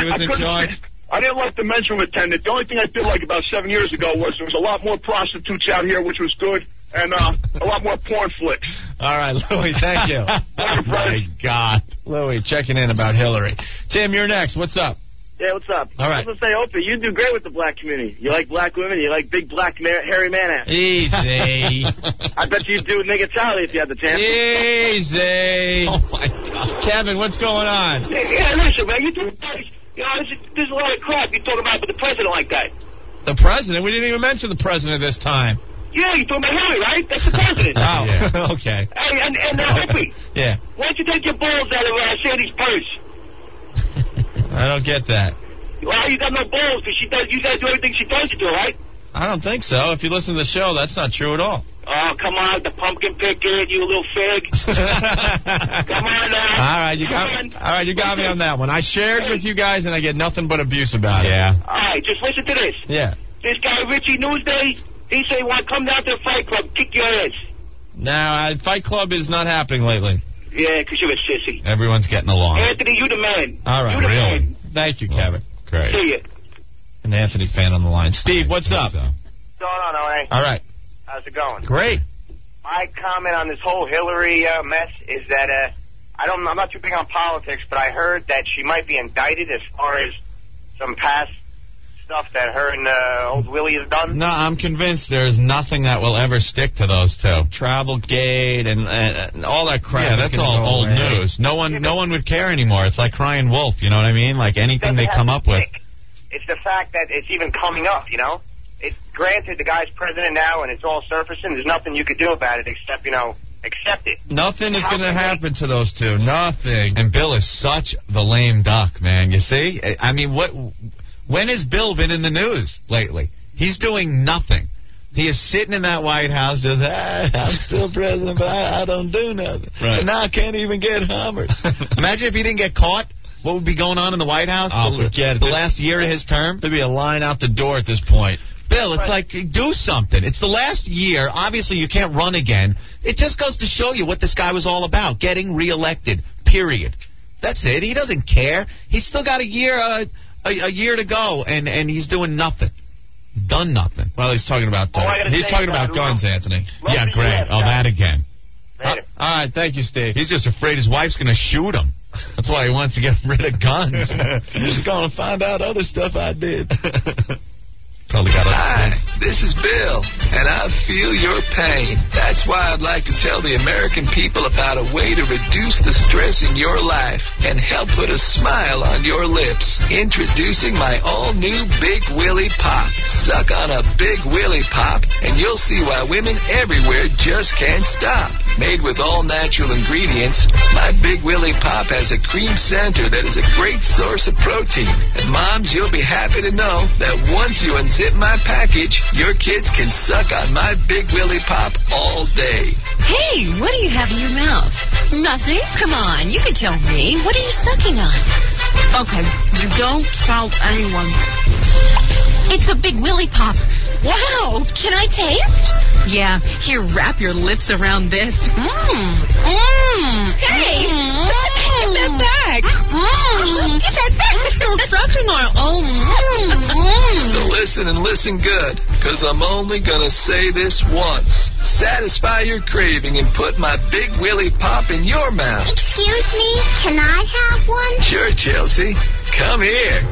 didn't like the men's attendant. The only thing I did like about 7 years ago was there was a lot more prostitutes out here, which was good, and a lot more porn flicks. All right, Louie, thank you. Oh, my God. Louie, checking in about Hillary. Tim, you're next. What's up? Yeah, what's up? All right. I was going to say, Opie, you do great with the black community. You like black women. You like big black hairy man ass. Easy. I bet you'd do with Nigga Charlie if you had the chance. Easy. Oh, my God. Kevin, what's going on? Yeah, listen, man, you know, there's a lot of crap you talk about with the president like that. The president? We didn't even mention the president this time. Yeah, you're talking about Hillary, right? That's the president. Oh, yeah. Okay. Hey, and Opie. Yeah. Why don't you take your balls out of Sandy's purse? I don't get that. Well, you got no balls because you guys do everything she tells you to, right? I don't think so. If you listen to the show, that's not true at all. Oh, come on, the pumpkin picker, you little fig. Come on now. All right, you got me on that one. I shared with you guys, and I get nothing but abuse about it. Yeah. All right, just listen to this. Yeah. This guy, Richie Newsday, he said he want to come down to the Fight Club, kick your ass. No, Fight Club is not happening lately. Yeah, because you're a sissy. Everyone's getting along. Anthony, you the man. All right, you the man. Thank you, Kevin. Great. See ya. An Anthony fan on the line. Steve, what's up? What's going on, O.A.? All right. How's it going? Great. My comment on this whole Hillary mess is that I'm not too big on politics, but I heard that she might be indicted as far as some past stuff that her and old Willie has done. No, I'm convinced there's nothing that will ever stick to those two. Travelgate and all that crap. Yeah, that's all old news. No one would care anymore. It's like crying wolf, you know what I mean? Like anything they come up with. It's the fact that it's even coming up, you know? It's granted the guy's president now and it's all surfacing. There's nothing you could do about it except, accept it. Nothing is going to happen to those two. Nothing. And Bill is such the lame duck, man. You see? I mean, when has Bill been in the news lately? He's doing nothing. He is sitting in that White House just, I'm still president, but I don't do nothing. Right. And now I can't even get hammered. Imagine if he didn't get caught. What would be going on in the White House the last year of his term? There'd be a line out the door at this point. Bill, it's like, do something. It's the last year. Obviously, you can't run again. It just goes to show you what this guy was all about, getting reelected, period. That's it. He doesn't care. He's still got a year to go, and he's doing nothing. Done nothing. Well, he's talking about guns, Anthony. Yeah, great. Oh, that again. All right, thank you, Steve. He's just afraid his wife's going to shoot him. That's why he wants to get rid of guns. She's going to find out other stuff I did. Probably got Hi, this is Bill, and I feel your pain. That's why I'd like to tell the American people about a way to reduce the stress in your life and help put a smile on your lips. Introducing my all-new Big Willie Pop. Suck on a Big Willie Pop, and you'll see why women everywhere just can't stop. Made with all-natural ingredients, my Big Willie Pop has a cream center that is a great source of protein. And moms, you'll be happy to know that once you unzip my package, your kids can suck on my Big Willie Pop all day. Hey, what do you have in your mouth? Nothing? Come on, you can tell me. What are you sucking on? Okay, you don't tell anyone. It's a Big Willie Pop. Wow, can I taste? Yeah, here, wrap your lips around this. Hey! Get that back. Get that back. We're still sucking on. So listen and listen good, because I'm only going to say this once. Satisfy your craving and put my Big Willie Pop in your mouth. Excuse me, can I have one? Sure, Chelsea. Come here.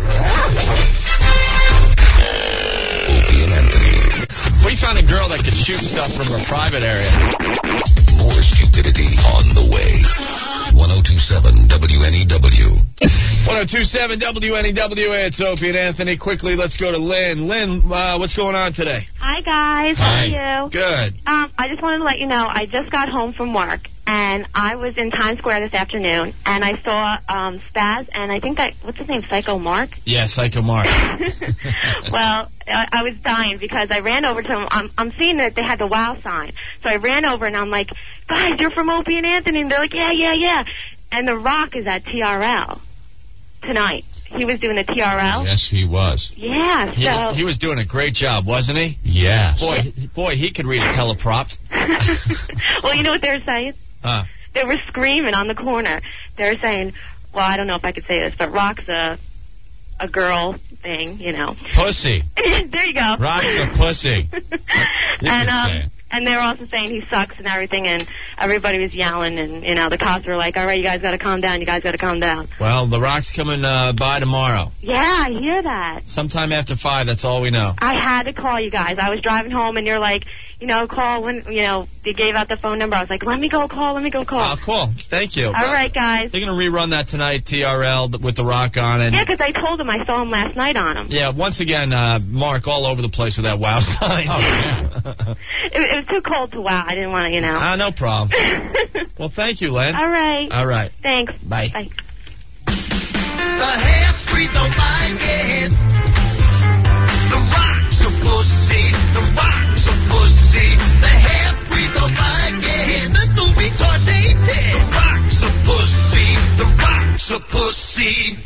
Opie and Anthony. We found a girl that could shoot stuff from her private area. More stupidity on the way. 102.7 WNEW. 102.7 WNEW. It's Opie and Anthony. Quickly, let's go to Lynn. Lynn, what's going on today? Hi, guys. How are you? Good. I just wanted to let you know I just got home from work, and I was in Times Square this afternoon, and I saw Spaz, and I think what's his name, Psycho Mark? Yeah, Psycho Mark. Well, I was dying because I ran over to him. I'm seeing that they had the WOW sign. So I ran over, and I'm like, guys, you're from Opie and Anthony. And they're like, yeah. And The Rock is at TRL tonight. He was doing the TRL. Yes, he was. Yeah, so... He was doing a great job, wasn't he? Yes. Boy, he could read a teleprompter. Well, you know what they were saying? They were screaming on the corner. They were saying, well, I don't know if I could say this, but Rock's a girl thing, you know. Pussy. There you go. Rock's a pussy. And they were also saying he sucks and everything, and everybody was yelling, and, you know, the cops were like, all right, you guys got to calm down, Well, The Rock's coming by tomorrow. Yeah, I hear that. Sometime after 5, that's all we know. I had to call you guys. I was driving home, and you're like, you know, call when, you know, they gave out the phone number. I was like, let me go call. Oh, cool. Thank you. All right, guys. They're going to rerun that tonight, TRL, with The Rock on it. Yeah, because I told him I saw him last night on him. Yeah, once again, Mark all over the place with that WOW sign. Oh, yeah. It was too cold to wow. I didn't want to, you know. No problem. Well, thank you, Len. All right. All right. Thanks. Bye. Bye. The half-breed don't like it. The Rock's a pussy. The Rock's a pussy. The half-breed don't like it. The movie tornated. The Rock's a pussy. The Rock's a pussy.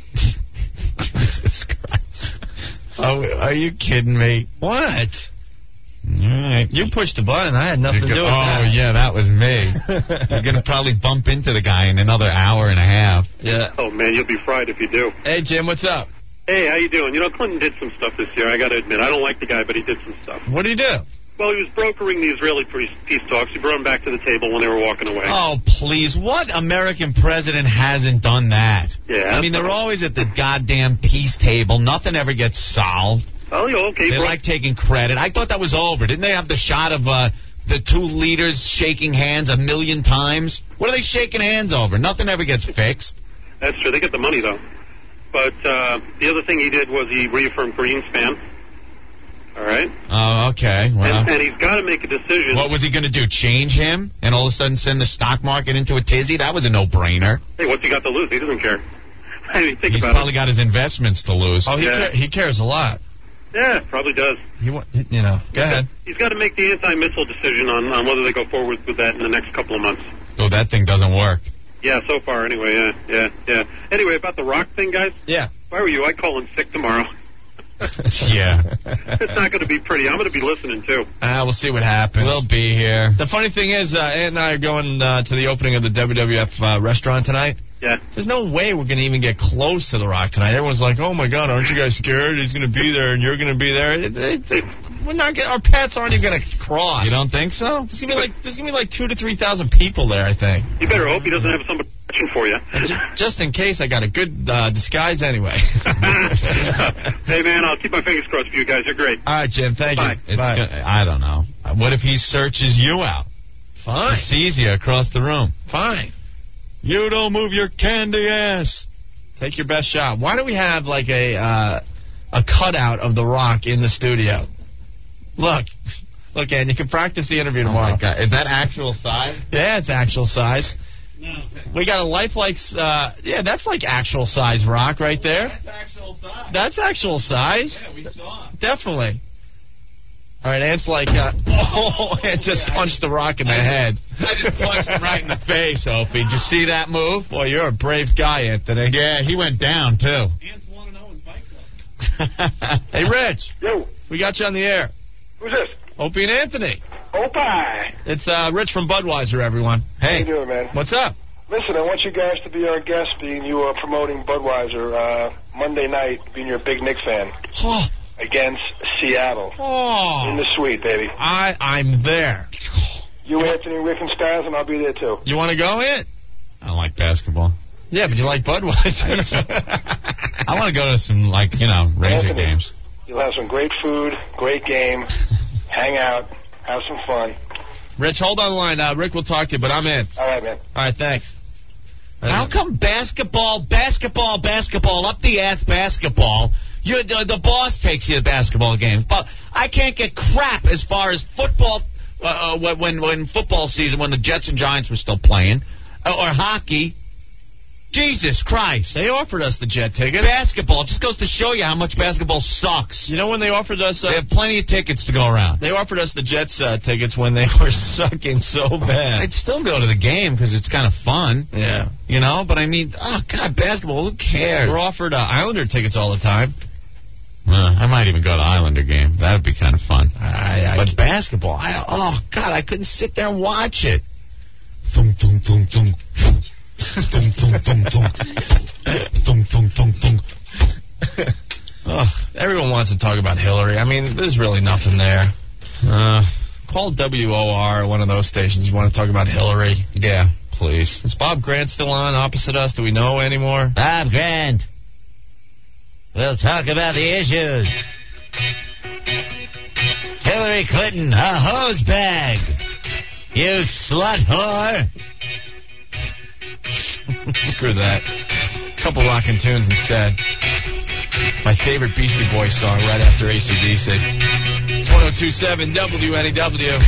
Jesus Christ. Oh, are you kidding me? What? All right. You pushed the button. I had nothing to do with that. Oh, yeah, that was me. You're going to probably bump into the guy in another hour and a half. Yeah. Oh, man, you'll be fried if you do. Hey, Jim, what's up? Hey, how you doing? You know, Clinton did some stuff this year, I got to admit. I don't like the guy, but he did some stuff. What did he do? Well, he was brokering the Israeli peace talks. He brought them back to the table when they were walking away. Oh, please. What American president hasn't done that? Yeah. I mean, they're always at the goddamn peace table. Nothing ever gets solved. Oh, okay. They like taking credit. I thought that was over. Didn't they have the shot of the two leaders shaking hands 1,000,000 times? What are they shaking hands over? Nothing ever gets fixed. That's true. They get the money, though. But the other thing he did was he reaffirmed Greenspan. All right? Oh, okay. Well, and he's got to make a decision. What was he going to do, change him and all of a sudden send the stock market into a tizzy? That was a no-brainer. Hey, what's he got to lose? He doesn't care. I mean, He's probably got his investments to lose. Oh, he cares a lot. Yeah, probably does. Go ahead. He's got to make the anti-missile decision on whether they go forward with that in the next couple of months. Oh, that thing doesn't work. Yeah, so far anyway, yeah. Anyway, about the Rock thing, guys. Yeah. If I were you, I'd call in sick tomorrow. Yeah. It's not going to be pretty. I'm going to be listening, too. We'll see what happens. We'll be here. The funny thing is, Ant and I are going to the opening of the WWF restaurant tonight. Yeah. There's no way we're going to even get close to The Rock tonight. Everyone's like, oh, my God, aren't you guys scared? He's going to be there, and you're going to be there. We're not our paths aren't even going to cross. You don't think so? There's going to be like 2,000 to 3,000 people there, I think. You better hope he doesn't have somebody watching for you. Just in case, I got a good disguise anyway. Hey, man, I'll keep my fingers crossed for you guys. You're great. All right, Jim, thank you. Bye. I don't know. What if he searches you out? Fine. He sees you across the room. Fine. You don't move your candy ass. Take your best shot. Why don't we have like a cutout of The Rock in the studio? Look, Ann, you can practice the interview tomorrow. Oh my God. Is that actual size? Yeah, it's actual size. No. We got a lifelike. Yeah, that's like actual size Rock right there. That's actual size. That's actual size. Yeah, we saw it. Definitely. All right, Ant's like, Ant just punched The Rock in the head. I just punched him right in the face, Opie. Did you see that move? Boy, you're a brave guy, Anthony. Yeah, he went down, too. Ant's 1-0 in Fight Club. Hey, Rich. Yo. We got you on the air. Who's this? Opie and Anthony. Opie. It's Rich from Budweiser, everyone. How Hey. you doing, man? What's up? Listen, I want you guys to be our guest, being you are promoting Budweiser Monday night, being your big Knicks fan. Against Seattle. In the suite, baby. I'm there. You, Anthony, Rick, and Spaz, and I'll be there, too. You want to go in? I don't like basketball. Yeah, but you like Budweiser. I want to go to some, Ranger Anthony, games. You'll have some great food, great game, hang out, have some fun. Rich, hold on the line. Rick will talk to you, but I'm in. All right, man. All right, thanks. How come basketball, up the ass basketball, the boss takes you to basketball games? But I can't get crap as far as football, when football season, when the Jets and Giants were still playing, or hockey. Jesus Christ. They offered us the Jet ticket. Basketball just goes to show you how much basketball sucks. You know when they offered us... they have plenty of tickets to go around. They offered us the Jets tickets when they were sucking so bad. I'd still go to the game because it's kind of fun. Yeah. But I mean, basketball, who cares? We're offered Islander tickets all the time. I might even go to Islander game. That would be kind of fun. But basketball, I couldn't sit there and watch it. Thunk, thunk, thunk, thunk. Thunk, thunk, thunk, thunk. Thunk, thunk, thunk, thunk. Everyone wants to talk about Hillary. I mean, there's really nothing there. Call WOR, one of those stations. You want to talk about Hillary? Yeah, please. Is Bob Grant still on opposite us? Do we know anymore? Bob Grant. We'll talk about the issues. Hillary Clinton, a hose bag. You slut whore. Screw that. Couple rockin' tunes instead. My favorite Beastie Boys song right after AC/DC. It's 102.7 WNEW.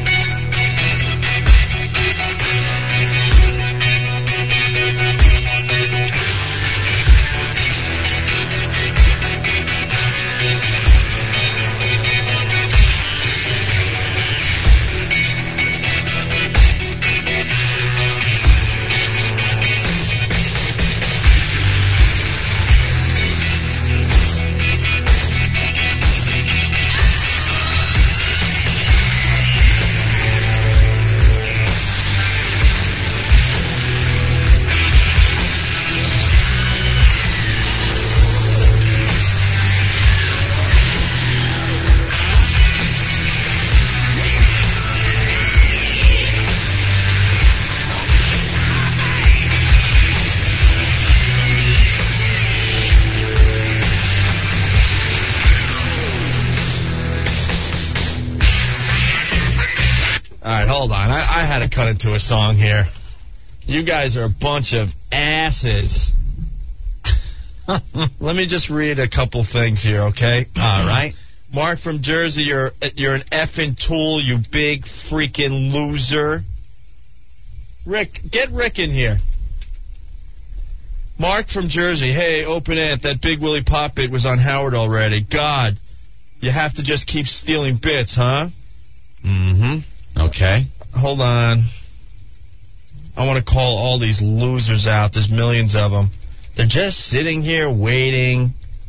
I had to cut into a song here. You guys are a bunch of asses. Let me just read a couple things here, okay? All right. Mark from Jersey, you're an effing tool, you big freaking loser. Rick, get Rick in here. Mark from Jersey, hey, Open Ant, that Big Willie Pop bit was on Howard already. God, you have to just keep stealing bits, huh? Mm-hmm. Okay. Hold on. I want to call all these losers out. There's millions of them. They're just sitting here waiting.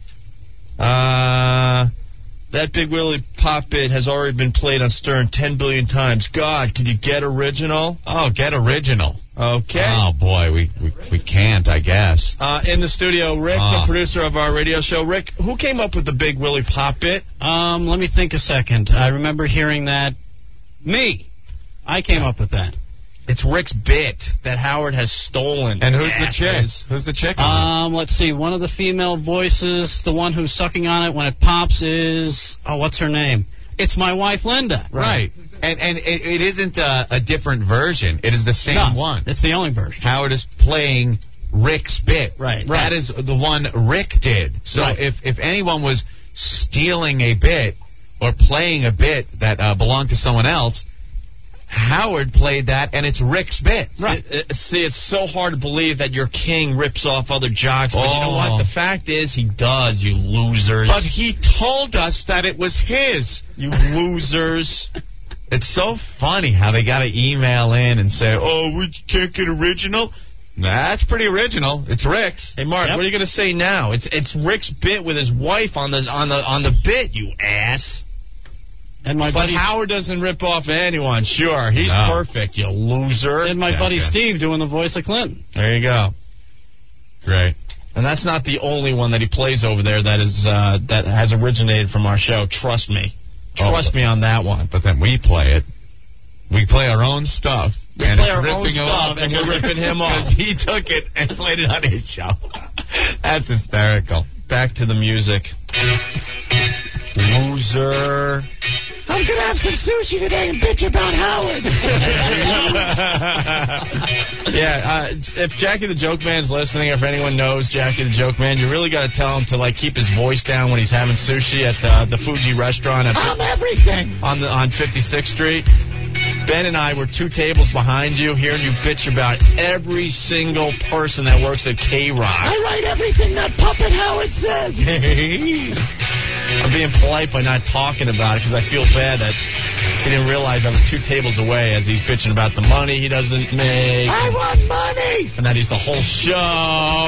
That Big Willie Pop bit has already been played on Stern 10 billion times. God, can you get original? Oh, get original. Okay. Oh, boy, we can't, I guess. In the studio, Rick, the producer of our radio show. Rick, who came up with the Big Willie Pop bit? Let me think a second. I remember hearing that. Me. I came up with that. It's Rick's bit that Howard has stolen. And who's the chick? Who's the chick? Let's see. One of the female voices, the one who's sucking on it when it pops is... Oh, what's her name? It's my wife, Linda. Right. And it isn't a different version. It is the same one. It's the only version. Howard is playing Rick's bit. Right. That is the one Rick did. So if anyone was stealing a bit or playing a bit that belonged to someone else... Howard played that, and it's Rick's bit. Right. See, it's so hard to believe that your king rips off other jocks, but you know what? The fact is, he does, you losers. But he told us that it was his. You losers. It's so funny how they got to email in and say, oh, we can't get original. That's pretty original. It's Rick's. Hey, Mark, what are you going to say now? It's Rick's bit with his wife on the bit, you ass. And my But buddy Howard doesn't rip off anyone. Sure, he's perfect, you loser. And my buddy Steve doing the voice of Clinton. There you go. Great. And that's not the only one that he plays over there that is that has originated from our show. Trust me. Trust me on that one. But then we play it. We play our own stuff. We and play it's our ripping own him stuff, off, and we're ripping him off. Because he took it and played it on his show. That's hysterical. Back to the music. Loser. I'm gonna have some sushi today and bitch about Howard. Yeah, if Jackie the Joke Man's listening, if anyone knows Jackie the Joke Man, you really got to tell him to like keep his voice down when he's having sushi at the Fuji restaurant I'm everything. on 56th Street. Ben and I were 2 tables behind you, hearing you bitch about every single person that works at K-Rock. I write everything that Puppet Howard says. I'm being polite by not talking about it because I feel bad that he didn't realize I was 2 tables away as he's bitching about the money he doesn't make. I want money. And that he's the whole show.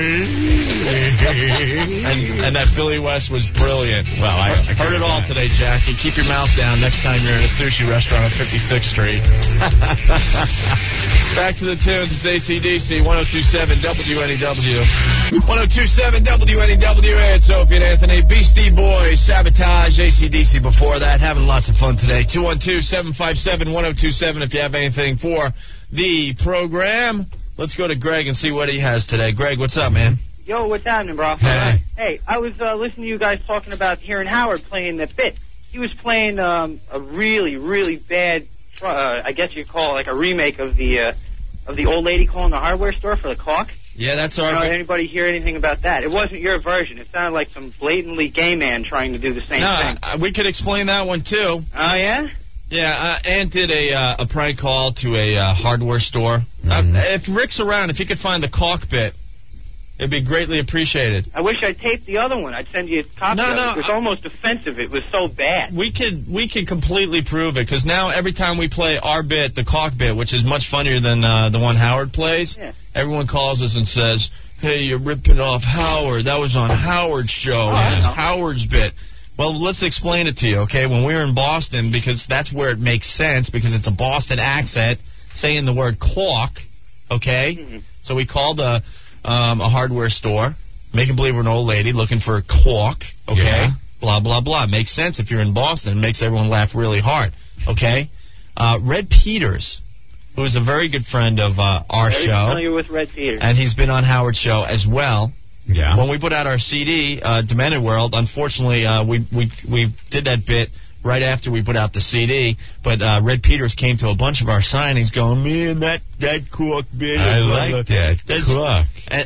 and that Billy West was brilliant. Well, I heard it all today, Jackie. Keep your mouth down next time you're in a sushi restaurant on 56th Street. Back to the tunes. It's AC/DC 102.7 WNEW. 102.7 WNEW. It's Opie and Anthony. Beastie Boys, Sabotage, AC/DC before that. Having lots of fun today. 212-757-1027 if you have anything for the program. Let's go to Greg and see what he has today. Greg, what's up, man? Yo, what's happening, bro? Hey. Hey, I was listening to you guys talking about hearing Howard playing the bit. He was playing a really, really bad, I guess you'd call it like a remake of the old lady calling the hardware store for the clock. Yeah, that's our... Anybody hear anything about that? It wasn't your version. It sounded like some blatantly gay man trying to do the same thing. We could explain that one, too. Oh, yeah? Yeah, Ant did a prank call to a hardware store. If Rick's around, if he could find the cockpit, it'd be greatly appreciated. I wish I taped the other one. I'd send you a copy of it. It was almost offensive. It was so bad. We could completely prove it, because now every time we play our bit, the cock bit, which is much funnier than the one Howard plays, everyone calls us and says, hey, you're ripping off Howard. That was on Howard's show. It's Howard's bit. Well, let's explain it to you, okay? When we were in Boston, because that's where it makes sense, because it's a Boston accent saying the word clock, okay? Mm-hmm. So we called a hardware store, making believe we're an old lady looking for a clock, okay? Yeah. Blah, blah, blah. Makes sense if you're in Boston. It makes everyone laugh really hard, okay? Red Peters, who is a very good friend of our show. Very familiar with Red Peters. And he's been on Howard's show as well. Yeah. When we put out our CD, Demented World, unfortunately, we did that bit right after we put out the CD, but Red Peters came to a bunch of our signings going, man, that cook bit. I like that cook.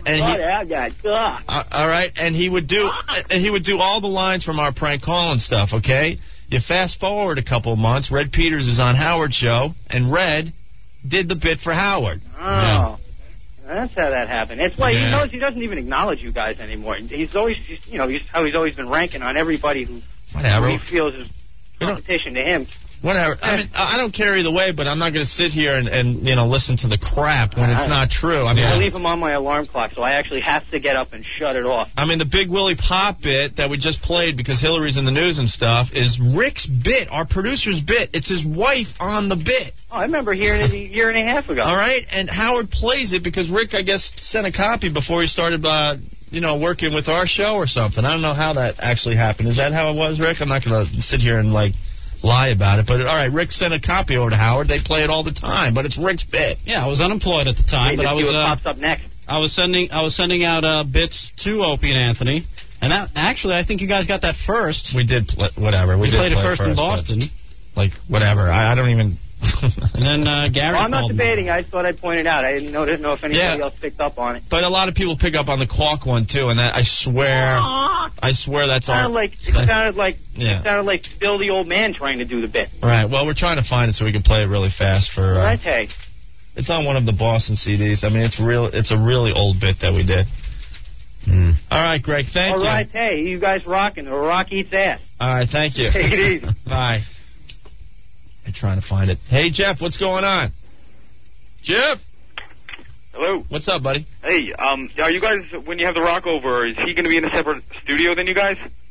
All right, and he would do all the lines from our prank call and stuff, okay? You fast forward a couple of months, Red Peters is on Howard's show, and Red did the bit for Howard. Oh. Yeah. That's how that happened. It's like he knows he doesn't even acknowledge you guys anymore. He's always, he's always been ranking on everybody who he feels is competition to him. Whatever. I mean, I don't care either way, but I'm not going to sit here and listen to the crap when it's not true. I mean, I leave him on my alarm clock, so I actually have to get up and shut it off. I mean, the Big Willie Pop bit that we just played because Hillary's in the news and stuff is Rick's bit, our producer's bit. It's his wife on the bit. Oh, I remember hearing it a year and a half ago. All right, and Howard plays it because Rick, I guess, sent a copy before he started, working with our show or something. I don't know how that actually happened. Is that how it was, Rick? I'm not going to sit here and, lie about it, but all right, Rick sent a copy over to Howard. They play it all the time, but it's Rick's bit. Yeah, I was unemployed at the time, but I was. What pops up next? I was sending out bits to Opie and Anthony, and that actually, I think you guys got that first. We did whatever. We played it first in Boston. Whatever. I don't even. And then Gary. Well, I'm not debating. I thought I'd point it out. I didn't know if anybody else picked up on it. But a lot of people pick up on the clock one too, and that I swear that's all. It sounded like Bill the old man trying to do the bit. Right. Well, we're trying to find it so we can play it really fast for. Right. Hey. It's on one of the Boston CDs. I mean, it's a really old bit that we did. All right, Greg. Thank you. All right. Hey, you guys rocking. The rock eats ass. All right. Thank you. Take it easy. Bye. I'm trying to find it. Hey, Jeff, what's going on? Jeff? Hello. What's up, buddy? Hey, are you guys, when you have the Rock over, is he going to be in a separate studio than you guys?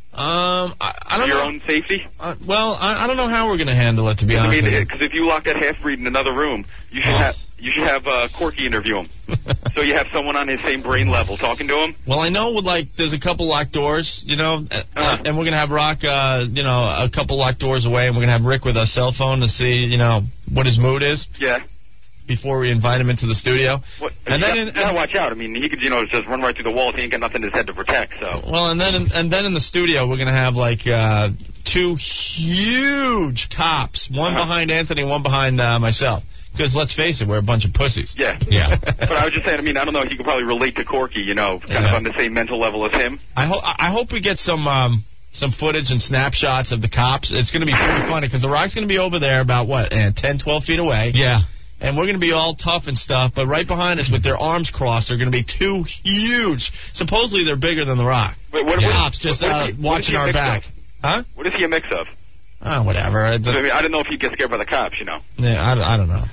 I don't your know. own safety? Well, I don't know how we're going to handle it, to be honest with you. Because if you lock that half-breed in another room, you should have Corky interview him. So you have someone on his same brain level talking to him. Well, I know, there's a couple locked doors, and we're going to have Rock, a couple locked doors away, and we're going to have Rick with a cell phone to see, what his mood is. Yeah. Before we invite him into the studio. And then you gotta watch out. I mean, he could, just run right through the walls. He ain't got nothing in his head to protect. So. Well, and then in the studio, we're gonna have two huge cops, one behind Anthony, one behind myself. Because let's face it, we're a bunch of pussies. Yeah. But I was just saying. I mean, I don't know. He could probably relate to Corky. Kind of on the same mental level as him. I hope we get some footage and snapshots of the cops. It's going to be pretty funny because the Rock's going to be over there about 10, 12 feet away. Yeah. And we're going to be all tough and stuff, but right behind us with their arms crossed are going to be two huge, supposedly they're bigger than the Rock. Wait, cops just watching our back. Huh? What is he a mix of? Oh, whatever. I don't know if he'd get scared by the cops, Yeah, I don't know.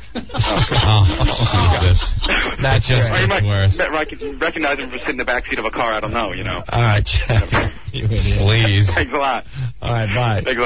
Jesus. That's just worse. Recognize him for sitting in the backseat of a car, I don't know, All right, Jeff. You idiot. Please. Thanks a lot. All right, bye. Thanks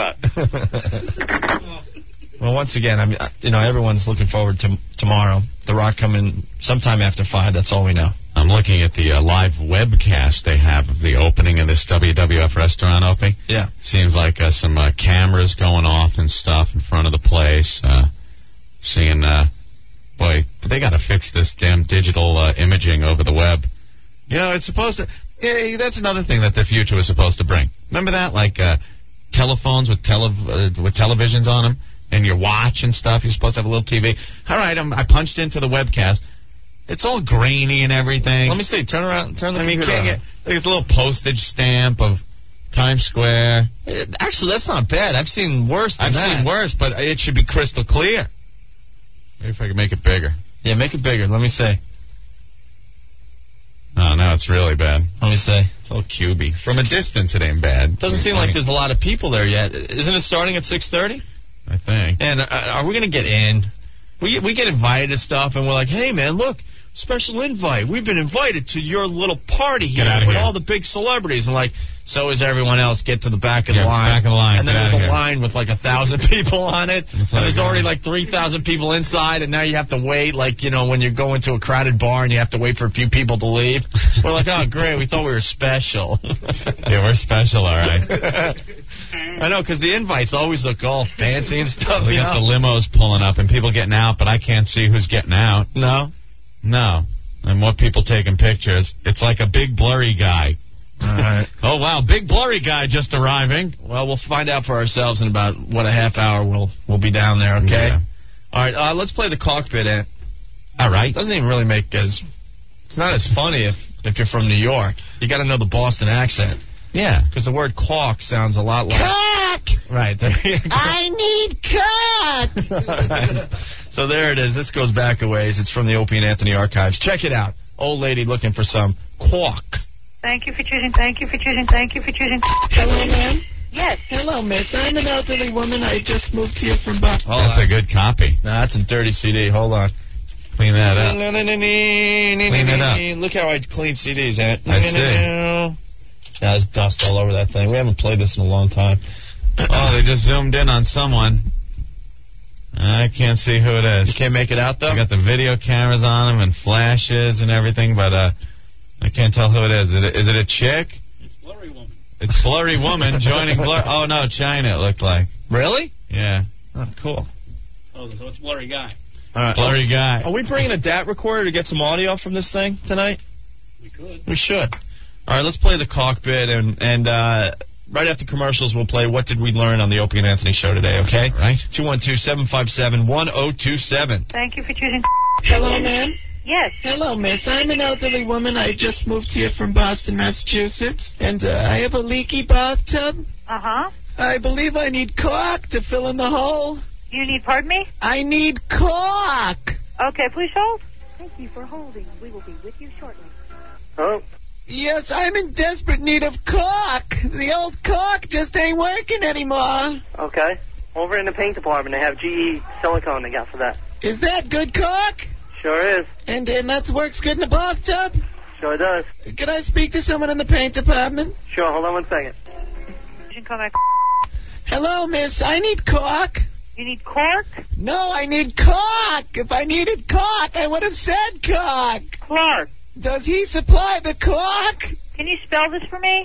a lot. Well, once again, everyone's looking forward to tomorrow. The Rock coming sometime after 5. That's all we know. I'm looking at the live webcast they have of the opening of this WWF restaurant opening. Yeah. Seems like some cameras going off and stuff in front of the place. Seeing, boy, they got to fix this damn digital imaging over the web. It's supposed to. Yeah, that's another thing that the future was supposed to bring. Remember that, telephones with televisions on them. And your watch and stuff, you're supposed to have a little TV. All right, I punched into the webcast. It's all grainy and everything. Let me see. Turn around. Turn the computer can't on. It's a little postage stamp of Times Square. Actually, that's not bad. I've seen worse than that. I've seen worse, but it should be crystal clear. Maybe if I could make it bigger. Yeah, make it bigger. Let me see. Oh, now it's really bad. Let me see. It's all cubey. From a distance, it ain't bad. Doesn't seem like there's a lot of people there yet. Isn't it starting at 6:30? I think. And are we going to get in? We get invited to stuff, and we're like, hey, man, look, special invite. We've been invited to your little party here with all the big celebrities. And, so is everyone else. Get to the back of the line. Back of the line. And then there's a line with 1,000 people on it. And there's already 3,000 people inside, and now you have to wait, when you go into a crowded bar and you have to wait for a few people to leave. We're like, oh, great, we thought we were special. Yeah, we're special, all right. I know, because the invites always look all fancy and stuff. We got the limos pulling up and people getting out, but I can't see who's getting out. No? No. And more people taking pictures. It's like a big blurry guy. All right. Oh, wow, big blurry guy just arriving. Well, we'll find out for ourselves in about, a half hour we'll be down there, okay? Yeah. All right, let's play the cockpit, Ant. All right. Doesn't even really it's not as funny if you're from New York. You got to know the Boston accent. Yeah. Because the word caulk sounds a lot like... Cock! Right. There you go. I need cock! Right. So there it is. This goes back a ways. It's from the Opie and Anthony archives. Check it out. Old lady looking for some caulk. Thank you for choosing. Hello, ma'am? Yes. Hello, miss. I'm an elderly woman. I just moved here from Boston. That's a good copy. No, that's a dirty CD. Hold on. Clean that up. Clean it up. Look how I clean CDs, Ant. I see. Yeah, there's dust all over that thing. We haven't played this in a long time. Oh, they just zoomed in on someone. I can't see who it is. You can't make it out, though? They got the video cameras on them and flashes and everything, but I can't tell who it is. Is it a chick? It's Blurry Woman. It's Blurry Woman joining Blur. Oh, no, China, it looked like. Really? Yeah. Oh, cool. Oh, so it's Blurry Guy. All right. Blurry Guy. Are we bringing a DAT recorder to get some audio from this thing tonight? We could. We should. All right, let's play the cockpit, and right after commercials, we'll play What Did We Learn on the Opie and Anthony show today, okay? All right. 212-757-1027. Thank you for choosing. Hello, ma'am? Yes. Hello, miss. I'm an elderly woman. I just moved here from Boston, Massachusetts, and I have a leaky bathtub. Uh-huh. I believe I need caulk to fill in the hole. You need, pardon me? I need caulk. Okay, please hold. Thank you for holding. We will be with you shortly. Oh. Yes, I'm in desperate need of caulk. The old caulk just ain't working anymore. Okay. Over in the paint department, they have GE silicone they got for that. Is that good caulk? Sure is. And that works good in the bathtub? Sure does. Can I speak to someone in the paint department? Sure, hold on one second. Hello, miss. I need cork. You need cork? No, I need cork. If I needed cork, I would have said cork. Clark. Does he supply the cork? Can you spell this for me?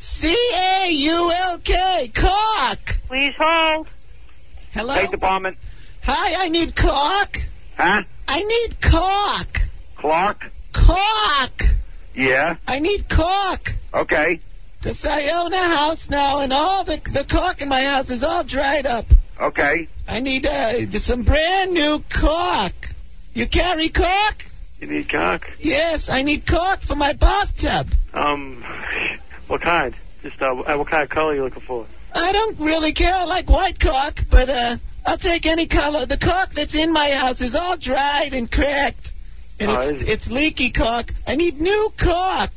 C-A-U-L-K. Cork. Please hold. Hello? State Department. Hi, I need cork. Huh? I need cork. Clark? Cork. Yeah. I need cork. Okay. Because I own a house now, and all the cork in my house is all dried up. Okay. I need some brand new cork. You carry cork? You need cork? Yes, I need cork for my bathtub. What kind? Just what kind of color are you looking for? I don't really care. I like white cork, but I'll take any color. The cork that's in my house is all dried and cracked. And it's leaky cork. I need new cork.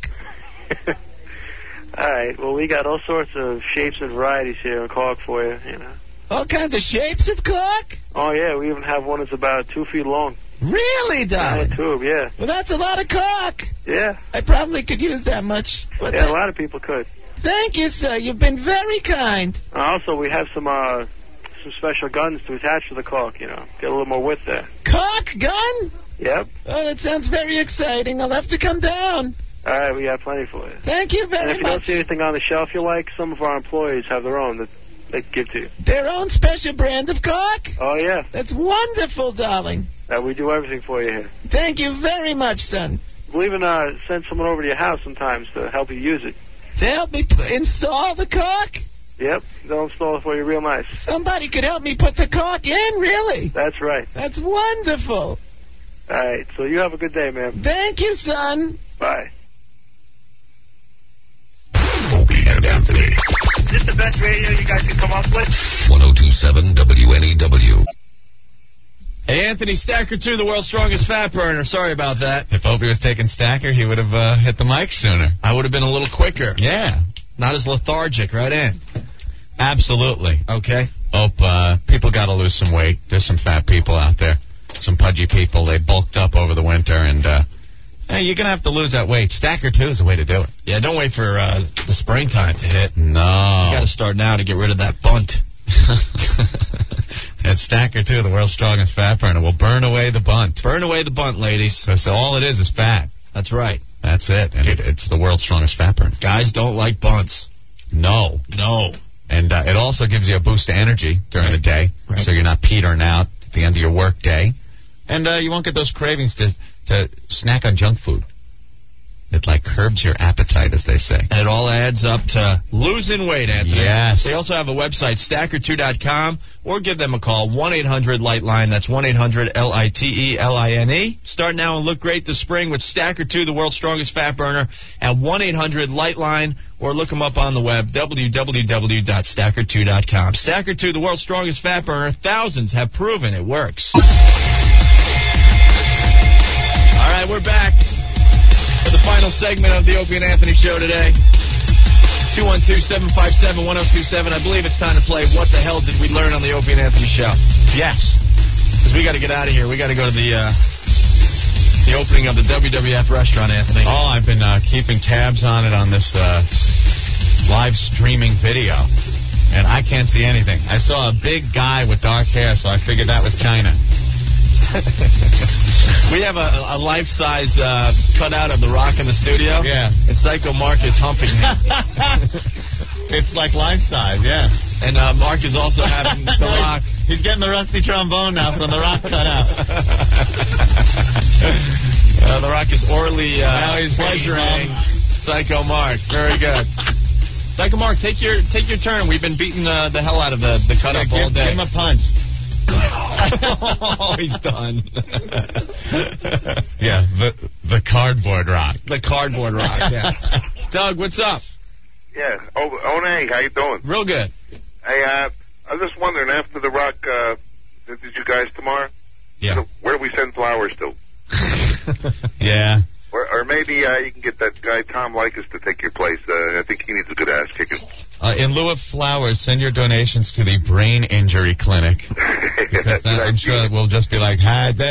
All right. Well, we got all sorts of shapes and varieties here in cork for you, you know. All kinds of shapes of cork? Oh, yeah. We even have one that's about 2 feet long. Really, darling? Yeah, tube, yeah. Well, that's a lot of cork. Yeah. I probably could use that much. Yeah, a lot of people could. Thank you, sir. You've been very kind. Also, we have some special guns to attach to the cork, you know. Get a little more width there. Cork gun? Yep. Oh, that sounds very exciting. I'll have to come down. All right, we got plenty for you. Thank you very much. And if you don't see anything on the shelf you like, some of our employees have their own that they can give to you. Their own special brand of cork? Oh, yeah. That's wonderful, darling. We do everything for you here. Thank you very much, son. We'll even send someone over to your house sometimes to help you use it. To help me install the cork? Yep. They'll install it for you real nice. Somebody could help me put the cork in, really? That's right. That's wonderful. All right. So you have a good day, man. Thank you, son. Bye. Opie and Anthony. Is this the best radio you guys can come up with? 1027 WNEW. Hey, Anthony, Stacker 2, the world's strongest fat burner. Sorry about that. If Opie was taking Stacker, he would have hit the mic sooner. I would have been a little quicker. Yeah. Not as lethargic, right in. Absolutely. Okay. People got to lose some weight. There's some fat people out there. Some pudgy people. They bulked up over the winter, and hey, you're going to have to lose that weight. Stacker 2 is the way to do it. Yeah, don't wait for the springtime to hit. No. You got to start now to get rid of that bunt. That Stacker 2, the world's strongest fat burner, will burn away the bunt. Burn away the bunt, ladies. So all it is fat. That's right. That's it. And it's the world's strongest fat burner. Guys don't like bunts. No. And it also gives you a boost of energy during the day, so you're not petering out at the end of your work day. And you won't get those cravings to snack on junk food. It curbs your appetite, as they say. And it all adds up to losing weight, Anthony. Yes. They also have a website, stacker2.com, or give them a call, 1-800-LIGHTLINE. That's 1-800-LITELINE. Start now and look great this spring with Stacker 2, the world's strongest fat burner, at 1-800-LIGHTLINE, or look them up on the web, www.stacker2.com. Stacker 2, the world's strongest fat burner. Thousands have proven it works. All right, we're back for the final segment of the Opie and Anthony show today. 212-757-1027. I believe it's time to play What the Hell Did We Learn on the Opie and Anthony show? Yes. Because we got to get out of here. We got to go to the opening of the WWF restaurant, Anthony. Oh, I've been keeping tabs on it on this live streaming video. And I can't see anything. I saw a big guy with dark hair, so I figured that was China. We have a life-size cutout of The Rock in the studio. Yeah. And Psycho Mark is humping him. It's like life-size, yeah. And Mark is also having The Rock. He's getting the rusty trombone now from The Rock cutout. The Rock is orally now he's pleasuring Psycho Mark. Very good. Psycho Mark, take your turn. We've been beating the hell out of the cutout all day. Give him a punch. Oh, he's done. Yeah, the cardboard rock. The cardboard rock, yes. Doug, what's up? Yeah, One, how you doing? Real good. Hey, I was just wondering, after The Rock did you guys tomorrow? Yeah. Where do we send flowers to? Yeah. Or maybe you can get that guy Tom Likas to take your place. I think he needs a good ass kicking. In lieu of flowers, send your donations to the Brain Injury Clinic. Because I'm sure we'll just be like,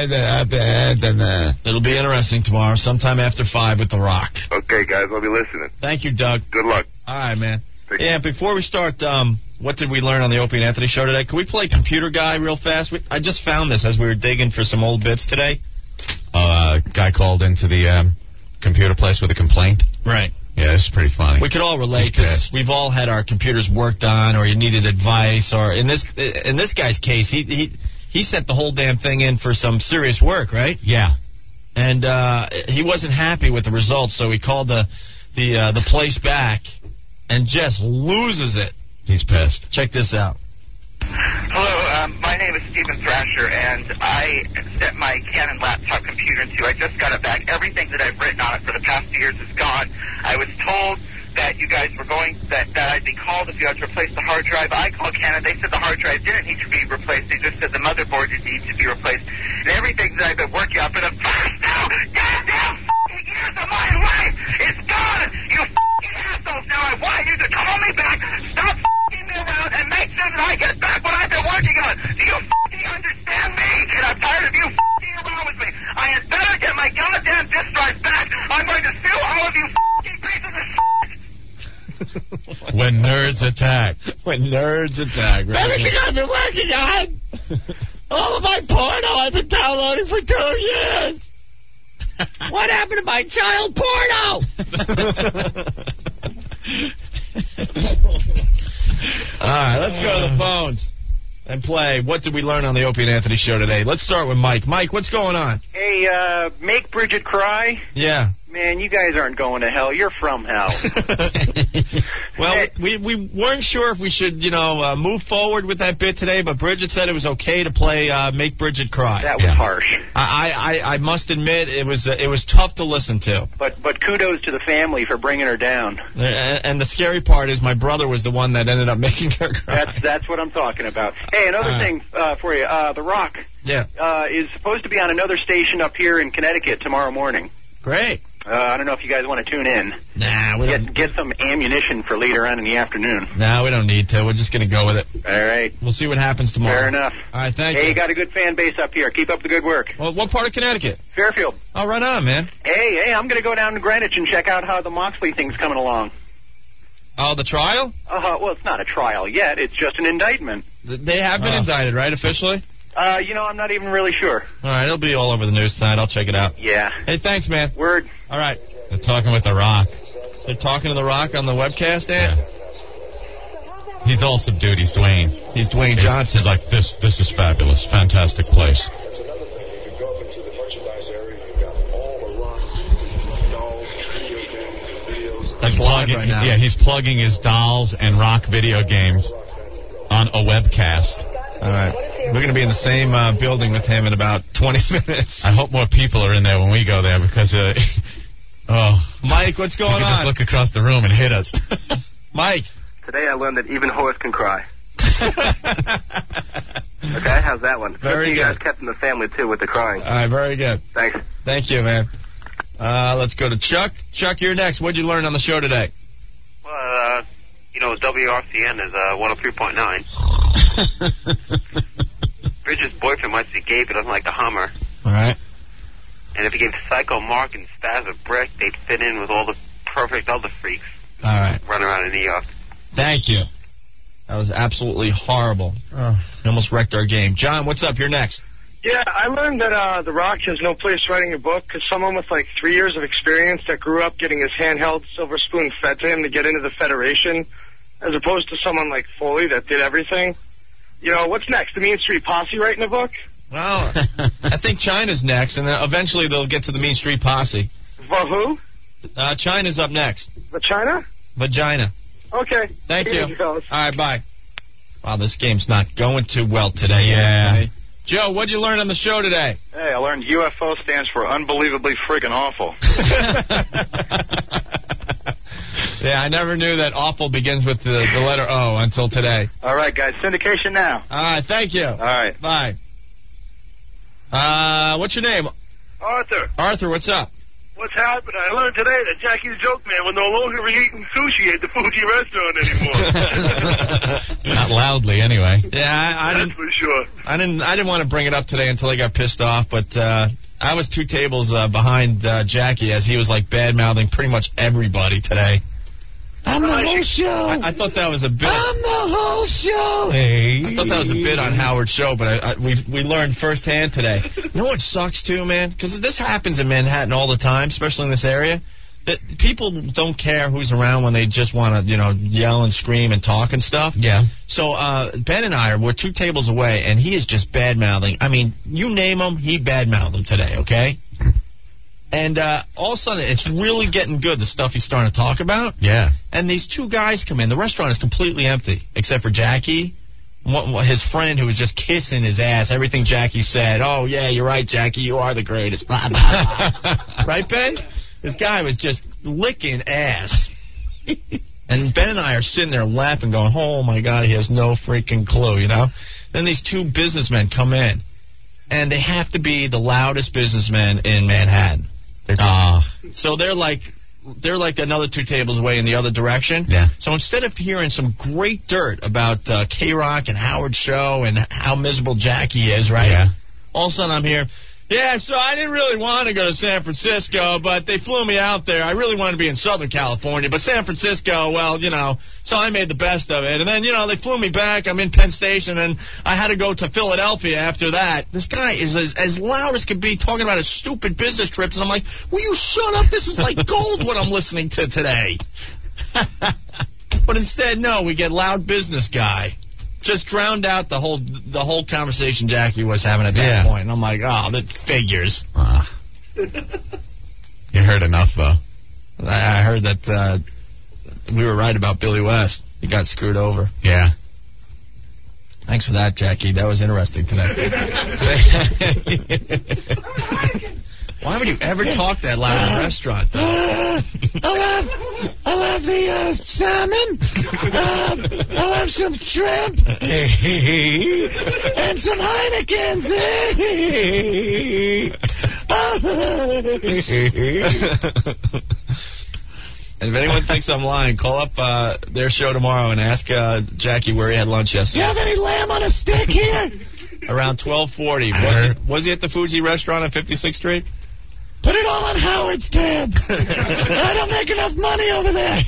it'll be interesting tomorrow, sometime after 5 with The Rock. Okay, guys, I'll be listening. Thank you, Doug. Good luck. All right, man. Yeah, before we start, what did we learn on the Opie and Anthony show today? Can we play Computer Guy real fast? I just found this as we were digging for some old bits today. Guy called into the computer place with a complaint. Right. Yeah, it's pretty funny. We could all relate because we've all had our computers worked on, or you needed advice, or in this guy's case, he sent the whole damn thing in for some serious work, right? Yeah. And he wasn't happy with the results, so he called the place back and just loses it. He's pissed. Check this out. Hello, my name is Stephen Thrasher, and I set my Canon laptop computer into. I just got it back. Everything that I've written on it for the past 2 years is gone. I was told that you guys were going, that I'd be called if you had to replace the hard drive. I called Canon. They said the hard drive didn't need to be replaced. They just said the motherboard didn't need to be replaced. And everything that I've been working on for the past goddamn years of my life is gone. You assholes. Now I want you to call me back. Stop me around and make sure that I get back what I've been working on. Do you understand me? And I'm tired of you around with me. I had better get my goddamn disk drive back. I'm going to sue all of you pieces of shit. When nerds attack. When nerds attack. Right? Everything I've been working on. All of my porno I've been downloading for 2 years. What happened to my child porno? All right, let's go to the phones and play What Did We Learn on the Opie and Anthony show today. Let's start with Mike. Mike, what's going on? Hey, make Bridget cry. Yeah. Man, you guys aren't going to hell. You're from hell. Well, we weren't sure if we should, move forward with that bit today, but Bridget said it was okay to play Make Bridget Cry. That was harsh. I must admit it was tough to listen to. But kudos to the family for bringing her down. And the scary part is my brother was the one that ended up making her cry. That's what I'm talking about. Hey, another thing for you. The Rock is supposed to be on another station up here in Connecticut tomorrow morning. Great. I don't know if you guys want to tune in. Nah, we don't. Get some ammunition for later on in the afternoon. Nah, we don't need to. We're just going to go with it. All right. We'll see what happens tomorrow. Fair enough. All right, thank you. Hey, you got a good fan base up here. Keep up the good work. Well, what part of Connecticut? Fairfield. Oh, right on, man. Hey, I'm going to go down to Greenwich and check out how the Moxley thing's coming along. Oh, the trial? Well, it's not a trial yet. It's just an indictment. They have been indicted, right, officially? I'm not even really sure. All right, it'll be all over the news tonight. I'll check it out. Yeah. Hey, thanks, man. Word. All right. They're talking with The Rock. They're talking to The Rock on the webcast, Ant? Yeah. He's all subdued. He's Dwayne. He's Dwayne Johnson. He's like, this is fabulous. Fantastic place. He's plugging, right now. Yeah, he's plugging his dolls and rock video games on a webcast. All right. We're going to be in the same building with him in about 20 minutes. I hope more people are in there when we go there because, Mike, what's going on? Just look across the room and hit us. Mike. Today I learned that even horse can cry. Okay, how's that one? Very good. You guys kept in the family, too, with the crying. All right, very good. Thanks. Thank you, man. Let's go to Chuck. Chuck, you're next. What did you learn on the show today? Well, WRCN is 103.9. Bridget's boyfriend might be gay but doesn't like the Hummer. All right. And if he gave Psycho Mark and Spaz a brick, they'd fit in with all the perfect other freaks All right. running around in New York. Thank you. That was absolutely horrible. You almost wrecked our game. John, what's up? You're next. Yeah, I learned that The Rock has no place writing a book because someone with like 3 years of experience that grew up getting his handheld silver spoon fed to him to get into the Federation, as opposed to someone like Foley that did everything. What's next? The Mean Street Posse writing a book? Well, I think China's next, and then eventually they'll get to the Mean Street Posse. For who? China's up next. The China? Vagina. Okay. Thank you. Fellas. All right, bye. Wow, this game's not going too well today. Yeah. Right? Joe, what did you learn on the show today? Hey, I learned UFO stands for unbelievably friggin' awful. Yeah, I never knew that awful begins with the letter O until today. All right, guys, syndication now. All right, thank you. All right. Bye. What's your name? Arthur. Arthur, what's up? What's happened? I learned today that Jackie the Joke Man will no longer be eating sushi at the Fuji restaurant anymore. Not loudly, anyway. Yeah, I didn't. That's for sure. I didn't want to bring it up today until I got pissed off, but I was 2 tables behind Jackie as he was like bad mouthing pretty much everybody today. I'm the whole show. I thought that was a bit. I'm the whole show. I thought that was a bit on Howard's show, but we learned firsthand today. You know what sucks too, man? Because this happens in Manhattan all the time, especially in this area. That people don't care who's around when they just want to, yell and scream and talk and stuff. Yeah. So Ben and we're 2 tables away, and he is just bad-mouthing. I mean, you name him, he bad-mouthed him today, okay? And all of a sudden, it's really getting good, the stuff he's starting to talk about. Yeah. And these 2 guys come in. The restaurant is completely empty, except for Jackie, his friend who was just kissing his ass. Everything Jackie said, oh, yeah, you're right, Jackie, you are the greatest. Blah, blah, blah. Right, Ben? This guy was just licking ass. And Ben and I are sitting there laughing, going, oh, my God, he has no freaking clue, Then these 2 businessmen come in, and they have to be the loudest businessmen in Manhattan. So they're like another 2 tables away in the other direction. Yeah. So instead of hearing some great dirt about K-Rock and Howard's show and how miserable Jackie is, right? Yeah. All of a sudden I'm here. Yeah, so I didn't really want to go to San Francisco, but they flew me out there. I really wanted to be in Southern California, but San Francisco, well, so I made the best of it. And then, they flew me back. I'm in Penn Station, and I had to go to Philadelphia after that. This guy is as loud as could be talking about his stupid business trips, and I'm like, will you shut up? This is like gold what I'm listening to today. But instead, no, we get loud business guy. Just drowned out the whole conversation Jackie was having at that point. And I'm like, oh, that figures. You heard enough, though. I heard that we were right about Billy West. He got screwed over. Yeah. Thanks for that, Jackie. That was interesting today. Why would you ever talk that loud in a restaurant? I'll have the salmon. I'll have some shrimp. And some Heinekens. And if anyone thinks I'm lying, call up their show tomorrow and ask Jackie where he had lunch yesterday. You have any lamb on a stick here? Around 12:40. Was he at the Fuji restaurant on 56th Street? Put it all on Howard's tab. I don't make enough money over there.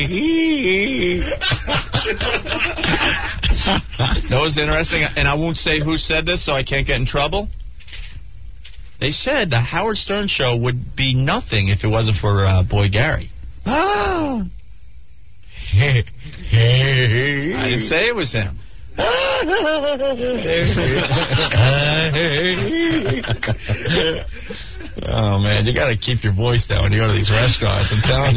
That was interesting, and I won't say who said this so I can't get in trouble. They said the Howard Stern show would be nothing if it wasn't for Boy Gary. Oh. I didn't say it was him. Oh, man, you got to keep your voice down when you go to these restaurants, I'm telling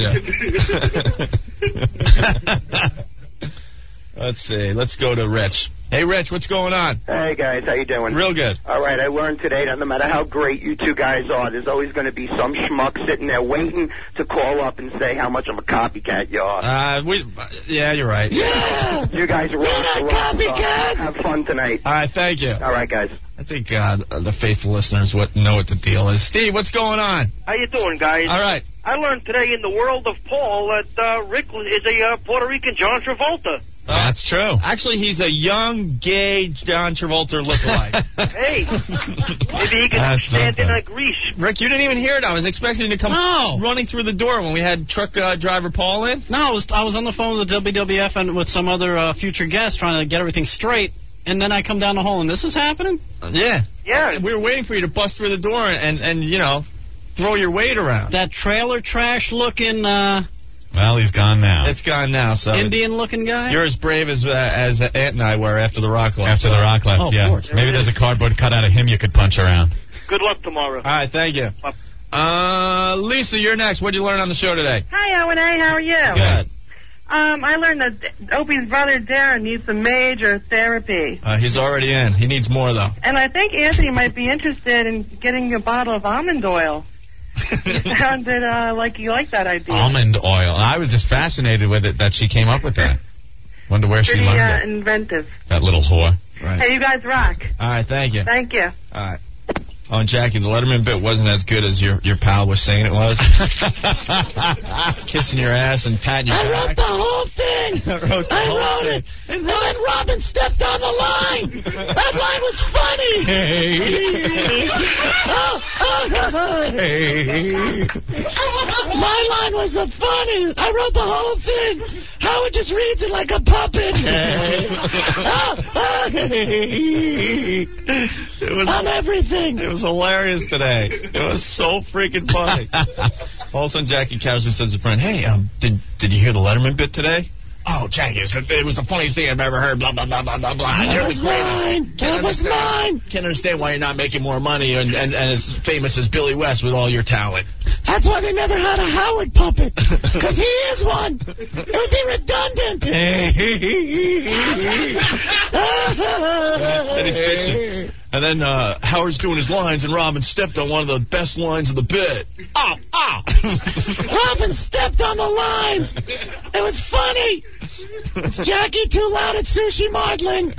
you. Let's see. Let's go to Rich. Hey, Rich, what's going on? Hey, guys, how you doing? Real good. All right, I learned today that no matter how great you 2 guys are, there's always going to be some schmuck sitting there waiting to call up and say how much of a copycat you are. Yeah, you're right. Yeah! You guys are copycats! Have fun tonight. All right, thank you. All right, guys. I think the faithful listeners know what the deal is. Steve, what's going on? How you doing, guys? All right. I learned today in the world of Paul that Rick is a Puerto Rican John Travolta. That's true. Actually, he's a young, gay John Travolta lookalike. Hey, maybe he can stand in like Grease. Rick, you didn't even hear it. I was expecting you to come running through the door when we had truck driver Paul in. No, I was on the phone with the WWF and with some other future guests trying to get everything straight. And then I come down the hall, and this is happening? Yeah. Yeah. We were waiting for you to bust through the door and throw your weight around. That trailer trash-looking... Well, he's gone now. It's gone now, so... Indian-looking guy? You're as brave as Ant and I were after the rock left. After the rock left, yeah. Maybe there's a cardboard cutout of him you could punch around. Good luck tomorrow. All right, thank you. Lisa, you're next. What did you learn on the show today? Hi, Owen A. How are you? Good. I learned that Opie's brother Darren needs some major therapy. He's already in. He needs more, though. And I think Anthony might be interested in getting a bottle of almond oil. You sounded like you liked that idea. Almond oil. I was just fascinated with it that she came up with that. Wonder where she learned it. Inventive. That little whore. Right. Hey, you guys rock. All right, thank you. Thank you. All right. Oh, and Jackie, the Letterman bit wasn't as good as your pal was saying it was. Kissing your ass and patting your I back. wrote the whole thing. I wrote it. And then Robin stepped on the line. That line was funny. My line was the funniest. I wrote the whole thing. Howard just reads it like a puppet. I'm everything. It was hilarious today. It was so freaking funny. All of a sudden, Jackie casually says to a friend, "Hey, did you hear the Letterman bit today?" "Oh, Jackie, it was the funniest thing I've ever heard, blah, blah, blah, blah, blah, blah. That was mine. That was mine. Can't understand why you're not making more money and as famous as Billy West with all your talent." That's why they never had a Howard puppet. Because he is one. It would be redundant. Then he's bitching. And then Howard's doing his lines, and Robin stepped on one of the best lines of the bit. Robin stepped on the lines. It was funny. Is Jackie too loud at sushi modeling?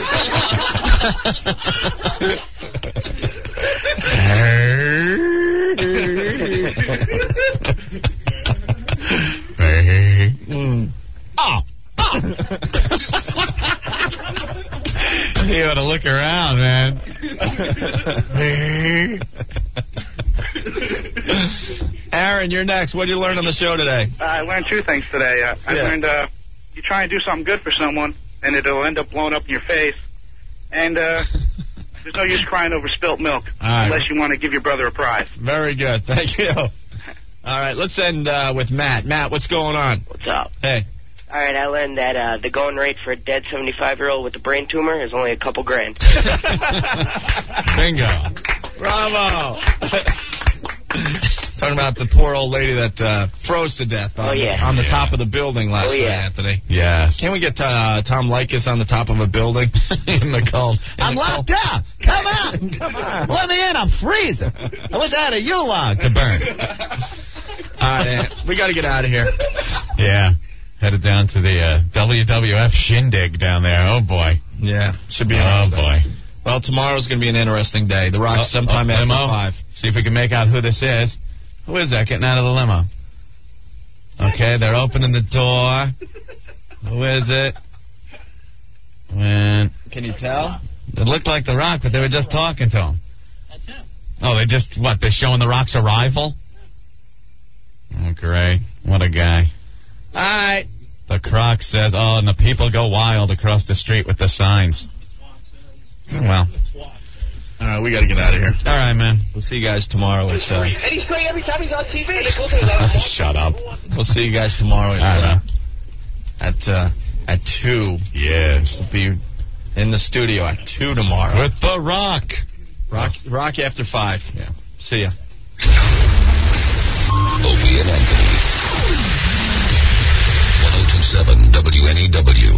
You ought to look around, man. Aaron, you're next. What did you learn on the show today? I learned two things today. I learned you try and do something good for someone, and it'll end up blowing up in your face. And there's no use crying over spilt milk unless you want to give your brother a prize. Very good. Thank you. All right, let's end with Matt. Matt, what's going on? What's up? Hey. All right, I learned that the going rate for a dead 75-year-old with a brain tumor is only a couple grand. Bingo. Bravo. Talking about the poor old lady that froze to death on the top of the building last night, Anthony. Yes. Can we get Tom Leykis on the top of a building in the cold? I'm locked out. Come out. Come on. Let me in. I'm freezing. I wish I had a U-log to burn. All right, we got to get out of here. Yeah. Headed down to the WWF shindig down there. Oh, boy. Yeah. Should be interesting. Oh, boy. Well, tomorrow's going to be an interesting day. The Rock's sometime after limo. 5. See if we can make out who this is. Who is that getting out of the limo? Okay, they're opening the door. Who is it? Can you tell? It looked like The Rock, but they were just talking to him. That's him. Oh, they just, they're showing The Rock's arrival? Oh, great. What a guy. All right. The Croc says, and the people go wild across the street with the signs. Well. All right, we got to get out of here. All right, man. We'll see you guys tomorrow at... And he's great every time he's on TV. Shut up. We'll see you guys tomorrow at 2. Yes. We'll be in the studio at 2 tomorrow. With The Rock. Rock after 5. Yeah. See ya. Opie and Anthony. 102.7 WNEW.